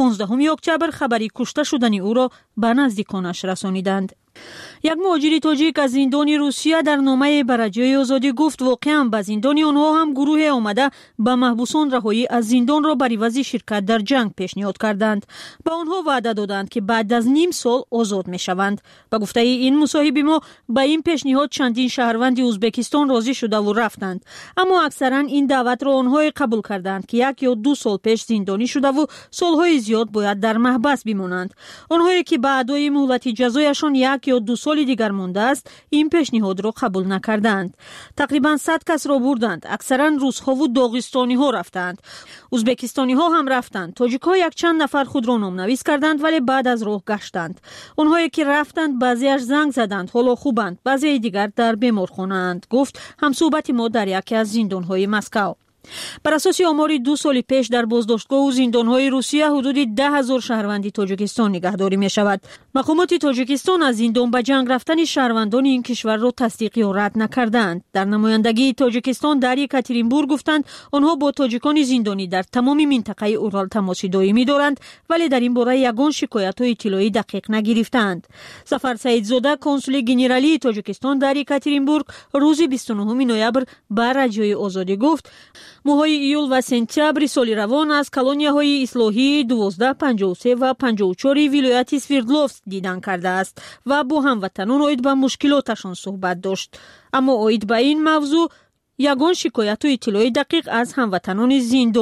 15 اکتبر خبری کشته شدن او را به نزدیکانش رسانیدند. یک مهاجر تاجیک از زندان روسیه در نامه برجای آزادی گفت واقعا به زندان آنها هم گروه آمده به محبوسان رهایی از زندان را بر عوض شرکت در جنگ پیشنهاد کردند. به آنها وعده دادند که بعد از نیم سال آزاد میشوند. به گفته این مصاحب ما به این پیشنهاد چندین شهروند ازبکستان راضی شده و رفتند، اما اکثرا این دعوت را آنها قبول کردند که 1 یا 2 سال پیش زندانی شده و سالهای زیاد باید در محبس بمانند. آنهایی که بعد از مهلت جزایشان 1 یا 2 سال دیگر مانده است این پیشنهاد را قبول نکردند. تقریبا 100 کس را بردند. اکثرا روس‌ها و داغستانی ها رفتند. ازبکستانی ها هم رفتند. تاجیک ها یک چند نفر خود را نامنویس کردند ولی بعد از راه گشتند. آنهایی که رفتند بعضیش زنگ زدند حالا خوبند، بعضی دیگر در بیمارخانه اند، گفت همصحبت ما در یکی از زندان‌های مسکو. بر اساس آمار 2 سال پیش در بازداشتگاه و زندان‌های روسیه حدود 10,000 شهروند تاجیکستان نگهداری می‌شود. مقامات تاجیکستان از زندان به جنگ رفتن شهروندان این کشور را تصدیق یا رد نکردند. در نمایندگی تاجیکستان در یکاترینبورگ گفتند آنها با تاجیکان زندانی در تمام منطقه اورال تماس دائمی دارند ولی در این باره یگان شکایت و اطلاعی دقیق نگرفتند. ظفر سعیدزاده کنسول گنرالی تاجیکستان در یکاترینبورگ روز 29 نوامبر به رادیوی آزادی گفت ماه‌های ایول و سپتامبر سال روان از کالونیاهای اصلاحی 12، 53 و 54 ولایت سوردلوفسک دیدن کرده است و با هموطنان عاید به مشکلاتشان صحبت داشت. اما عاید به این موضوع یگان شکایت و اطلاع دقیق از هموطنان زندانی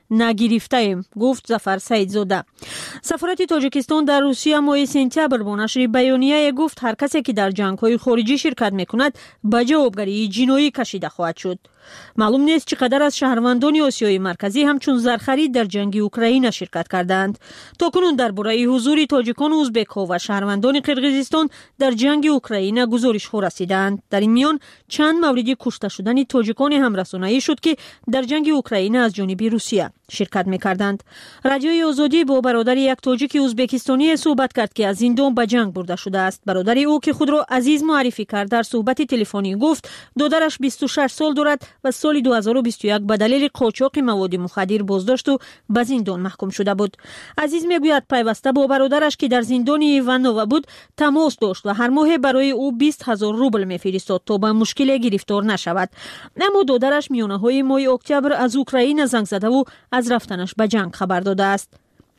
نگرفته‌ایم، گفت ظفر سیدزاده. سفارت تاجیکستان در روسیه ماه سپتامبر با نشر بیانیه گفت هر کسی که در جنگ‌های خارجی شرکت می‌کند به جوابگری جنایی کشیده خواهد شد. معلوم نیست چقدر از شهروندان آسیای مرکزی همچون زرخرید در جنگ اوکراین شرکت کردند. تاکنون درباره حضور تاجیکان و ازبک‌ها و شهروندان قرقیزستان در جنگ اوکراین گزارش‌ها رسیدند. در این میان چند مورد کشته شدن تاجیکان هم رسانه‌ای شد که در جنگ اوکراین از جانب روسیه شرکت می‌کردند. رادیوی آزادی با برادر یک تاجیک ازبکستانی صحبت کرد که از زندان به جنگ برده شده است. برادر او که خود را عزیز معرفی کرد در صحبت تلفنی گفت دادرش 26 سال دارد و سال 2021 به دلیل قاچاق مواد مخدر بازداشت و به زندان محکوم شده بود. عزیز میگوید پیوسته با برادرش که در زندان ایوانووا بود تماس داشت و هر ماه برای او 20,000 روبل میفرستاد تا به مشکل گرفتار نشود. اما دادرش میانه‌های ماه اکتبر از اوکراین زنگ زده و از رفتنش به جنگ خبر داده است.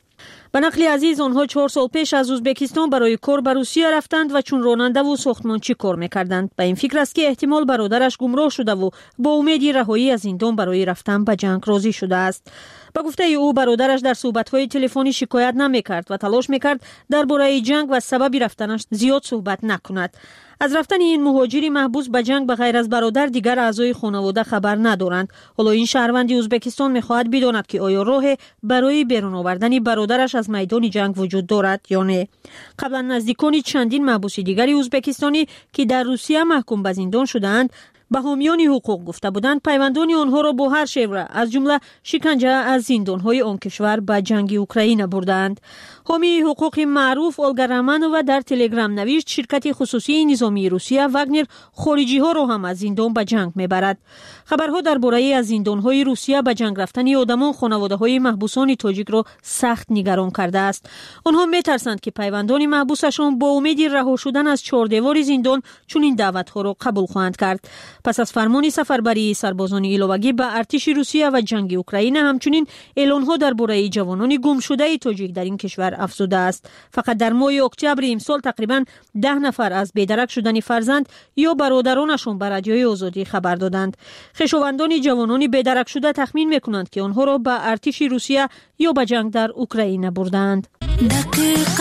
به نقل عزیز آنها 4 سال پیش از ازبکستان برای کار به روسیه رفتند و چون راننده و ساختمانچی کار میکردند. به این فکر است که احتمال برادرش گمراه شده و با امید رهایی از زندان برای رفتن به جنگ راضی شده است. به گفته او برادرش در صحبت‌های تلفنی شکایت نمی‌کرد و تلاش می‌کرد درباره جنگ و سبب رفتنش زیاد صحبت نکند. از رفتن این مهاجر محبوس به جنگ به غیر از برادر دیگر اعضای خانواده خبر ندارند. حالا این شهروند ازبکستان می‌خواهد بداند که آیا راه برای بیرون آوردن برادرش از میدان جنگ وجود دارد یا نه. قبلا نزدیکان چندین محبوس دیگری ازبکستانی که در روسیه محکوم به زندان شدند به حامیان حقوق گفته بودند پیوندان آنها را با هر شیوه از جمله شکنجه از زندان‌های آن کشور به جنگ اوکراین بردند. حامی حقوق معروف اولگا رامانووا در تلگرام نوشت شرکت خصوصی نظامی روسیه واگنر خارجی ها را هم از زندان به جنگ میبرد. خبرها درباره از زندان‌های روسیه به جنگ رفتن آدمان خانواده‌های محبوسان تاجیک را سخت نگران کرده است. آنها میترسند که پیوندان محبوسشان با امید رها شدن از چهاردیوار زندان چنین دعوت‌ها را قبول خواهند کرد. پس از فرمان سفربری سربازان ایلوگی به ارتش روسیه و جنگ اوکراین همچنین اعلان‌ها درباره جوانان گم شده تاجیک در این کشور افزوده است. فقط در ماه اکتبر امسال تقریباً 10 نفر از بی‌درک شدن فرزند یا برادرانشان به رادیوی آزادی خبر دادند. خویشاوندان جوانان بی‌درک شده تخمین می‌کنند که آنها را به ارتش روسیه یا به جنگ در اوکراین بردند. دقیقه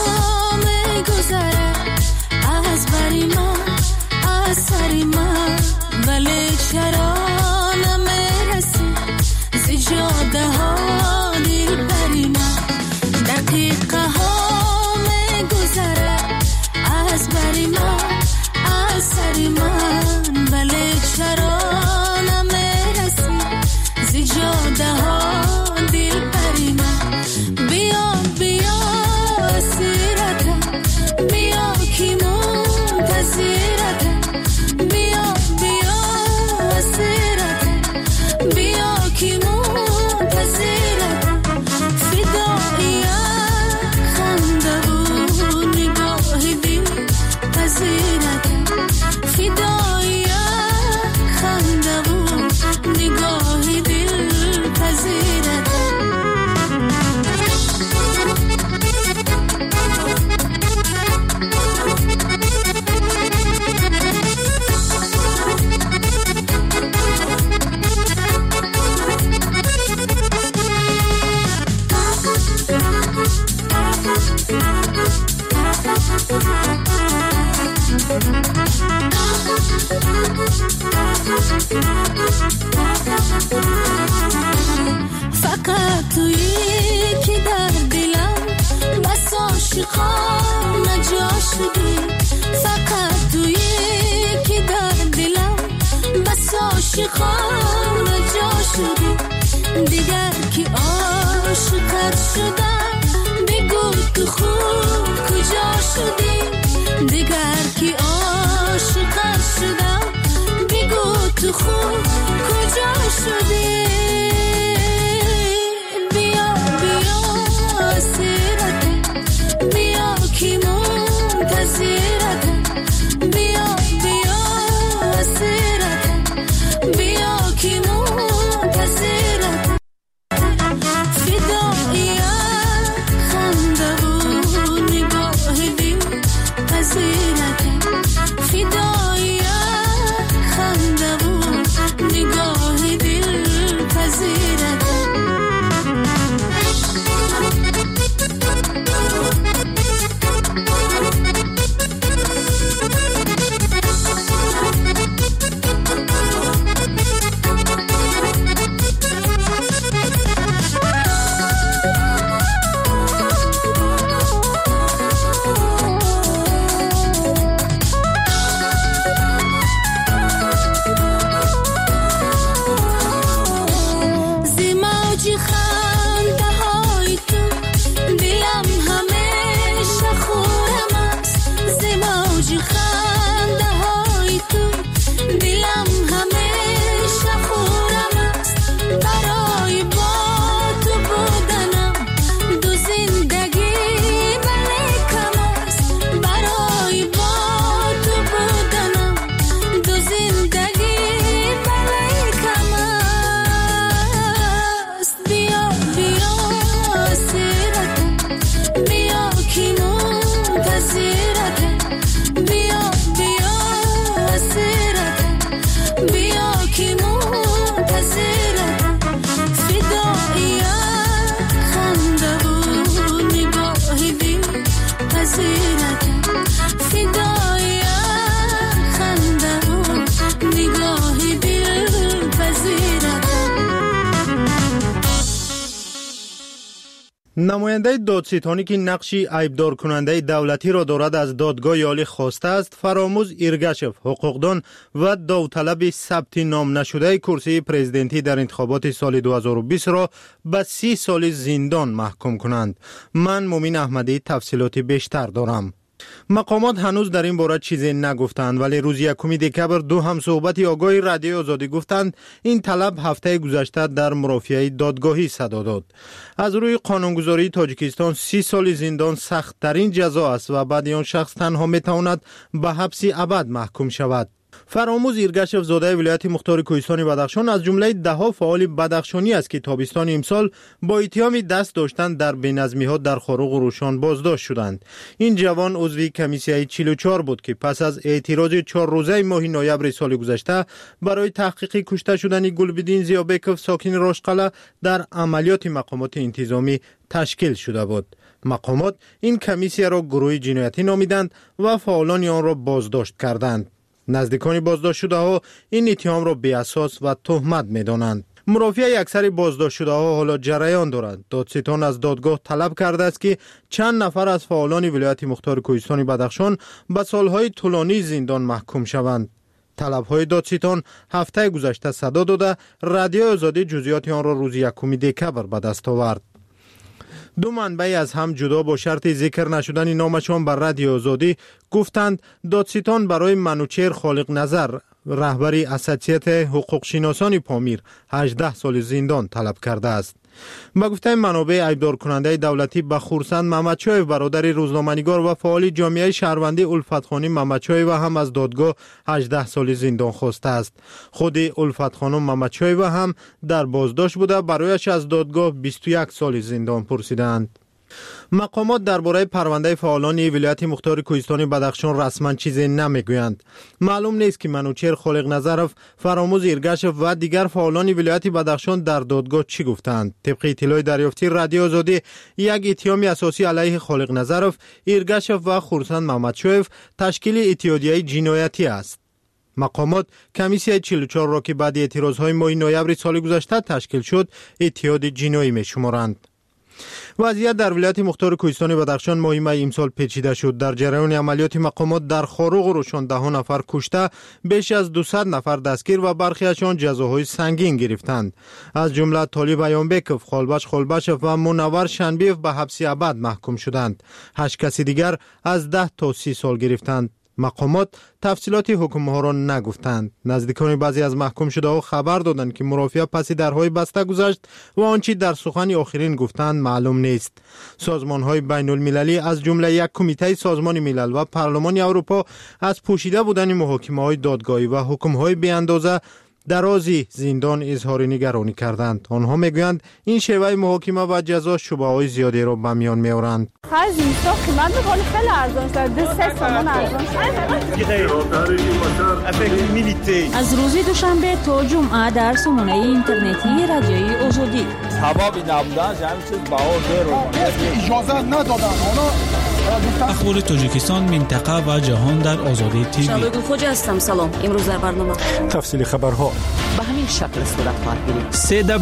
ها می‌گذره از بری من از سری من ولی چرا نمیرسی زجاده ها دل بری من دقیقه ها میگذره از بری من از سری من ولی چرا نمیرسی زجاده ها دل بری من بیا بیا سیرتم بیا کی منتظرتم بیا بیا سیرتم بیا کی منتظرتم نماینده دادستانی که نقش عیبدار کننده دولتی را دارد از دادگاه عالی خواسته است فراموز ایرگاشف حقوقدان و داوطلب ثبت نام نشده کرسی پرزیدنتی در انتخابات سال 2020 را به 30 سال زندان محکوم کنند. من مومین احمدی تفصیلات بیشتر دارم. مقامات هنوز در این باره چیزی نگفتند، ولی روز 1 دکبر دو همصحبت آگاه رادیو آزادی گفتند این طلب هفته گذشته در مرافعه دادگاهی صدا داد. از روی قانونگذاری تاجیکستان 30 سال زندان سخت ترین جزا است و بعد آن شخص تنها میتواند به حبس ابد محکوم شود. فراموز ایرگاشف زاده ولایت مختار کوهستان بدخشان از جمله 10 فعال بدخشانی است که تابستان امسال با اتهام دست داشتن در بی‌نظمی‌ها در خاروق و روشان بازداشت شدند. این جوان عضو کمیسیه 44 بود که پس از اعتراض 4 روزه ماه نوامبر سال گذشته برای تحقیق کشته شدن گلبدین زیابکوف ساکن راشقله در عملیات مقامات انتظامی تشکیل شده بود. مقامات این کمیسیه را گروه جنایتی نامیدند و فعالان آن را بازداشت کردند. نزدیکان بازداشت شده ها این اتهام را بی اساس و تهمت می دانند. مرافعه اکثر بازداشت شده ها حالا جریان دارند. دادستان از دادگاه طلب کرده است که چند نفر از فعالان ولایت مختار کوهستان بدخشان به سالهای طولانی زندان محکوم شوند. طلب‌های دادستان هفته گذشته صدا داده رادیو آزادی جزئیات آن را روز 1 دکبر به دست آورد. دو منبع از هم جدا با شرط ذکر نشدن نامشان بر رادیو آزادی گفتند دادستان برای منوچهر خالق نظر رهبری اساتید حقوق شناسان پامیر 18 سال زندان طلب کرده است. با گفته منابع عیبدار کننده دولتی به خورسند محمدشاه برادر روزنامه‌نگار و فعال جامعه شهروندی الفت خانی محمدشاه و هم از دادگاه 18 سال زندان خواسته است. خود الفت خانم محمدشاه و هم در بازداشت بوده برایش از دادگاه 21 سال زندان پرسیدند. مقامات درباره پرونده فعالان ولایت مختار کوهستان بدخشان رسما چیزی نمیگویند. معلوم نیست که منوچهر خالق نظرف، فراموز ایرگاشف و دیگر فعالان ولایت بدخشان در دادگاه چی گفتند. طبق اطلاع دریافتی رادیو آزادی یک اتهام اساسی علیه خالق نظرف، ایرگاشف و خورسند محمدشاه تشکیل اتحادیه جنایتی است. مقامات کمیسیه 44 را که بعد اعتراضهای ماه نوامبر سال گذشته تشکیل شد اتحاد جنایی می‌شمارند. وضعیت در ولایت مختار کوهستان بدخشان ماه می امسال پیچیده شد. در جریان عملیات مقامات در خاروق و روشان 10 نفر کشته، بیش از 200 نفر دستگیر و برخیشان جزاهای سنگین گرفتند. از جمله طالب ایانبکوف، خالبش و منور شنبیف به حبس ابد محکوم شدند. 8 کسی دیگر از 10 تا 30 سال گرفتند. مقامات تفصیلات حکم ها را نگفتند. نزدیکان بعضی از محکوم شده ها خبر دادند که مرافعه پس درهای بسته گذشت و آنچه در سخن آخرین گفتند معلوم نیست. سازمان های بین المللی از جمله یک کمیته سازمان ملل و پارلمان اروپا از پوشیده بودن محاکمه های دادگاهی و حکم های بی اندازه درازی زندان اظهار نگرانی کردند. آنها میگویند این شیوه محاکمه و جزا شبهه‌های زیادی را به میان میآورند. خرج اینستا قیمت میکنه خیلی ارزان شده، 2 تومان ارزان شده. از روز دوشنبه تا جمعه در سامانه اینترنتی رادیوی آزادی حبابی نبودن همین چیز بها اجازه ندادن. اخبار تاجیکستان، منطقه و جهان در آزادی تیوی. شبگون خوجه هستم. سلام. امروز در برنامه تفصیل خبرها به همین شکل صورت خواهد گرفت.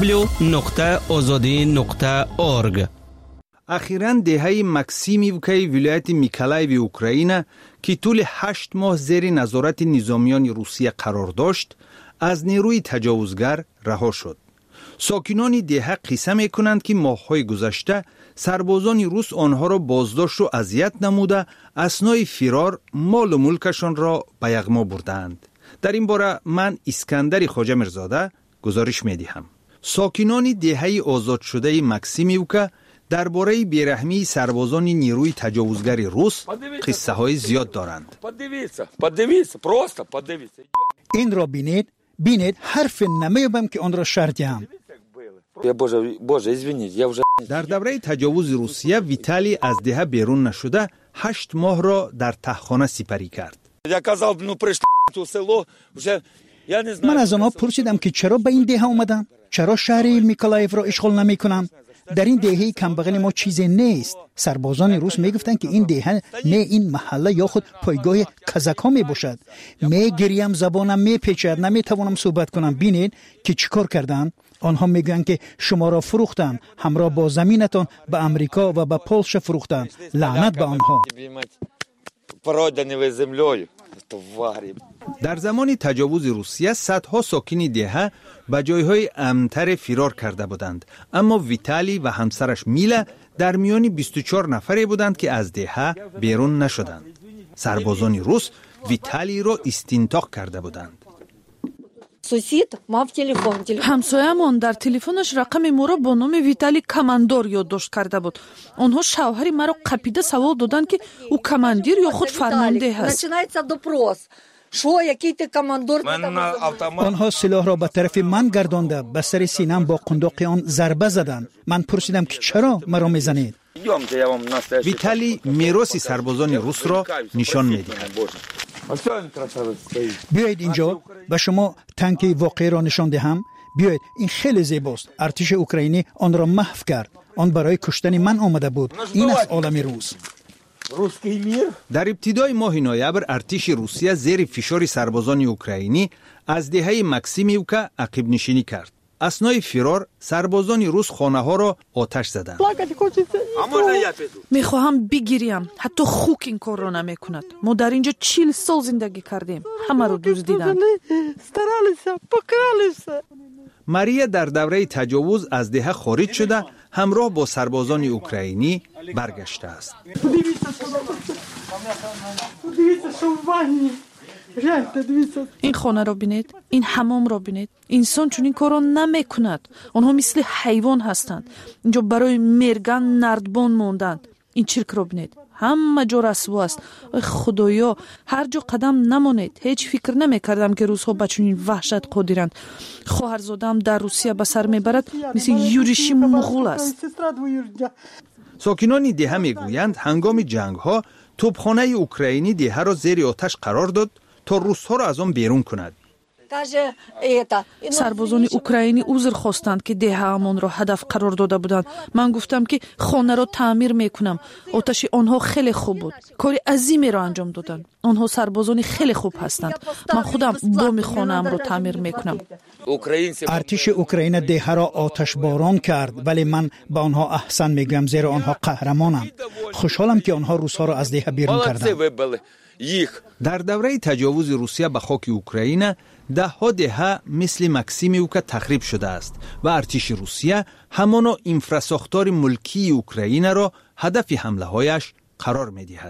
www.azadi.org. اخیراً دهه مکسیمیوکی ولایت میکلایو اوکراین که طول 8 ماه زیر نظارت نظامیان روسیه قرار داشت، از نیروی تجاوزگر رها شد. ساکنان دهه قصه می‌کنند که ماه‌های گذشته سربازان روس آنها را بازداشت و اذیت نموده اثنای فرار مال و ملکشان را به یغما بردند. در این باره من اسکندر خواجه میرزاده گزارش می‌دهم. ساکنان دهه آزاد شده مکسیمیوکا درباره بیرحمی سربازان نیروی تجاوزگر روس قصه های زیاد دارند. این را بینید حرف نمیابم که آن را شرطیم. در دوره تجاوز روسیه ویتالی از دهه بیرون نشده 8 ماه را در تهخانه سپری کرد. من از آنها پرسیدم که چرا به این دهه آمدم؟ چرا شهر میکلایف را اشغال نمی کنم؟ در این دهه کمبغل ما چیزی نیست. سربازان روس میگفتند که این دهه نه این محله یا خود پایگاه کازاک‌ها می باشد. میگریم، زبانم میپیچد، نمیتوانم صحبت کنم. بینید که چیکار کردند؟ آنها میگویند که شما را فروختند، همراه با زمینتان به امریکا و به پولش فروختند. لعنت به آنها. در زمان تجاوز روسیه صدها ساکن دهه به جایهای امن‌تر فرار کرده بودند، اما ویتالی و همسرش میلا در میان 24 نفری بودند که از دهه بیرون نشدند. سربازان روس ویتالی را استنطاق کرده بودند. ҳамсоямон дар телефонаш рақами моро бо номи Виталий командор ёддошт карда буд. онҳо шавҳари маро қапида савол доданд ки ӯ командир ё худ фармондеҳ аст. آنها سلاح را به طرف من گردانده به سر سینم با قنداق آن ضربه زدند. من پرسیدم که چرا مرا میزنید؟ ویتالی میراث سربازان روس را نشان می‌دهد. بیایید اینجا به شما تانک واقعی را نشان دهم. بیایید، این خیلی زیباست. ارتش اوکراینی آن را محو کرد. آن برای کشتن من آمده بود. این است عالم روس. در ابتدای ماه نوامبر ارتش روسیه زیر فشار سربازان اوکراینی از دهه مکسیمیوکا عقب نشینی کرد. اثنای فرار سربازان روس خانه ها را آتش زدند. میخواهم بگیریم، حتی خوک این کار را نمیکند. ما در اینجا 40 سال زندگی کردیم، همه رو دزدیدند. ماریا در دوره تجاوز از دهه خارج شده همراه با سربازان اوکراینی برگشته است. این خانه را بینید، این حمام را بینید. انسان چون این کار را نمیکند. آنها مثل حیوان هستند. اینجا برای مرگن نردبان موندند. این چرک را بینید، همه جا رسوا است. خدایا، هر جا قدم نمانید. هیچ فکر نمیکردم که روزها به چنین وحشت قادرند. خواهرزادم در روسیه به سر میبرد مثل یورشی مغول است. ساکنان دهه میگویند هنگام جنگ ها توپخانه اوکراینی دهه را زیر آتش قرار داد تا روس‌ها را از آن بیرون کند. سربازان اوکراینی عذر خواستند که دهه‌مان را هدف قرار داده بودند. من گفتم که خانه را تعمیر میکنم. آتش آنها خیلی خوب بود. کار عظیمی را انجام دادند. آنها سربازان خیلی خوب هستند. من خودم بام خانه‌ام را تعمیر میکنم. ارتش اوکراین دهه را آتش باران کرد، ولی من به آنها احسان میگم زیرا آنها قهرمانند. خوشحالم که آنها روس‌ها را از دهه بیرون کردند. در دوره تجاوز روسیه به خاک اوکراین دهها دهه مثل مکسیمیوکا تخریب شده است و ارتش روسیه همان انفراساختار ملکی اوکراین را هدف حمله هایش قرار می دهد.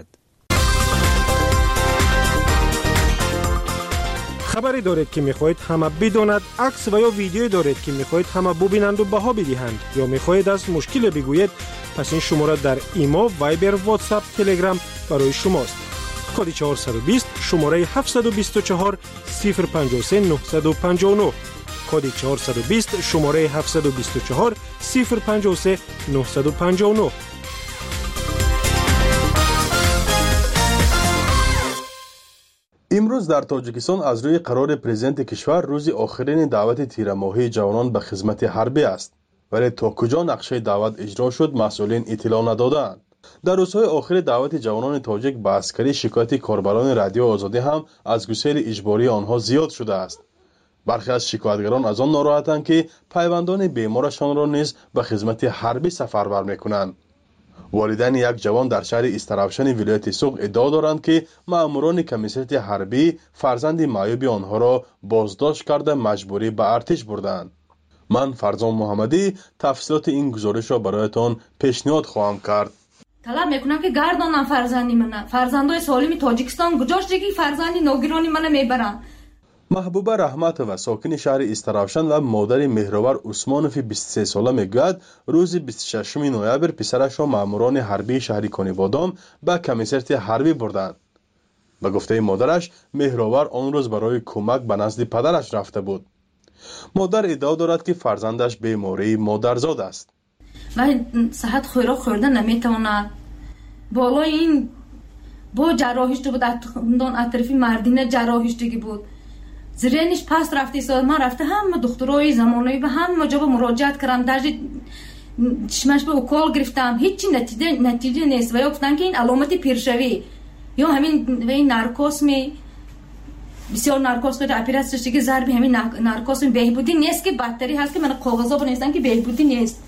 خبری دارید که میخواهید همه بداند، عکس و یا ویدیویی دارید که میخواهید همه ببینند و بها بدهند، یا میخواهید از مشکل بگویید، پس این شماره در ایما، وایبر، واتساپ، تلگرام برای شماست. کد 420 شماره 724 053 959. کد 420 شماره 724 053 959. امروز در تاجیکستان از روی قرار پرزیدنت کشور روز آخرین دعوت تیرماهی جوانان به خدمت حربی است، ولی تا کجا نقشه دعوت اجرا شد مسئولین اطلاع ندادند. در روزهای آخر دعوت جوانان تاجیک به عسکری شکایت کاربران رادیو آزادی هم از گسیل اجباری آنها زیاد شده است. برخی از شکایتگران از آن ناراحتند که پیوندان بیمارشان را نیز به خدمت حربی سفربر میکنند. والدین یک جوان در شهر استرابشن ولایت سوق ادعا دارند که ماموران کمیسیت حربی فرزند معیوب آنها را بازداشت کرده مجبوری به ارتش بردند. من فرزان محمدی تفصیلات این گزارش را برایتان پیشنهاد خواهم کرد. طلب میکنم که گردانم فرزندی من، فرزندای سالم تاجیکستان گذاشته که فرزندی نوگرانی من میبرن. محبوبه رحمت و ساکن شهر استرابشن و مادر مهرور عثمانوف 23 ساله میگوید روز 26 نوامبر پسرش را ماموران حربی شهر کانیبادام به کمیسریت حربی بردند. به گفته مادرش مهرور آن روز برای کمک به نزد پدرش رفته بود. مادر ادعا دارد که فرزندش بیماری مادرزاد است. و صحت خوراک خوردن نمیتواند. بالای این با جراحیشته بود، اطرافی مردینه جراحیشتگی بود. زرینش پس رفته ایستاد. من رفته همه دکترای زمانه‌ای به همه جا مراجعت کردم، در چشمش به اوکال گرفتم، هیچی نتیجه نیست. و یا گفتن که این علامت پیرشوی یا همین نارکوس می بسیار نارکوس کرده اپراسیونش دیگه ضربی همین نارکوس بهبودی نیست که بدتری هست که من کاغذا بنویسم که بهبودی نیست.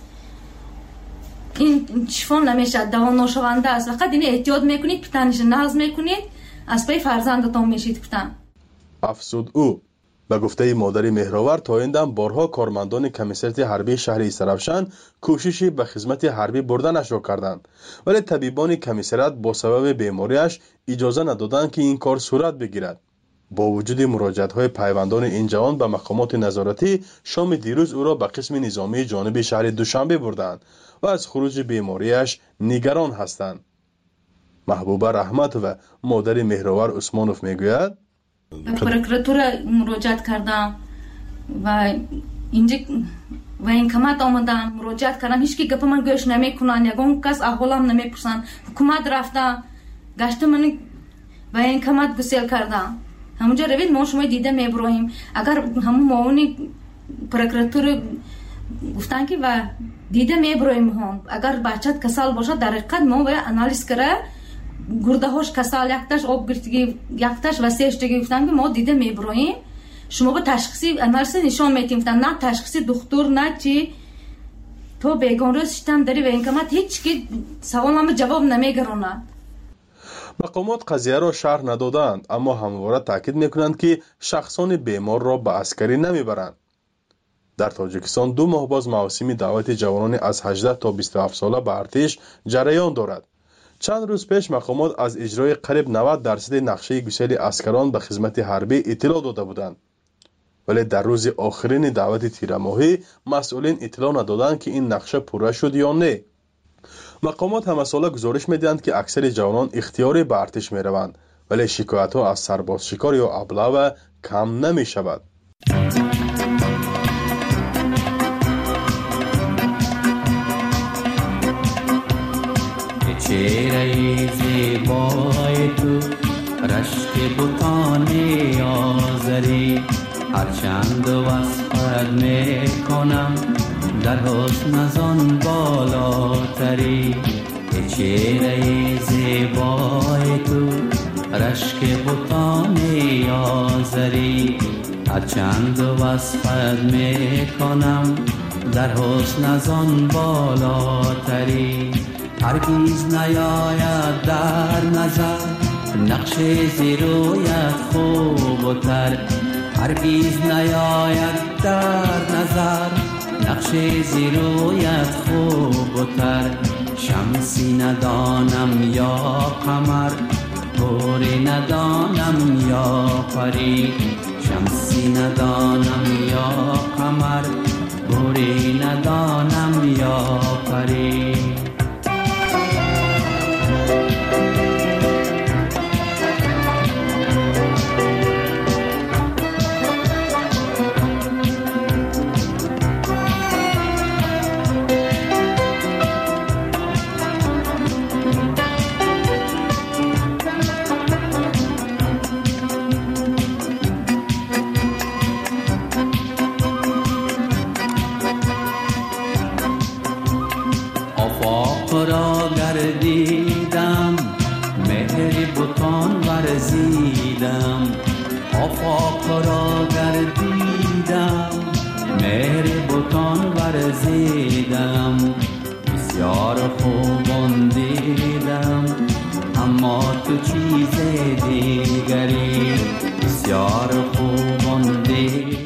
این شفا نمیشه، دوا نوشونده است. فقط این احتیاط میکنید، پتنش ناز میکنید، از پای فرزندتون میشید پتن. افزود او. به گفته مادر مهرآور تا این دم بارها کارمندان کمیسریت حربی شهر سرافشان کوششی به خدمت حربی بردنش را کردند، ولی طبیبان کمیسریت با سبب بیماریش اجازه ندادند که این کار صورت بگیرد. با وجود مراجعت‌های پیوندان این جوان به مقامات نظارتی، شام دیروز او را به قسم نظامی جانب شهر دوشنبه بردند و از خروج بیماریش نگران هستند. محبوبه رحمت و مادر مهرآور عثمانوف میگوید به پروکراتور مراجعت کردم و اینجا و این کمات آمدم مراجعت کردم، هیچ کی گپ من گوش نمیکنن، یگان کس احوالم نمیپرسن. حکومت رفتم گشت من و این کمات گسیل کردم. همونجا روید ما شما دیده میبرویم. اگر همون معاون پروکراتور گفتن که و دیده میبرویم هم، اگر بچت کسال باشه در حقیقت ما باید انالیز کرده گرده هاش کسال یکتاش آب گرفتگی یکتاش و سهشتگی گفتن که ما دیده میبرویم، شما به تشخیصی انالیز نشان میتیم گفتن نه تشخیصی دکتر نه چی تو بیگان روز شتم داری و این کمات هیچ که سوال هم جواب نمیگرونه. مقامات قضیه را شرح ندادند، اما همواره تاکید میکنند که شخصان بیمار را به عسکری نمیبرند. در تاجیکستان 2 ماه باز مراسم دعوت جوانان از 18 تا 27 ساله به ارتش جریان دارد. چند روز پیش مقامات از اجرای قریب 90% نقشه گسیل عسکران به خدمت حربی اطلاع داده بودند، ولی در روز آخرین دعوت تیر ماهی مسئولین اطلاع ندادند که این نقشه پوره شد یا نه. مقامات همه ساله گزارش میدهند که اکثر جوانان اختیاری به ارتش میروند، ولی شکایت ها از سرباز شکار یا ابله کم نمی شود. چهره زیبای تو رشک بوتان آذری، هرچند وصفت میکنم در حسن از آن بالاتری. چهره زیبای تو رشک بوتان آذری، هرچند وصفت میکنم در حسن از آن بالاتری. هرگیز نیاید در نظر نقش زیرویت خوب و تر، هرگیز نیاید در نظر نقش زیرویت خوب و تر. شمسی ندانم یا قمر، حوری ندانم یا پری، شمسی ندانم یا قمر، حوری ندانم یا پری. گردیدم مهر بوتان ورزیدم، آفاق را گردیدم مهر بوتان ورزیدم. بسیار خوبان دیدم اما تو چیز دیگری، بسیار خوبان دیدم.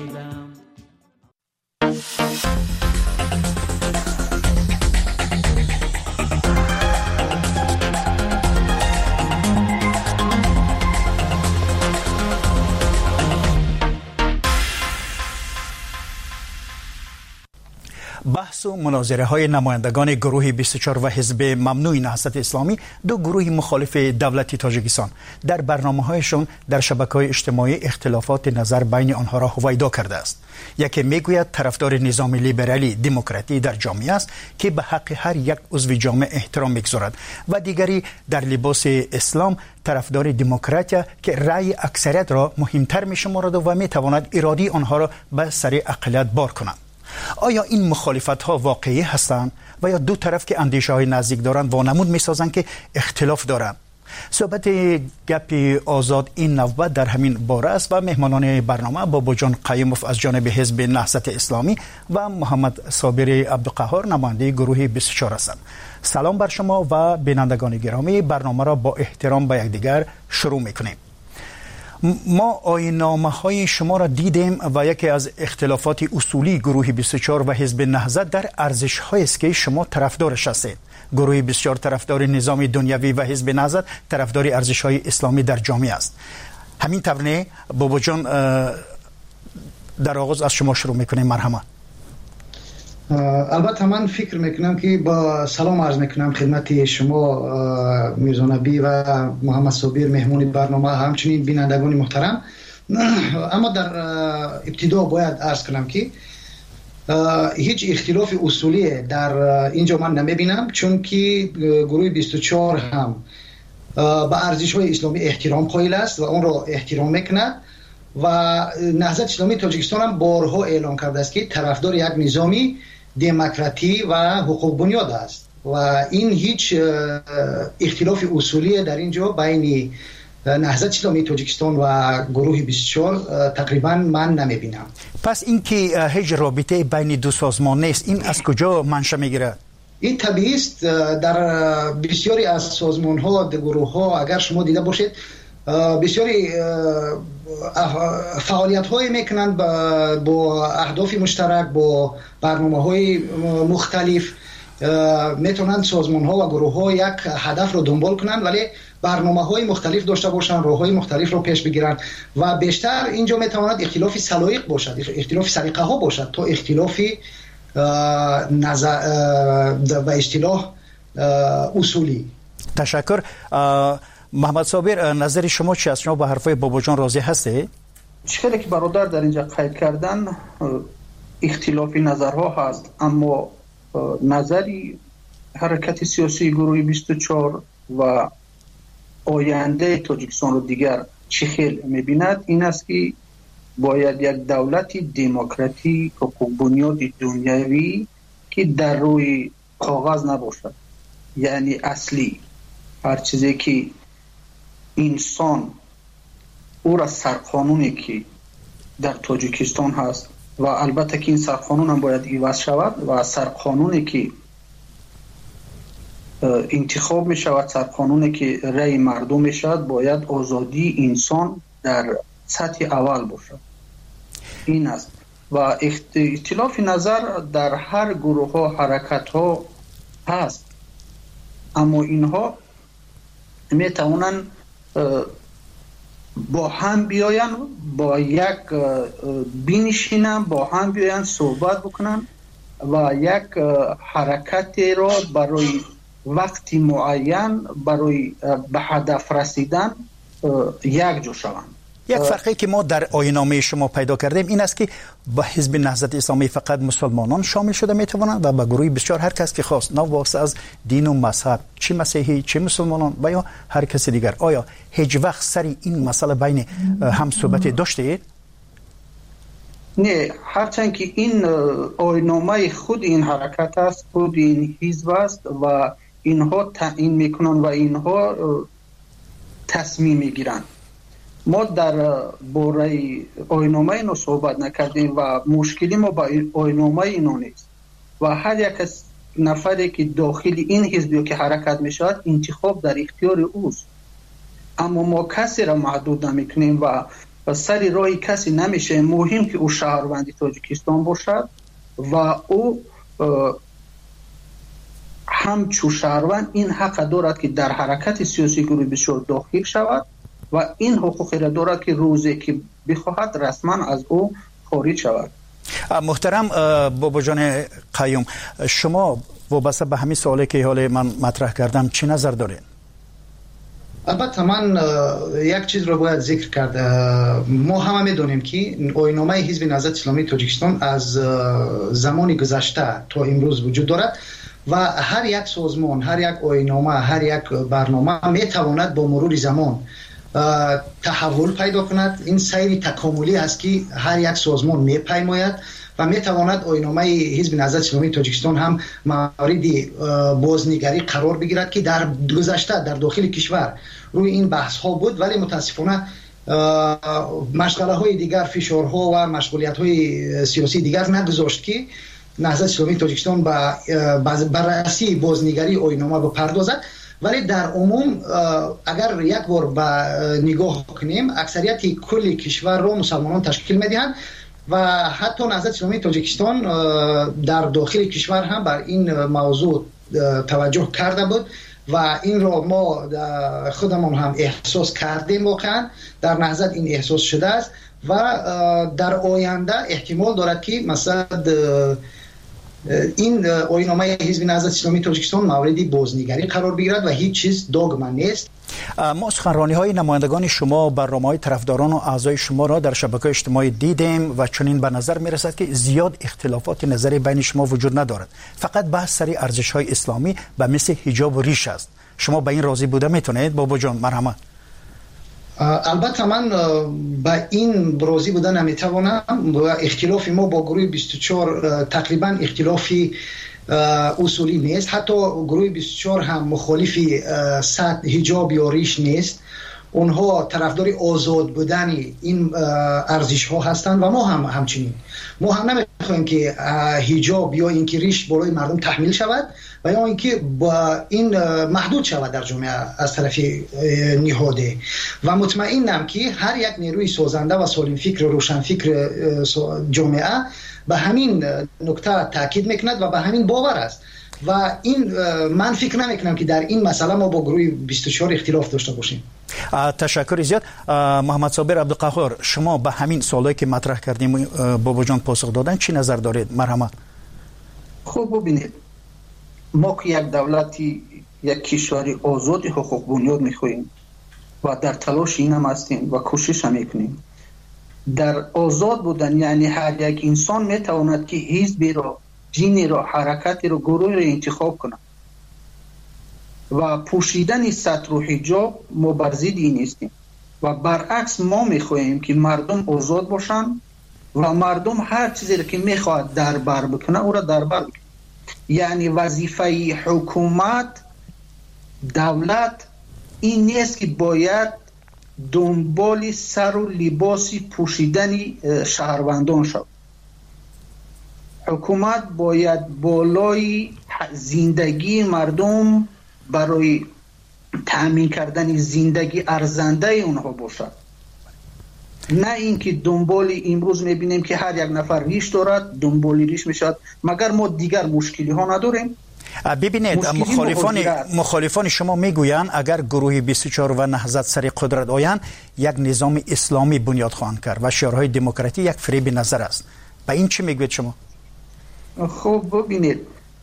بحث و مناظره های نمایندگان گروه 24 و حزب ممنوع نهضت اسلامی، دو گروه مخالف دولت تاجیکستان، در برنامه‌هایشان در شبکه‌های اجتماعی اختلافات نظر بین آنها را هویدا کرده است. یکی میگوید طرفدار نظام لیبرالی دموکراتی در جامعه است که به حق هر یک عضو جامعه احترام می‌گذارد و دیگری در لباس اسلام طرفدار دموکراتیا که رأی اکثریت را مهمتر می‌شمارد و می‌تواند اراده آنها را به سر اقلیت بار کند. آیا این مخالفت‌ها واقعی هستند و یا دو طرف که اندیشه‌های نزدیک دارند وانمود می‌سازند که اختلاف دارند؟ صحبت گپ آزاد این نوبت در همین باره است و مهمانان برنامه بابا جان قیوموف از جانب حزب نهضت اسلامی و محمد صابر عبدالقهار نماینده گروه 24 هستند. سلام بر شما و بینندگان گرامی. برنامه را با احترام به یکدیگر شروع میکنیم. ما آیین‌نامه‌های شما را دیدیم و یکی از اختلافات اصولی گروه 24 و حزب نهضت در ارزش‌هایی است که شما طرفدارش هستید. گروه 24 طرفدار نظام دنیوی و حزب نهضت طرفدار ارزش‌های اسلامی در جامعه است. همین طور بابا جان در آغاز از شما شروع می‌کنیم. مرحبا. البته من فکر میکنم که با سلام عرض میکنم خدمت شما میرزا نبی و محمد صابر مهمون برنامه همچنین بینندگان محترم. اما در ابتدا باید عرض کنم که هیچ اختلاف اصولی در اینجا من نمیبینم، چون که گروه 24 هم به ارزش‌های اسلامی احترام قائل است و اون را احترام میکند و نهضت اسلامی تاجیکستان هم بارها اعلام کرده است که طرفدار یک نظامی دموکراتی و حقوق بنیاد است و این هیچ اختلاف اصولی در اینجا بین نهضت اسلامی تاجیکستان و گروه 24 تقریبا من نمیبینم. پس این که هیچ رابطه بین دو سازمان نیست، این از کجا منشأ میگیره؟ این طبیعی است. در بسیاری از سازمان ها، گروه ها اگر شما دیده باشید بسیاری فعالیت های میکنند با اهداف مشترک، با برنامه های مختلف. میتونند سازمان ها و گروه ها یک هدف رو دنبال کنند ولی برنامه های مختلف داشته باشند، راه های مختلف رو پیش بگیرند و بیشتر اینجا میتواند اختلاف سلایق باشد، اختلاف سلیقه ها باشد تا اختلاف و اصطلاح اصولی. تشکر. محمد صابر، نظر شما چی است؟ شما با حرفای بابا جان راضی هستی؟ چیزی که برادر در اینجا قید کردن اختلافی نظرها هست، اما نظری حرکت سیاسی گروه 24 و آینده تاجیکستان رو دیگر چه خیل می‌بیند این است که باید یک دولت دموکراتی حقوق بنیاد دنیوی که در روی کاغذ نباشد، یعنی اصلی هر چیزی که انسان او را سرقانونی که در تاجیکستان هست و البته که این سرقانون هم باید عوض شود و سرقانونی که انتخاب می شود، سرقانونی که رأی مردم می شود، باید آزادی انسان در سطح اول باشد. این است و اختلاف نظر در هر گروه ها حرکت ها هست، اما اینها می توانند با هم بیاین، با یک بینشینن، با هم بیاین صحبت بکنن و یک حرکت را برای وقتی معین برای به هدف رسیدن یک جو شوند. یک فرقی که ما در آیین‌نامه شما پیدا کردیم این است که با حزب نهضت اسلامی فقط مسلمانان شامل شده میتوانند و با گروه 24 هر کس که خواست، نه واسه از دین و مذهب، چه مسیحی چه مسلمانان و یا هر کس دیگر. آیا هیچ وقت سری این مسئله بین هم صحبت داشتید؟ نه، هرچند که این آیین‌نامه خود این حرکت است، خود این حزب است و اینها تعیین میکنن و اینها تصمیم میگیرند. ما در باره آیین‌نامه اینو صحبت نکردیم و مشکلی ما با آیین‌نامه اینو نیست و هر یک از نفری که داخل این حزبی که حرکت میشود انتخاب در اختیار اوست، اما ما کسی را محدود نمیکنیم و سری راهی کسی نمیشه. مهم که او شهروند تاجیکستان باشد و او همچو شهروند این حق دارد که در حرکت سیاسی گروه 24 داخل شود و این حقوق را دارد که روزی که بخواهد رسما از او خارج شود. محترم بابا جان قیوم، شما وابسته به همین سوالی که حال من مطرح کردم چی نظر دارید؟ البته من یک چیز رو باید ذکر کرد. ما همه میدونیم که آیین‌نامه حزب نهضت اسلامی تاجیکستان از زمان گذشته تا امروز وجود دارد و هر یک سازمان، هر یک آیین‌نامه، هر یک برنامه میتواند با مرور زمان تحول پیدا کند. این سیر تکاملی است که هر یک سازمان میپیماید و میتواند آیین‌نامه حزب نهضت اسلامی تاجیکستان هم مورد بازنگری قرار بگیرد که در گذشته در داخل کشور روی این بحث ها بود، ولی متاسفانه مشغله های دیگر، فشارها و مشغولیت های سیاسی دیگر نگذاشت که نهضت اسلامی تاجیکستان به بررسی بازنگری آیین‌نامه بپردازد. ولی در عموم اگر یک بار به نگاه کنیم، اکثریت کل کشور رو مسلمانان تشکیل میدهند و حتی نهضت اسلامی تاجیکستان در داخل کشور هم بر این موضوع توجه کرده بود و این را ما خودمان هم احساس کردیم. واقعا در نهضت این احساس شده است و در آینده احتمال دارد که مثلا این آیین‌نامه حزب نهضت اسلامی تاجیکستان مورد بازنگری قرار بگیرد و هیچ چیز داغمن نیست. ما سخنرانی‌های نمایندگان شما، برنامه‌های طرفداران و اعضای شما را در شبکه‌های اجتماعی دیدیم و چنین به نظر می‌رسد که زیاد اختلافات نظری بین شما وجود ندارد، فقط بحث سر ارزش‌های اسلامی و مثل حجاب و ریش است. شما به این راضی بوده میتونید بابا جان؟ مرحمت. البته من به این راضی بودن نمیتوانم. اختلاف ما با گروه 24 تقریبا اختلافی اصولی نیست. حتی گروه 24 هم مخالف حجاب یا ریش نیست. اونها طرفدار آزاد بودن این ارزش ها هستند و ما هم همچنین. ما هم نمیخوایم که حجاب یا اینکه ریش بالای مردم تحمیل شود و یا اینکه با این محدود شود در جامعه از طرف نهاده و مطمئنم که هر یک نیروی سازنده و سالم فکر و روشن فکر جامعه به همین نکته تاکید میکند و به همین باور است و این من فکر نمیکنم که در این مسئله ما با گروه 24 اختلاف داشته باشیم. تشکر زیاد. محمد صابر عبدالقهار، شما به همین سوالایی که مطرح کردیم بابا جان پاسخ دادن چی نظر دارید؟ مرحمت. خب ببینید، ما که یک دولتی، یک کشوری آزاد حقوق بنیاد میخواهیم و در تلاش این هم هستیم و کوشش هم میکنیم. در آزاد بودن یعنی هر یک انسان میتواند که حزبی را، جینی را، حرکتی را، گروهی را انتخاب کنه و پوشیدن سطر و حجاب ما بر ضد این نیستیم و برعکس ما میخواهیم که مردم آزاد باشن و مردم هر چیزی را که میخواد دربر بکنه او را دربر بکنه. یعنی وظیفه حکومت، دولت این نیست که باید دنبال سر و لباسی پوشیدن شهروندان شد. حکومت باید بالای زندگی مردم برای تأمین کردن زندگی ارزنده اونها باشد، نه اینکه دنبال امروز میبینیم که هر یک نفر ریش دارد دنبال ریش میشد، مگر ما دیگر مشکلی ها نداریم. ببینید، مخالفان شما میگویند اگر گروه 24 و نهضت سر قدرت آیند یک نظام اسلامی بنیاد خواهند کرد و شعارهای دموکراتی یک فریب نظر است. به این چی میگوید شما؟ خب ببینید،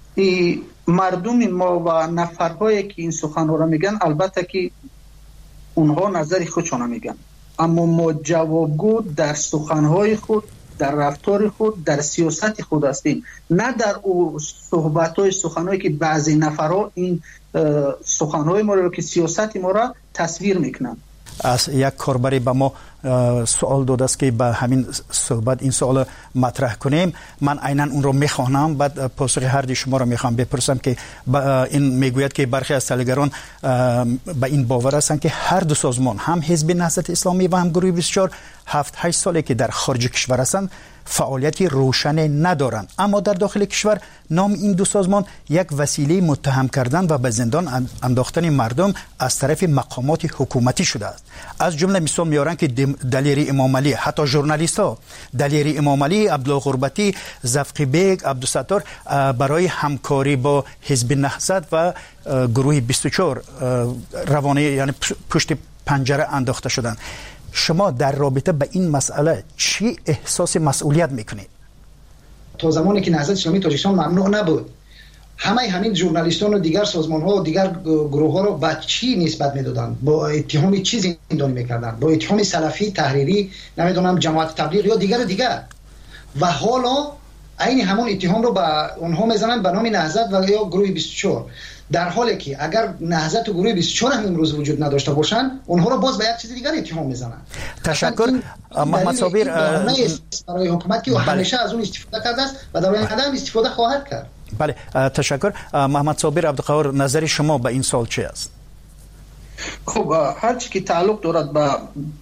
مردم ما و نفرهایی که این سخنها را میگن البته که اونها نظر خودشان میگن، اما ما جوابگو در سخنهای خود، در رفتار خود، در سیاست خود هستیم، نه در صحبت‌های سخنهایی که بعضی نفرها این سخنهای ما را که سیاست ما را تصویر میکنن. از یک کاربری به ما سوال داده است که به همین صحبت این سوال مطرح کنیم. من عیناً اون رو میخوانم، بعد پاسخ هر دی شما رو میخوام بپرسم که این میگوید که برخی از تحلیلگران به این باور هستند که هر دو سازمان، هم حزب نهضت اسلامی و هم گروه 24، 7-8 ساله که در خارج کشور هستند فعالیتی روشن ندارند، اما در داخل کشور نام این دو سازمان یک وسیله متهم کردن و به زندان انداختن مردم از طرف مقامات حکومتی شده است. از جمله مثال میارن که دلیری امام علی، حتی ژورنالیست ها، دلیری امام علی، عبدالله غربتی، زفقی بیگ، عبدالستار برای همکاری با حزب نهضت و گروه 24 روانه، یعنی پشت پنجره انداخته شدند. شما در رابطه به این مسئله چی احساس مسئولیت میکنید؟ تا زمانی که نهضت اسلامی تاجیکستان ممنوع نبود، همین ژورنالیستان و دیگر سازمان ها و دیگر گروه ها رو با چی نسبت میدادن؟ با اتهام چی زندانی میکردن؟ با اتهام سلفی، تحریری، نمیدونم جماعت تبلیغ یا دیگر. و حالا عین همون اتهام رو به اونها میزنن به نام نهضت و یا گروه 24، در حالی که اگر نهضت و گروه 24 هم امروز وجود نداشته باشن اونها رو باز به یک چیز دیگر اتهام میزنن. تشکر محمد صابر. برای حکومت که همیشه از اون استفاده کرده است و در آینده هم استفاده خواهد کرد. بله تشکر. محمد صابر عبدالقهار، نظر شما به این سوال چی است؟ خب هر چی که تعلق دارد به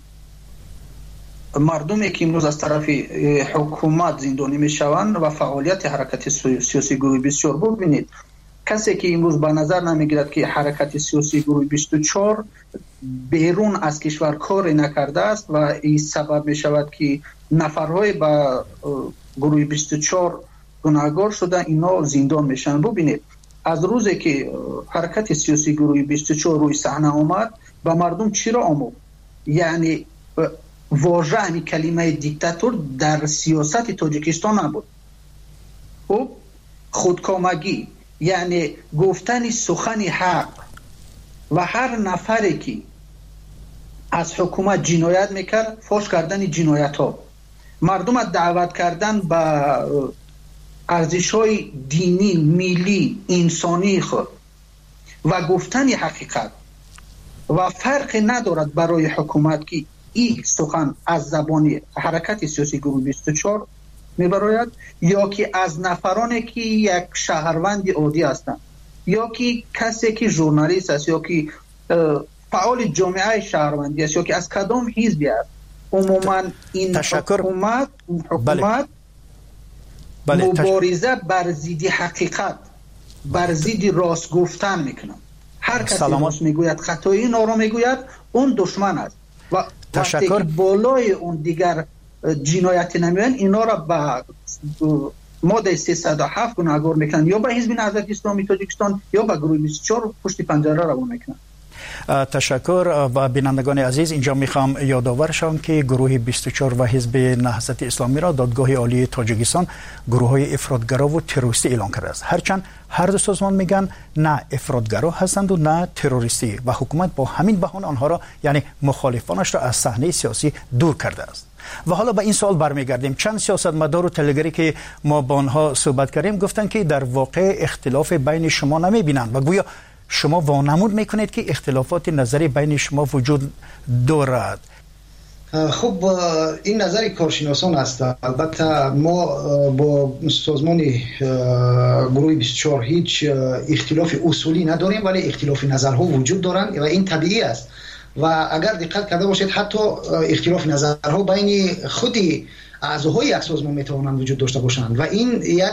مردمی که امروز از طرف حکومت زندانی میشوند و فعالیت حرکت سیاسی گروه 24، ببینید کسی که امروز به نظر نمیگیرد که حرکت سیاسی گروه 24 بیرون از کشور کار نکرده است و این سبب می شود که نفرهای با گروه 24 گناهکار شده اینا زندان میشن. ببینید از روزی که حرکت سیاسی گروه 24 روی صحنه آمد به مردم چی را آموخت؟ یعنی واژه همین کلمه دیکتاتور در سیاست تاجیکستان نبود. خب خودکامگی یعنی گفتن سخن حق و هر نفری که از حکومت جنایت میکرد فاش کردن جنایت ها، مردم دعوت کردن به ارزش های دینی، ملی، انسانی خود و گفتن حقیقت و فرق ندارد برای حکومت که این سخن از زبان حرکت سیاسی گروه 24 میبراید یا که از نفرانی که یک شهروند عادی هستند یا که کسی که ژورنالیست است یا که فعال جامعه شهروندی است یا که از کدام حزبی است. عموما این حکومت مبارزه بر ضد حقیقت، بر ضد راست گفتن میکنه. هر کسی راست میگوید خطای اینا رو میگوید اون دشمن است و وقتی که بالای اون دیگر جنایت نمیان اینا را به ماده 307 گناهکار میکنن یا به حزب نهضت اسلامی تاجیکستان یا به گروه 24 پشت پنجره روان میکنن. تشکر. و بینندگان عزیز اینجا میخوام یادآور شوم که گروه 24 و حزب نهضت اسلامی را دادگاه عالی تاجیکستان گروه های افراطگرا و تروریستی اعلام کرده است. هرچند هر دو سازمان میگن نه افراطگرا هستند و نه تروریستی و حکومت با همین بهانه آنها را یعنی مخالفانش را از صحنه سیاسی دور کرده است. و حالا به این سوال برمیگردیم. چند سیاستمدار و تلگری که ما با آنها صحبت کردیم گفتن که در واقع اختلاف بین شما نمیبینند و گویا شما وانمود میکنید که اختلافات نظری بین شما وجود دارد. خب این نظر کارشناسان است. البته ما با سازمان گروه 24 هیچ اختلاف اصولی نداریم ولی اختلاف نظرها وجود دارند و این طبیعی است و اگر دقت کرده باشید حتی اختلاف نظرها بین خود اعضاهای یک سازمان میتوانند وجود داشته باشند و این یک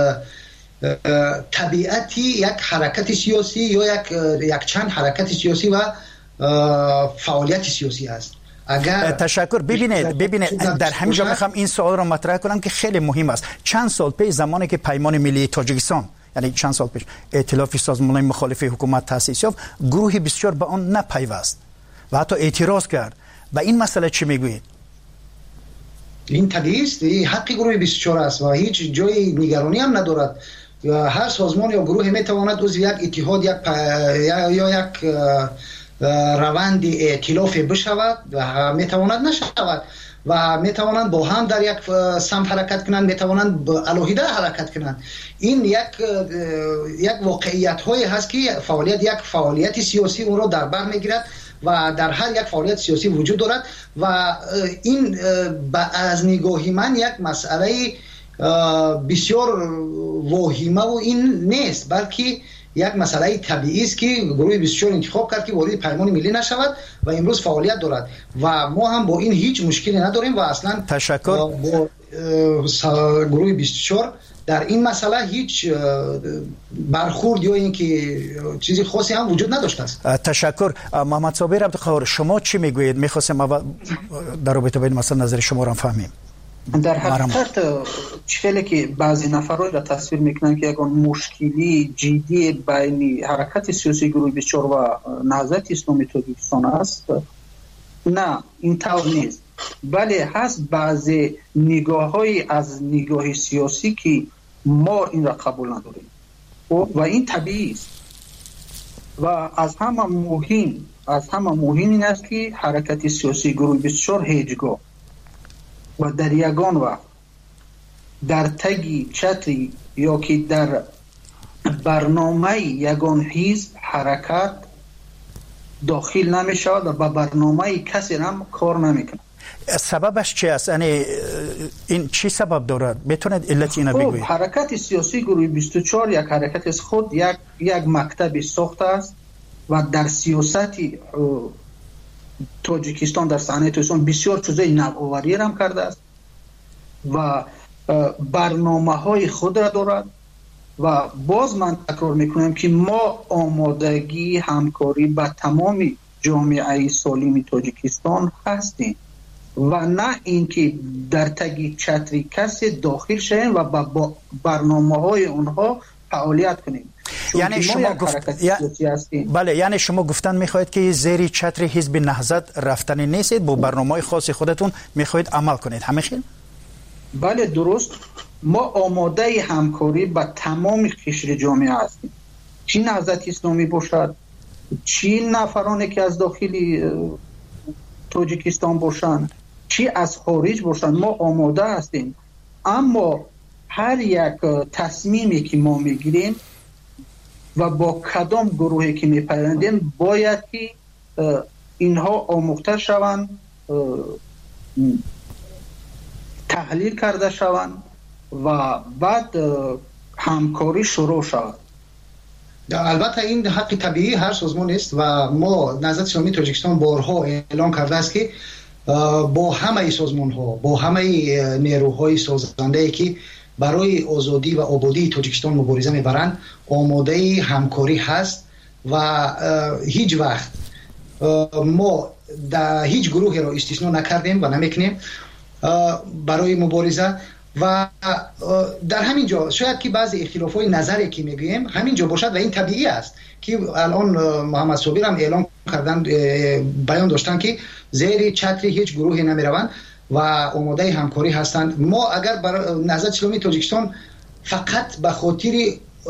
طبیعتی یک حرکت سیاسی یا یک چند حرکت سیاسی و فعالیت سیاسی است. اگر تشکر. ببینید در همینجا میخوام این سوال رو مطرح کنم که خیلی مهم است. چند سال پیش زمانی که پیمان ملی تاجیکستان یعنی چند سال پیش ائتلاف سازمان‌های مخالف حکومت تأسیس یافت، گروه 24 به آن نپیوست و حتی اعتراض کرد. و این مسئله چی میگویید؟ این طبیعی است، این حق گروه 24 است و هیچ جای نگرانی هم ندارد. هر سازمان یا گروه میتواند عضو یک اتحاد یا یک روند ائتلاف بشود و میتواند نشود و میتوانند با هم در یک سمت حرکت کنند، میتوانند علاهیده حرکت کنند. این یک واقعیت هایی هست که یک فعالیت سیاسی اون را در بر میگیرد و در هر یک فعالیت سیاسی وجود دارد و این از نگاهی من یک مسئله بسیار واهمه و این نیست، بلکه یک مسئله طبیعی است که گروه 24 انتخاب کرد که وارد پیمان ملی نشود و امروز فعالیت دارد و ما هم با این هیچ مشکلی نداریم و اصلا تشکر. با گروه 24 در این مسئله هیچ برخورد یا اینکه چیزی خاصی هم وجود نداشته است. تشکر. محمد صابر عبدالقهار، شما چی میگویید؟ میخواستم در رابطه با این مسئله نظر شما را فهمیم. در حقیقت چیزی که بعضی نفرها را تصویر میکنن که یک مشکلی جدی بین حرکت سیاسی گروه 24 و نهضت اسلامی تاجیکستان است، نه این طور نیست، بله هست بعضی نگاه‌های از نگاه سیاسی که ما این را قبول نداریم و این طبیعی است و از همه مهم این است که حرکت سیاسی گروه 24 هیچگاه و در یگان وقت در تگی چتری یا که در برنامه یگان حزب حرکت داخل نمیشه و با برنامه کسی هم کار نمیکنه. سببش چی است؟ یعنی این چی سبب دارد؟ بتونید علت اینو بگویید؟ حرکت سیاسی گروه 24 یک حرکت از خود یک مکتب ساخته است و در سیاست تاجیکستان در صحنه تاجیکستان بسیار چیزای نوآوری هم کرده است و برنامه های خود را دارد و باز من تکرار میکنم که ما آمادگی همکاری با تمام جامعه سالم تاجیکستان هستیم و نه اینکه در تگی چتری کسی داخل شویم و با برنامه های اونها فعالیت کنیم. یعنی شما بله، یعنی شما گفتن میخواهید که زیر چتر حزب نهضت رفتنی نیستید، با برنامه‌های خاص خودتون میخواهید عمل کنید، همین خیلی؟ بله درست. ما آماده همکاری با تمام قشر جامعه هستیم، چی نهضت اسلامی باشد، چی نفرانی که از داخل تاجیکستان باشند، چی از خارج باشند، ما آماده هستیم. اما هر یک تصمیمی که ما میگیریم و با کدام گروهی که میپیوندیم باید که اینها آموخته شوند، تحلیل کرده شوند و بعد همکاری شروع شود. البته این حق طبیعی هر سازمان است و ما نهضت اسلامی تاجیکستان بارها اعلام کرده است که با همه سازمان ها، با همه نیروهای سازنده که برای آزادی و آبادی تاجیکستان مبارزه میبرند آماده همکاری هست و هیچ وقت ما در هیچ گروهی را استثنا نکردیم و نمیکنیم برای مبارزه. و در همین جا شاید که بعضی اختلافات نظری که میگوییم همین جا باشد و این طبیعی است که الان محمد صابر هم اعلام کردن، بیان داشتن که زیر چتر هیچ گروهی نمیروند و آماده همکاری هستند. ما اگر برای نهضت اسلامی تاجیکستان فقط به خاطر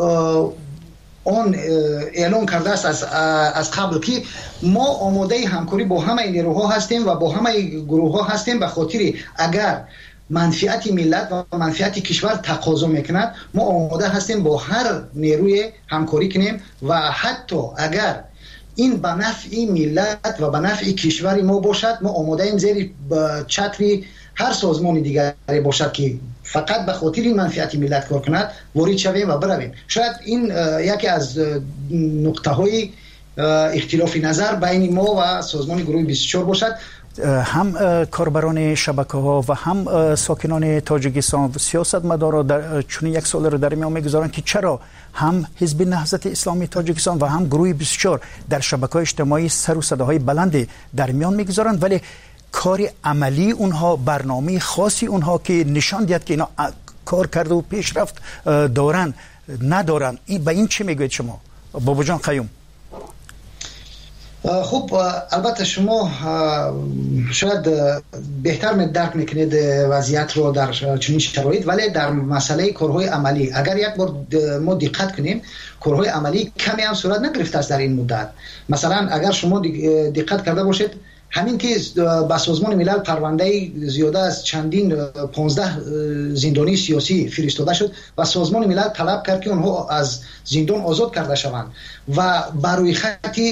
آن اعلام کرده است از قبل که ما آماده همکاری با همه نیروها هستیم و با همه گروه ها هستیم، به خاطر اگر منفعت ملت و منفعت کشور تقاضا میکند ما آماده هستیم با هر نیروی همکاری کنیم و حتی اگر این به نفع ملت و به نفع کشور ما باشد ما آماده ایم زیر چتری هر سازمان دیگری باشد که فقط به خاطر این منفعت ملت کار کند وارد شویم و برویم. شاید این یکی از نقطه های اختلاف نظر بین ما و سازمان گروه 24 باشد. هم کاربران شبکه ها و هم ساکنان تاجیکستان و سیاستمدارا در چون یک سال رو در میان میگذارن که چرا هم حزب نهضت اسلامی تاجیکستان و هم گروه 24 در شبکه‌های اجتماعی سر و صداهای بلند در میان میگذارن ولی کار عملی اونها، برنامه خاصی اونها که نشان دهد که اینا کار کرده و پیشرفت دارن ندارن. این به این چی میگوید شما بابا جان قیوم؟ خب البته شما شاید بهتر درک میکنید وضعیت رو در چنین شرایط، ولی در مسئله کارهای عملی اگر یک بار ما دقت کنیم کارهای عملی کمی هم صورت نگرفته است در این مدت. مثلا اگر شما دقت کرده باشید همین که با سازمان ملل پرونده زیاده از چندین 15 زندانی سیاسی فرستاده شد و سازمان ملل طلب کرد که اونها از زندان آزاد کرده شوند و برای خطی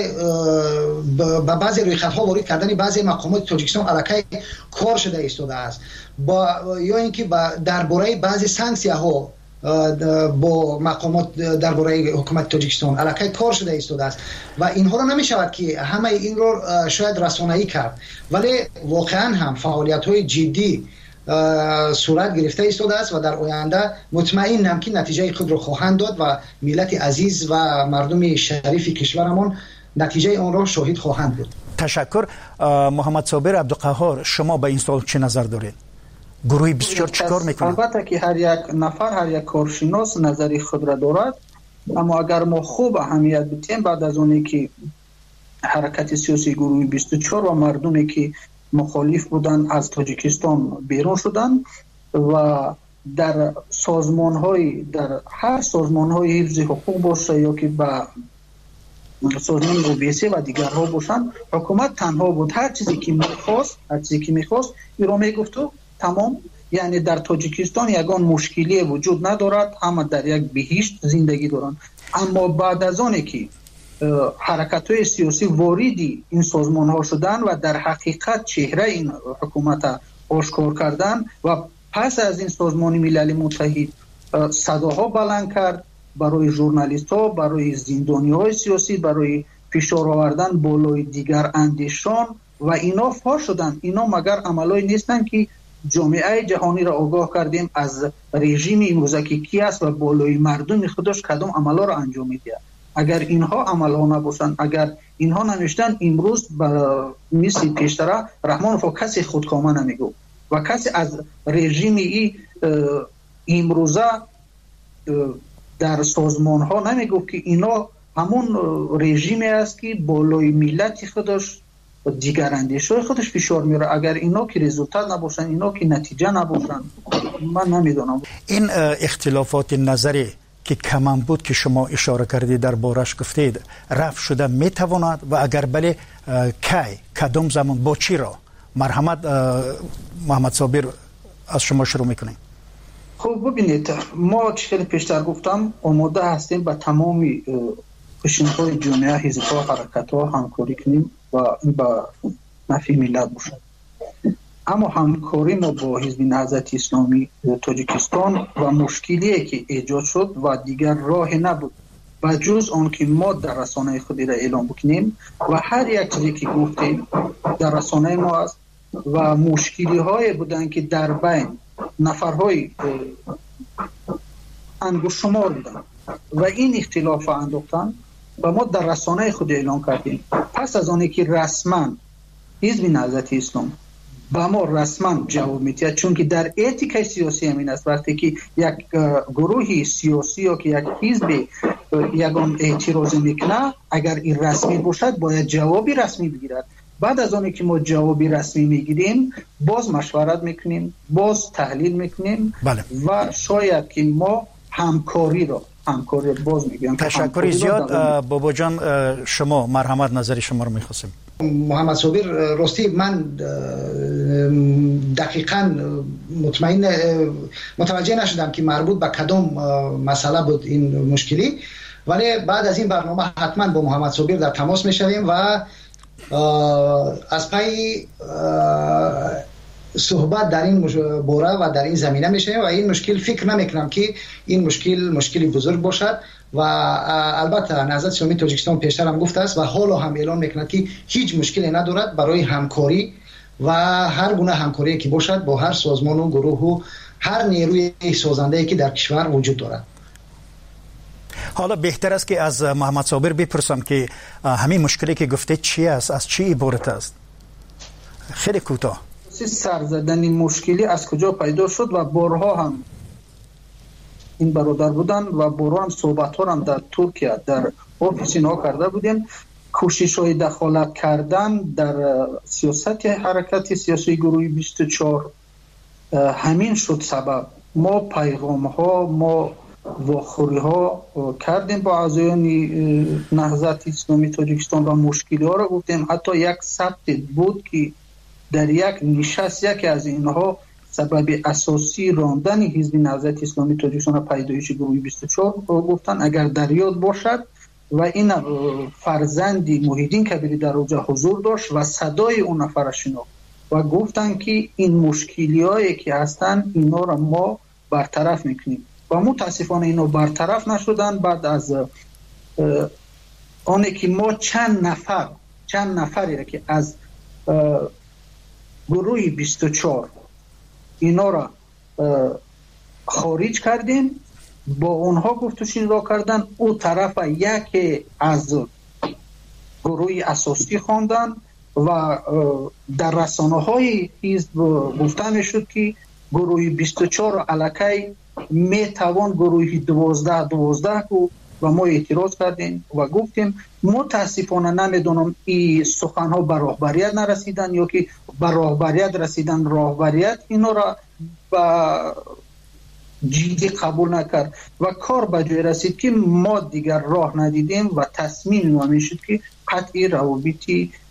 بعضی روی خطها وارد کردن بعضی مقامات تاجیکستان علاقه کار شده ایستاده است یا اینکه درباره بعضی سانکسیه ها با مقامات درباره حکومت تاجیکستان علاقه کار شده ایستاده است و اینها رو نمی شود که همه این رو شاید رسانه‌ای کرد، ولی واقعا هم فعالیت‌های جدی صورت گرفته ایستاده است و در آینده مطمئنم که نتیجه خود رو خواهند داد و ملت عزیز و مردم شریف کشورمان نتیجه آن را شاهد خواهند بود. تشکر. محمد صابر عبدالقهار، شما به این سوال چه نظر دارید؟ گروه 24 چیکار میکنه؟ البته که هر یک نفر، هر یک کارشناس نظری خود را دارد، اما اگر ما خوب اهمیت بدیم بعد از اونی که حرکت سیاسی گروه 24 و مردمی که مخالف بودن از تاجیکستان بیرون شدن و در سازمان‌های، در هر سازمان‌های حفظ حقوق باشه یا که با سازمان OBSE و دیگرها باشند، حکومت تنها بود هر چیزی که می‌خواست این را میگفت و تمام یعنی در تاجیکستان یگان مشکلی وجود ندارد، همه در یک بهشت زندگی دارند. اما بعد از آنی که حرکت‌های سیاسی واردی این سازمان ها شدن و در حقیقت چهره این حکومت آشکار کردن و پس از این سازمان ملل متحد صداها بلند کرد برای ژورنالیست ها، برای زندانی های سیاسی، برای فشار آوردن بالای دیگر اندیشان و اینا فاش شدن. اینا مگر عملای نیستن که جامعه جهانی را آگاه کردیم از رژیم امروزه که کی است و بالای مردم خودش کدام عملا را انجام میده. اگر اینها عملها نباشند، اگر اینها نمیشتن، امروز مثل پیشتره رحمانوف کسی خودکامه نمیگو و کسی از رژیم امروزه در سازمان ها نمیگفت که اینا همون رژیمی است که بالای ملت خودش دیگر اندیشه خودش فشار میاره. اگر اینا که رزولتات نباشن، اینا که نتیجه نباشن، من نمیدونم. این اختلافات نظری که کمان بود که شما اشاره کردید در بارش گفتید رفع شده میتواند و اگر بله کی کدام زمان با چی را؟ مرحمت محمد صابر از شما شروع میکنیم. خب ببینید، ما چیزی پیشتر گفتم آماده هستیم با تمام قشنهای جامعه، حزب‌ها، حرکت‌ها همکاری کنیم و این با نفع ملت باشه. اما همکاری ما با حزب نهضت اسلامی تاجیکستان و مشکلی که ایجاد شد و دیگر راه نبود و جز آن که ما در رسانه خودی را اعلام بکنیم و هر یک چیزی که گفتیم در رسانه ما است و مشکلی های بودن که در بین نفرهای انگشت شمار بودن و این اختلاف انداختن و ما در رسانه خود اعلام کردیم. پس از آنی که رسما حزب نهضت اسلام با ما رسما جواب میده، چون که در اتیکای سیاسی همین است وقتی که یک گروهی سیاسی یا که یک حزب یگان اعتراض میکنه، اگر این رسمی باشد باید جوابی رسمی بگیرد. بعد از آنی که ما جوابی رسمی میگیریم باز مشورت میکنیم، باز تحلیل میکنیم و شاید که ما همکاری باز میگیم. تشکر زیاد. بابا جان شما مرحمت نظر شما رو میخواستیم. محمد صابر، راستی من دقیقاً متوجه نشدم که مربوط به کدام مسئله بود این مشکلی، ولی بعد از این برنامه حتما با محمد صابر در تماس میشویم و از پای صحبت در این باره و در این زمینه میشه و این مشکل فکر نمیکنم که این مشکلی بزرگ باشد و البته نهضت اسلامی تاجیکستان پیشتر هم گفته است و حالا هم اعلام میکنه که هیچ مشکلی ندارد برای همکاری و هر گونه همکاری که باشد با هر سازمان و گروه و هر نیروی سازنده که در کشور وجود دارد. حالا بهتر است که از محمد صابر بپرسم که همین مشکلی که گفته چی است، از چی عبارت است؟ خیلی کوتاه. سر زدن این مشکلی از کجا پیدا شد و بارها هم این برادر بودن و بارها هم صحبت ها هم در ترکیه در آفیس اینها کرده بودیم. کوشش های دخالت کردن در سیاست حرکت سیاسی گروهی 24 همین شد سبب. ما پیغام ها، ما واخوری ها کردیم با اعضایان نهضت اسلامی تاجیکستان و مشکلی ها را گفتیم. حتی یک ثبت بود که در یک نشست یکی از اینها سبب اساسی راندن حزب نهضت اسلامی تاجیکستان پیدایش گروه 24 گفتن اگر در یاد باشد و این فرزندی محیدین کبیری در اوجه حضور داشت و صدای اون نفر شناخت و گفتن که این مشکلی هایی که هستن اینا را ما برطرف میکنیم و متاسفانه اینا برطرف نشدن. بعد از آنه که ما چند نفری را که از گروه 24 اینا را خارج کردیم، با اونها گفت و شنود کردن، او طرف یک از گروه اساسی خواندن و در رسانه های حزب گفته میشد که گروه 24 را الکی میتوان گروه 12 کو و ما اعتراض کردیم و گفتیم متاسفانه نمیدونم این سخن ها به راهبریت نرسیدن یا که به راهبریت رسیدن، راهبریت اینا را با جدی قبول نکرد و کار به جای رسید که ما دیگر راه ندیدیم و تصمیم ما میشد که قطعی روابطی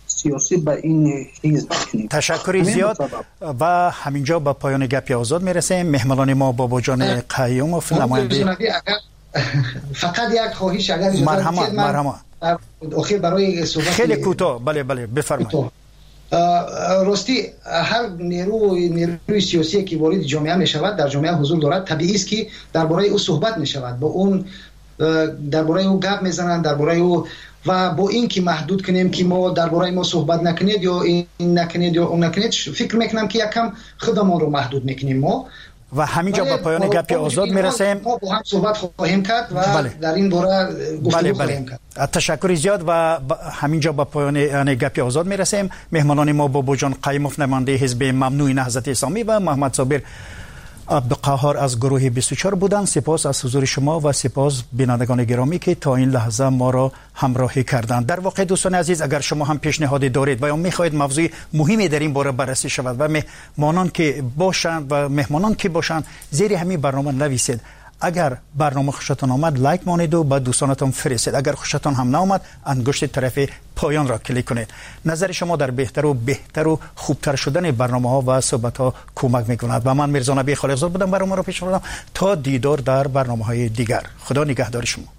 سیاسی به این حزب کنیم. تشکر زیاد و همینجا به پایان گپ آزاد میرسیم. مهمانان ما بابا جان قیوموف نماینده فقط یک خواهش اگر مرحبا اخیر برای صحبت خیلی کوتاه. بله بفرمایید. راستی هر نیروی سیاسی که وارد جامعه می شود در جامعه حضور دارد، طبیعی است که درباره او صحبت می شود، با اون درباره او گپ میزنند، درباره او و با این که محدود کنیم که ما درباره ما صحبت نکنید یا این نکنید یا اون نکنید، فکر میکنم که یکم خودمان رو محدود میکنیم ما. و همینجا به پایان گپ آزاد میرسیم. ما با هم صحبت خواهیم کرد و در این باره گفتگو خواهیم کرد. تشکر زیاد و همینجا به پایان گپ آزاد میرسیم. مهمانان ما بابا جان قیوموف نماینده حزب ممنوع نهضت اسلامی و محمد صابر عبدالقهار از گروه 24 بودند. سپاس از حضور شما و سپاس بینندگان گرامی که تا این لحظه ما را همراهی کردند. در واقع دوستان عزیز، اگر شما هم پیشنهادی دارید و یا می‌خواهید موضوع مهمی در این باره بررسی شود و مهمانان که باشند زیر همین برنامه نویسید. اگر برنامه خوشتان آمد لایک مانید و با دوستانتان فرستید. اگر خوشتان هم نآمد انگشت طرف پایان را کلیک کنید. نظر شما در بهتر و خوبتر شدن برنامه‌ها و صحبت‌ها کمک می‌کند. و من میرزا نبی خالقزاد بودم، برنامه را پیش بردم. تا دیدار در برنامه‌های دیگر. خدا نگهدار شما.